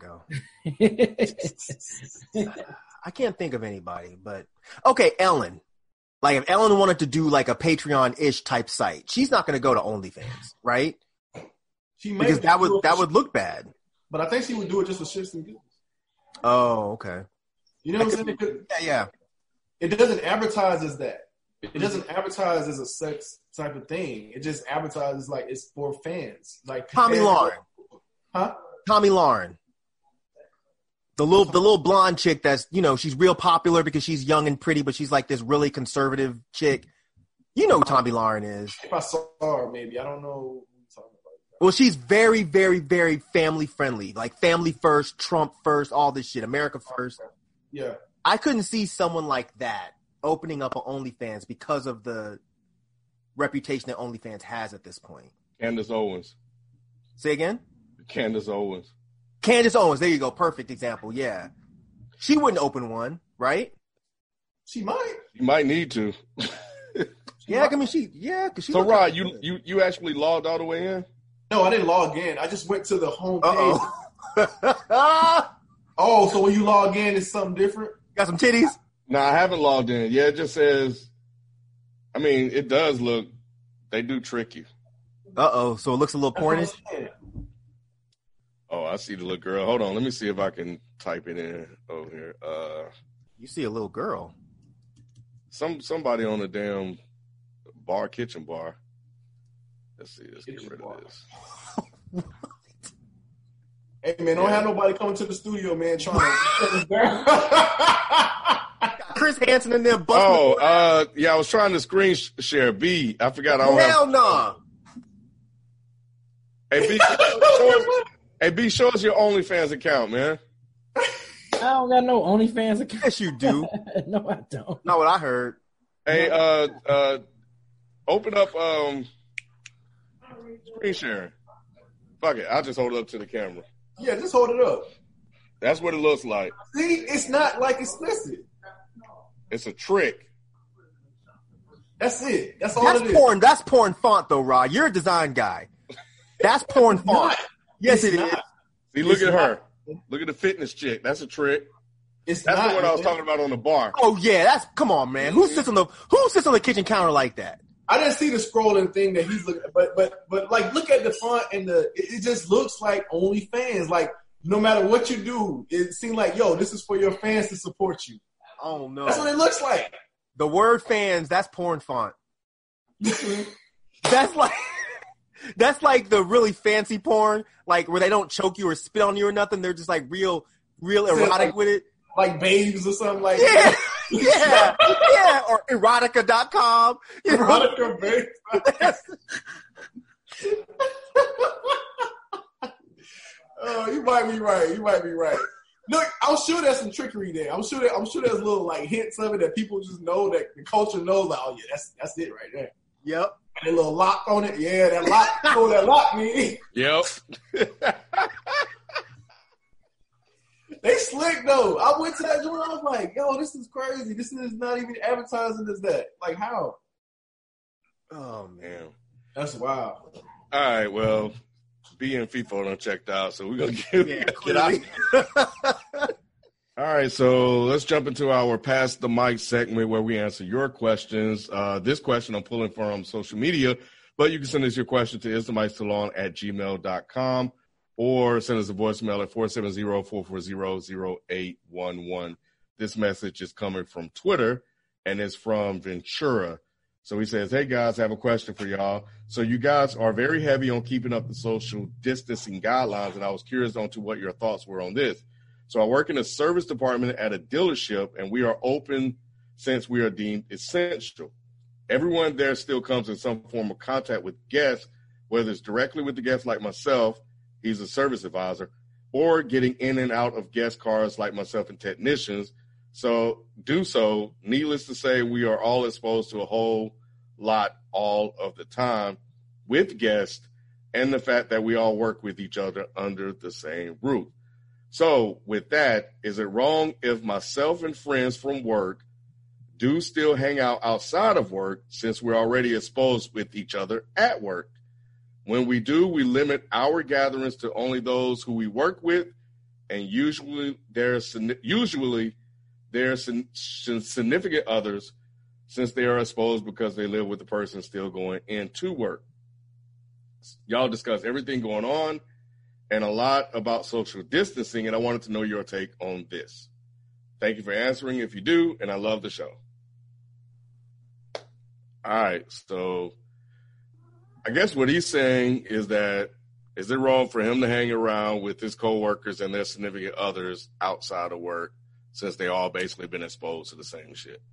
A: it go. I can't think of anybody, but okay, Ellen. Like if Ellen wanted to do like a Patreon-ish type site, she's not going to go to OnlyFans, right?
E: She may
A: Because that
E: do it
A: would that
E: for
A: would look bad.
E: But I think she would do it just for shits and giggles.
A: Oh, okay.
E: You know what I'm saying? Because
A: Yeah, yeah.
E: it doesn't advertise as that. It doesn't advertise as a sex type of thing. It just advertises like it's for fans. Like
A: Tommy
E: fans-
A: Lauren.
E: Huh?
A: Tommy Lauren. The little the little blonde chick that's, you know, she's real popular because she's young and pretty, but she's like this really conservative chick. You know who Tommy Lauren is.
E: If I saw her, maybe. I don't know who you're talking about.
A: Well, she's very, very, very family friendly. Like family first, Trump first, all this shit, America first.
E: Yeah.
A: I couldn't see someone like that opening up an OnlyFans because of the reputation that OnlyFans has at this point.
C: Candace Owens.
A: Say again?
C: Candace Owens.
A: Candace Owens. There you go. Perfect example. Yeah. She wouldn't open one, right?
E: She might.
C: You might need to.
A: Yeah, I mean, she, yeah. Cause she
C: So,
A: looked
C: Rod,
A: like-
C: you, you you actually logged all the way in?
E: No, I didn't log in. I just went to the home page.
A: Uh-oh.
E: Oh, so when you log in, it's something different?
A: Got some titties?
C: No, I haven't logged in. Yeah, it just says, I mean, it does look, they do trick you.
A: Uh-oh. So it looks a little pornish?
C: Oh, I see the little girl. Hold on. Let me see if I can type it in over here. Uh,
A: You see a little girl.
C: some Somebody on the damn bar, kitchen bar. Let's see. Let's get
E: Kitchen
C: rid
E: bar.
C: of this.
E: Hey, man, don't
C: Yeah.
E: have nobody coming to the studio, man, trying to...
A: Chris Hansen in there busting.
C: Oh, uh, yeah, I was trying to screen sh- share. B, I forgot I don't
A: Hell
C: have.
A: no.
C: Hey, B, show us, hey, B, show us your OnlyFans account, man.
F: I don't got no OnlyFans account.
A: Yes, you do.
F: No, I don't.
A: Not what I heard.
C: Hey, uh, uh, open up um, screen sharing. Fuck it, I'll just hold it up to the camera.
E: Yeah, just hold it up.
C: That's what it looks like.
E: See, it's not like explicit.
C: It's a trick.
E: That's it. That's all
A: That's
E: it is.
A: porn. That's porn font, though, Rod. You're a design guy. That's porn font.
E: not.
A: Yes,
E: It's
A: it is.
E: not.
C: See, look
E: It's
C: at her.
E: not.
C: Look at the fitness chick. That's a trick.
E: It's
C: That's
E: not.
C: the one I was
E: man.
C: talking about on the bar.
A: Oh yeah, that's come on, man. Who sits on the Who sits on the kitchen counter like that?
E: I didn't see the scrolling thing that he's looking, but but but like, look at the font and the. It, it just looks like OnlyFans. Like no matter what you do, it seems like yo, this is for your fans to support you.
A: Oh no,
E: That's what it looks like.
A: the word fans. That's porn font. That's like that's like the really fancy porn, like where they don't choke you or spit on you or nothing. They're just like real, real erotic with it.
E: Like babes or something like
A: Yeah,
E: that.
A: yeah, yeah. Or erotica dot com. You know?
E: Erotica babes. Oh, you might be right. You might be right. Look, I'm sure there's some trickery there. I'm sure that I'm sure there's little like hints of it that people just know, that the culture knows. Like, oh yeah, that's that's it right there.
A: Yep.
E: And a little lock on it. Yeah, that lock. Oh, that lock me.
C: Yep.
E: They slick though. I went to that joint. I was like, yo, this is crazy. This is not even advertising as that. Like how?
A: Oh man,
E: that's wild.
C: All right, well, B and FIFO done checked out, so we're gonna get,
A: Yeah,
C: get out. All right, so let's jump into our Pass the Mic segment where we answer your questions. Uh, this question I'm pulling from social media, but you can send us your question to isthemicsalon at gmail dot com or send us a voicemail at four seven zero, four four zero, zero eight one one. This message is coming from Twitter, and it's from Ventura. So he says, hey, guys, I have a question for y'all. So you guys are very heavy on keeping up the social distancing guidelines, and I was curious on to what your thoughts were on this. So I work in a service department at a dealership, and we are open since we are deemed essential. Everyone there still comes in some form of contact with guests, whether it's directly with the guests like myself, he's a service advisor, or getting in and out of guest cars like myself and technicians. So do so. Needless to say, we are all exposed to a whole lot all of the time with guests and the fact that we all work with each other under the same roof. So with that, is it wrong if myself and friends from work do still hang out outside of work since we're already exposed with each other at work? When we do, we limit our gatherings to only those who we work with, and usually there's usually there's significant others since they are exposed because they live with the person still going into work. Y'all discuss everything going on and a lot about social distancing, and I wanted to know your take on this. Thank you for answering if you do, and I love the show. All right, so I guess what he's saying is that is it wrong for him to hang around with his coworkers and their significant others outside of work since they all basically been exposed to the same shit?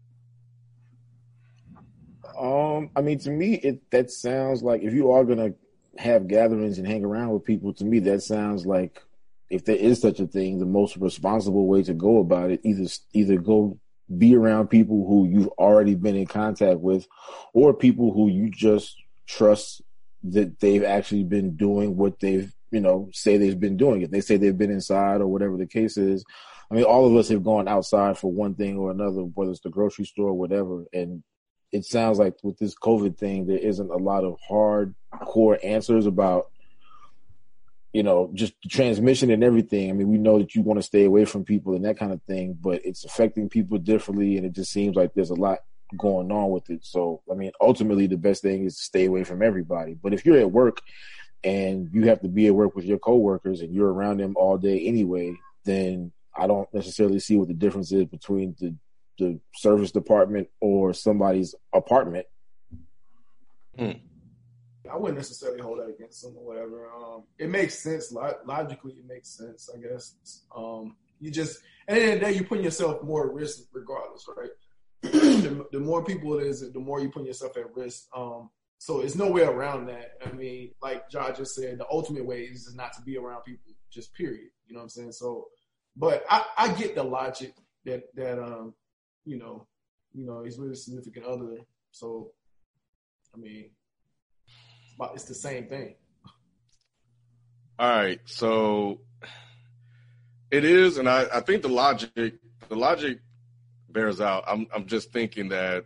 G: Um, I mean, to me, it that sounds like if you are gonna have gatherings and hang around with people, to me, that sounds like if there is such a thing, the most responsible way to go about it, either either go be around people who you've already been in contact with, or people who you just trust that they've actually been doing what they've, you know, say they've been doing. If they say they've been inside or whatever the case is, I mean, all of us have gone outside for one thing or another, whether it's the grocery store or whatever. And it sounds like with this COVID thing, there isn't a lot of hardcore answers about, you know, just transmission and everything. I mean, we know that you want to stay away from people and that kind of thing, but it's affecting people differently. And it just seems like there's a lot going on with it. So, I mean, ultimately the best thing is to stay away from everybody. But if you're at work and you have to be at work with your coworkers and you're around them all day anyway, then I don't necessarily see what the difference is between the the service department or somebody's apartment.
E: Hmm. I wouldn't necessarily hold that against them or whatever. Um, it makes sense. Logically, it makes sense, I guess. Um, you just, at the end of the day, you're putting yourself more at risk regardless, right? the, the more people it is, the more you put yourself at risk. Um, so it's no way around that. I mean, like John just said, the ultimate way is just not to be around people, just period. You know what I'm saying? So, but I, I get the logic that, that, um, you know, you know, he's with a significant other. So, I mean, but it's the same thing.
C: All right, so it is, and I, I think the logic, the logic bears out. I'm, I'm just thinking that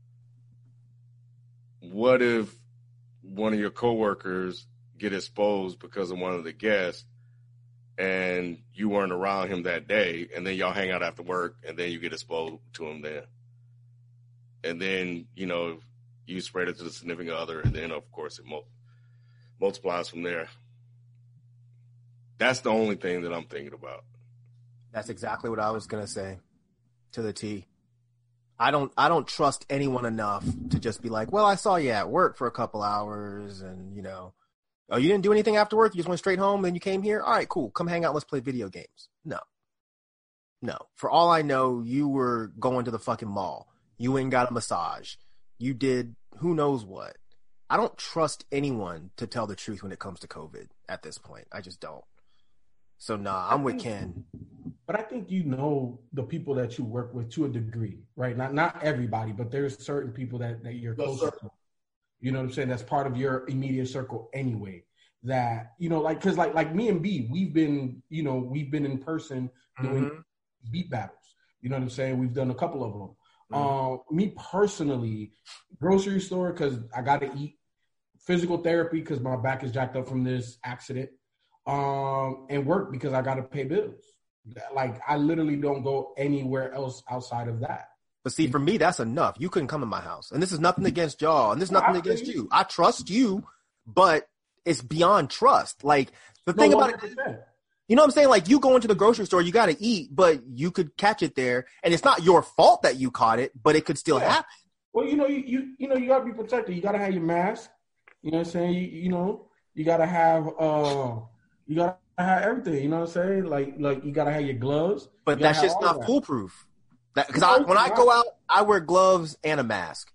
C: what if one of your coworkers get exposed because of one of the guests, and you weren't around him that day, and then y'all hang out after work, and then you get exposed to him there, and then you know you spread it to the significant other, and then of course it mul- multiplies from there. That's the only thing that I'm thinking about.
A: That's exactly what I was gonna say, to the T. I don't, I don't trust anyone enough to just be like, well, I saw you at work for a couple hours, and you know, oh, you didn't do anything after work? You just went straight home, then you came here? All right, cool. Come hang out. Let's play video games. No. No. For all I know, you were going to the fucking mall. You ain't got a massage. You did who knows what. I don't trust anyone to tell the truth when it comes to COVID at this point. I just don't. So, nah, I'm with Ken.
I: But I think you know the people that you work with to a degree, right? Not not everybody, but there's certain people that, that you're close to. You know what I'm saying? That's part of your immediate circle anyway. That, you know, like, because like like me and B, we've been, you know, we've been in person doing mm-hmm. beat battles. You know what I'm saying? We've done a couple of them. Mm-hmm. Uh, me personally, grocery store because I got to eat. Physical therapy because my back is jacked up from this accident. Um, and work because I got to pay bills. Like, I literally don't go anywhere else outside of that.
A: But see, for me, that's enough. You couldn't come in my house. And this is nothing against y'all. And this is nothing against you. I trust you, but it's beyond trust. Like, the thing about it, you know what I'm saying? Like, you go into the grocery store, you got to eat, but you could catch it there. And it's not your fault that you caught it, but it could still yeah. happen.
I: Well, you know, you, you, you know, you got to be protected. You got to have your mask. You know what I'm saying? You, you know, you got to have, uh, you got to have everything. You know what I'm saying? Like, like you got to have your gloves.
A: But that's just not that. foolproof. Because I, when I go out, I wear gloves and a mask,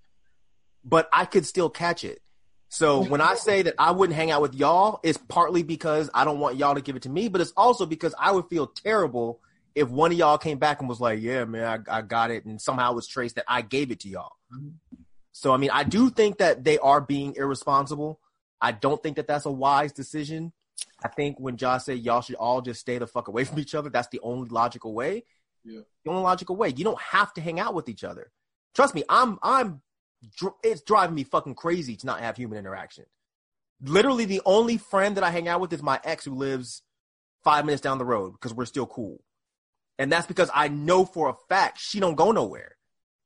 A: but I could still catch it. So when I say that I wouldn't hang out with y'all, it's partly because I don't want y'all to give it to me, but it's also because I would feel terrible if one of y'all came back and was like, yeah, man, I, I got it. And somehow it was traced that I gave it to y'all. Mm-hmm. So, I mean, I do think that they are being irresponsible. I don't think that that's a wise decision. I think when Josh said y'all should all just stay the fuck away from each other, that's the only logical way. Yeah. The only logical way. You don't have to hang out with each other. Trust me, I'm, I'm, it's driving me fucking crazy to not have human interaction. Literally, the only friend that I hang out with is my ex who lives five minutes down the road because we're still cool. And that's because I know for a fact she don't go nowhere.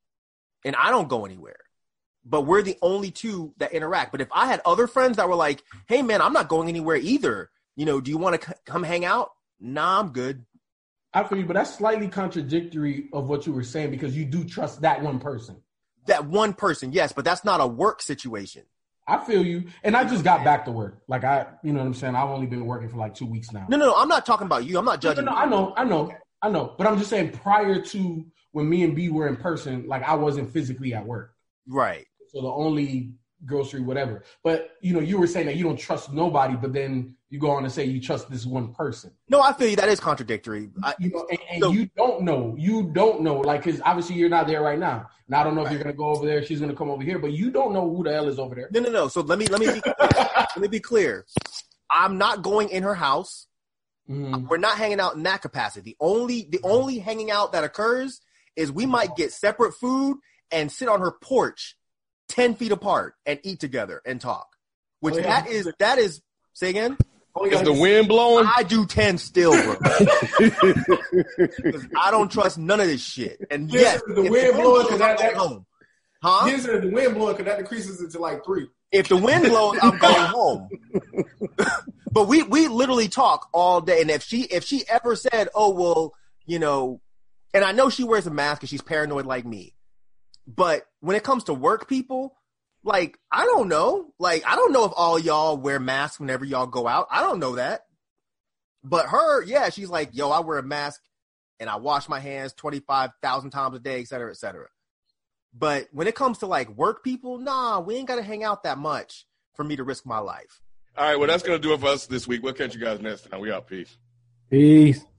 A: And I don't go anywhere. But we're the only two that interact. But if I had other friends that were like, hey, man, I'm not going anywhere either. You know, do you want to c- come hang out? Nah, I'm good.
I: I feel you, but that's slightly contradictory of what you were saying because you do trust that one person.
A: That one person, yes, but that's not a work situation.
I: I feel you. And I just got back to work. Like, I, you know what I'm saying? I've only been working for like two weeks now.
A: No, no, no. I'm not talking about you. I'm not judging
I: no, no, no, I know, I know, I know. But I'm just saying prior to when me and B were in person, like I wasn't physically at work.
A: Right.
I: So the only grocery, whatever. But, you know, you were saying that you don't trust nobody, but then you go on to say you trust this one person.
A: No, I feel you. That is contradictory. I,
I: you know, and, and so, you don't know. You don't know. Like, because obviously you're not there right now. And I don't know if right. you're going to go over there. She's going to come over here. But you don't know who the hell is over there.
A: No, no, no. So let me, let me be clear. let me be clear. I'm not going in her house. Mm-hmm. We're not hanging out in that capacity. The only, the only hanging out that occurs is we might get separate food and sit on her porch ten feet apart and eat together and talk, which oh, yeah. that is, that is, say again?
C: Oh, yeah. Is the wind blowing?
A: I do ten still, bro. I don't trust none of this shit. And yes,
E: the wind blowing, because that, that,
A: home. Huh?
E: Yes, the wind blowing, because that decreases it to like three.
A: If the wind blows, I'm going home. But we, we literally talk all day. And if she, if she ever said, oh, well, you know, and I know she wears a mask because she's paranoid like me. But when it comes to work people, like, I don't know. Like, I don't know if all y'all wear masks whenever y'all go out. I don't know that. But her, yeah, she's like, yo, I wear a mask and I wash my hands twenty-five thousand times a day, et cetera, et cetera. But when it comes to, like, work people, nah, we ain't got to hang out that much for me to risk my life.
C: All right, well, that's going to do it for us this week. We'll catch you guys next time. We out. Peace.
F: Peace.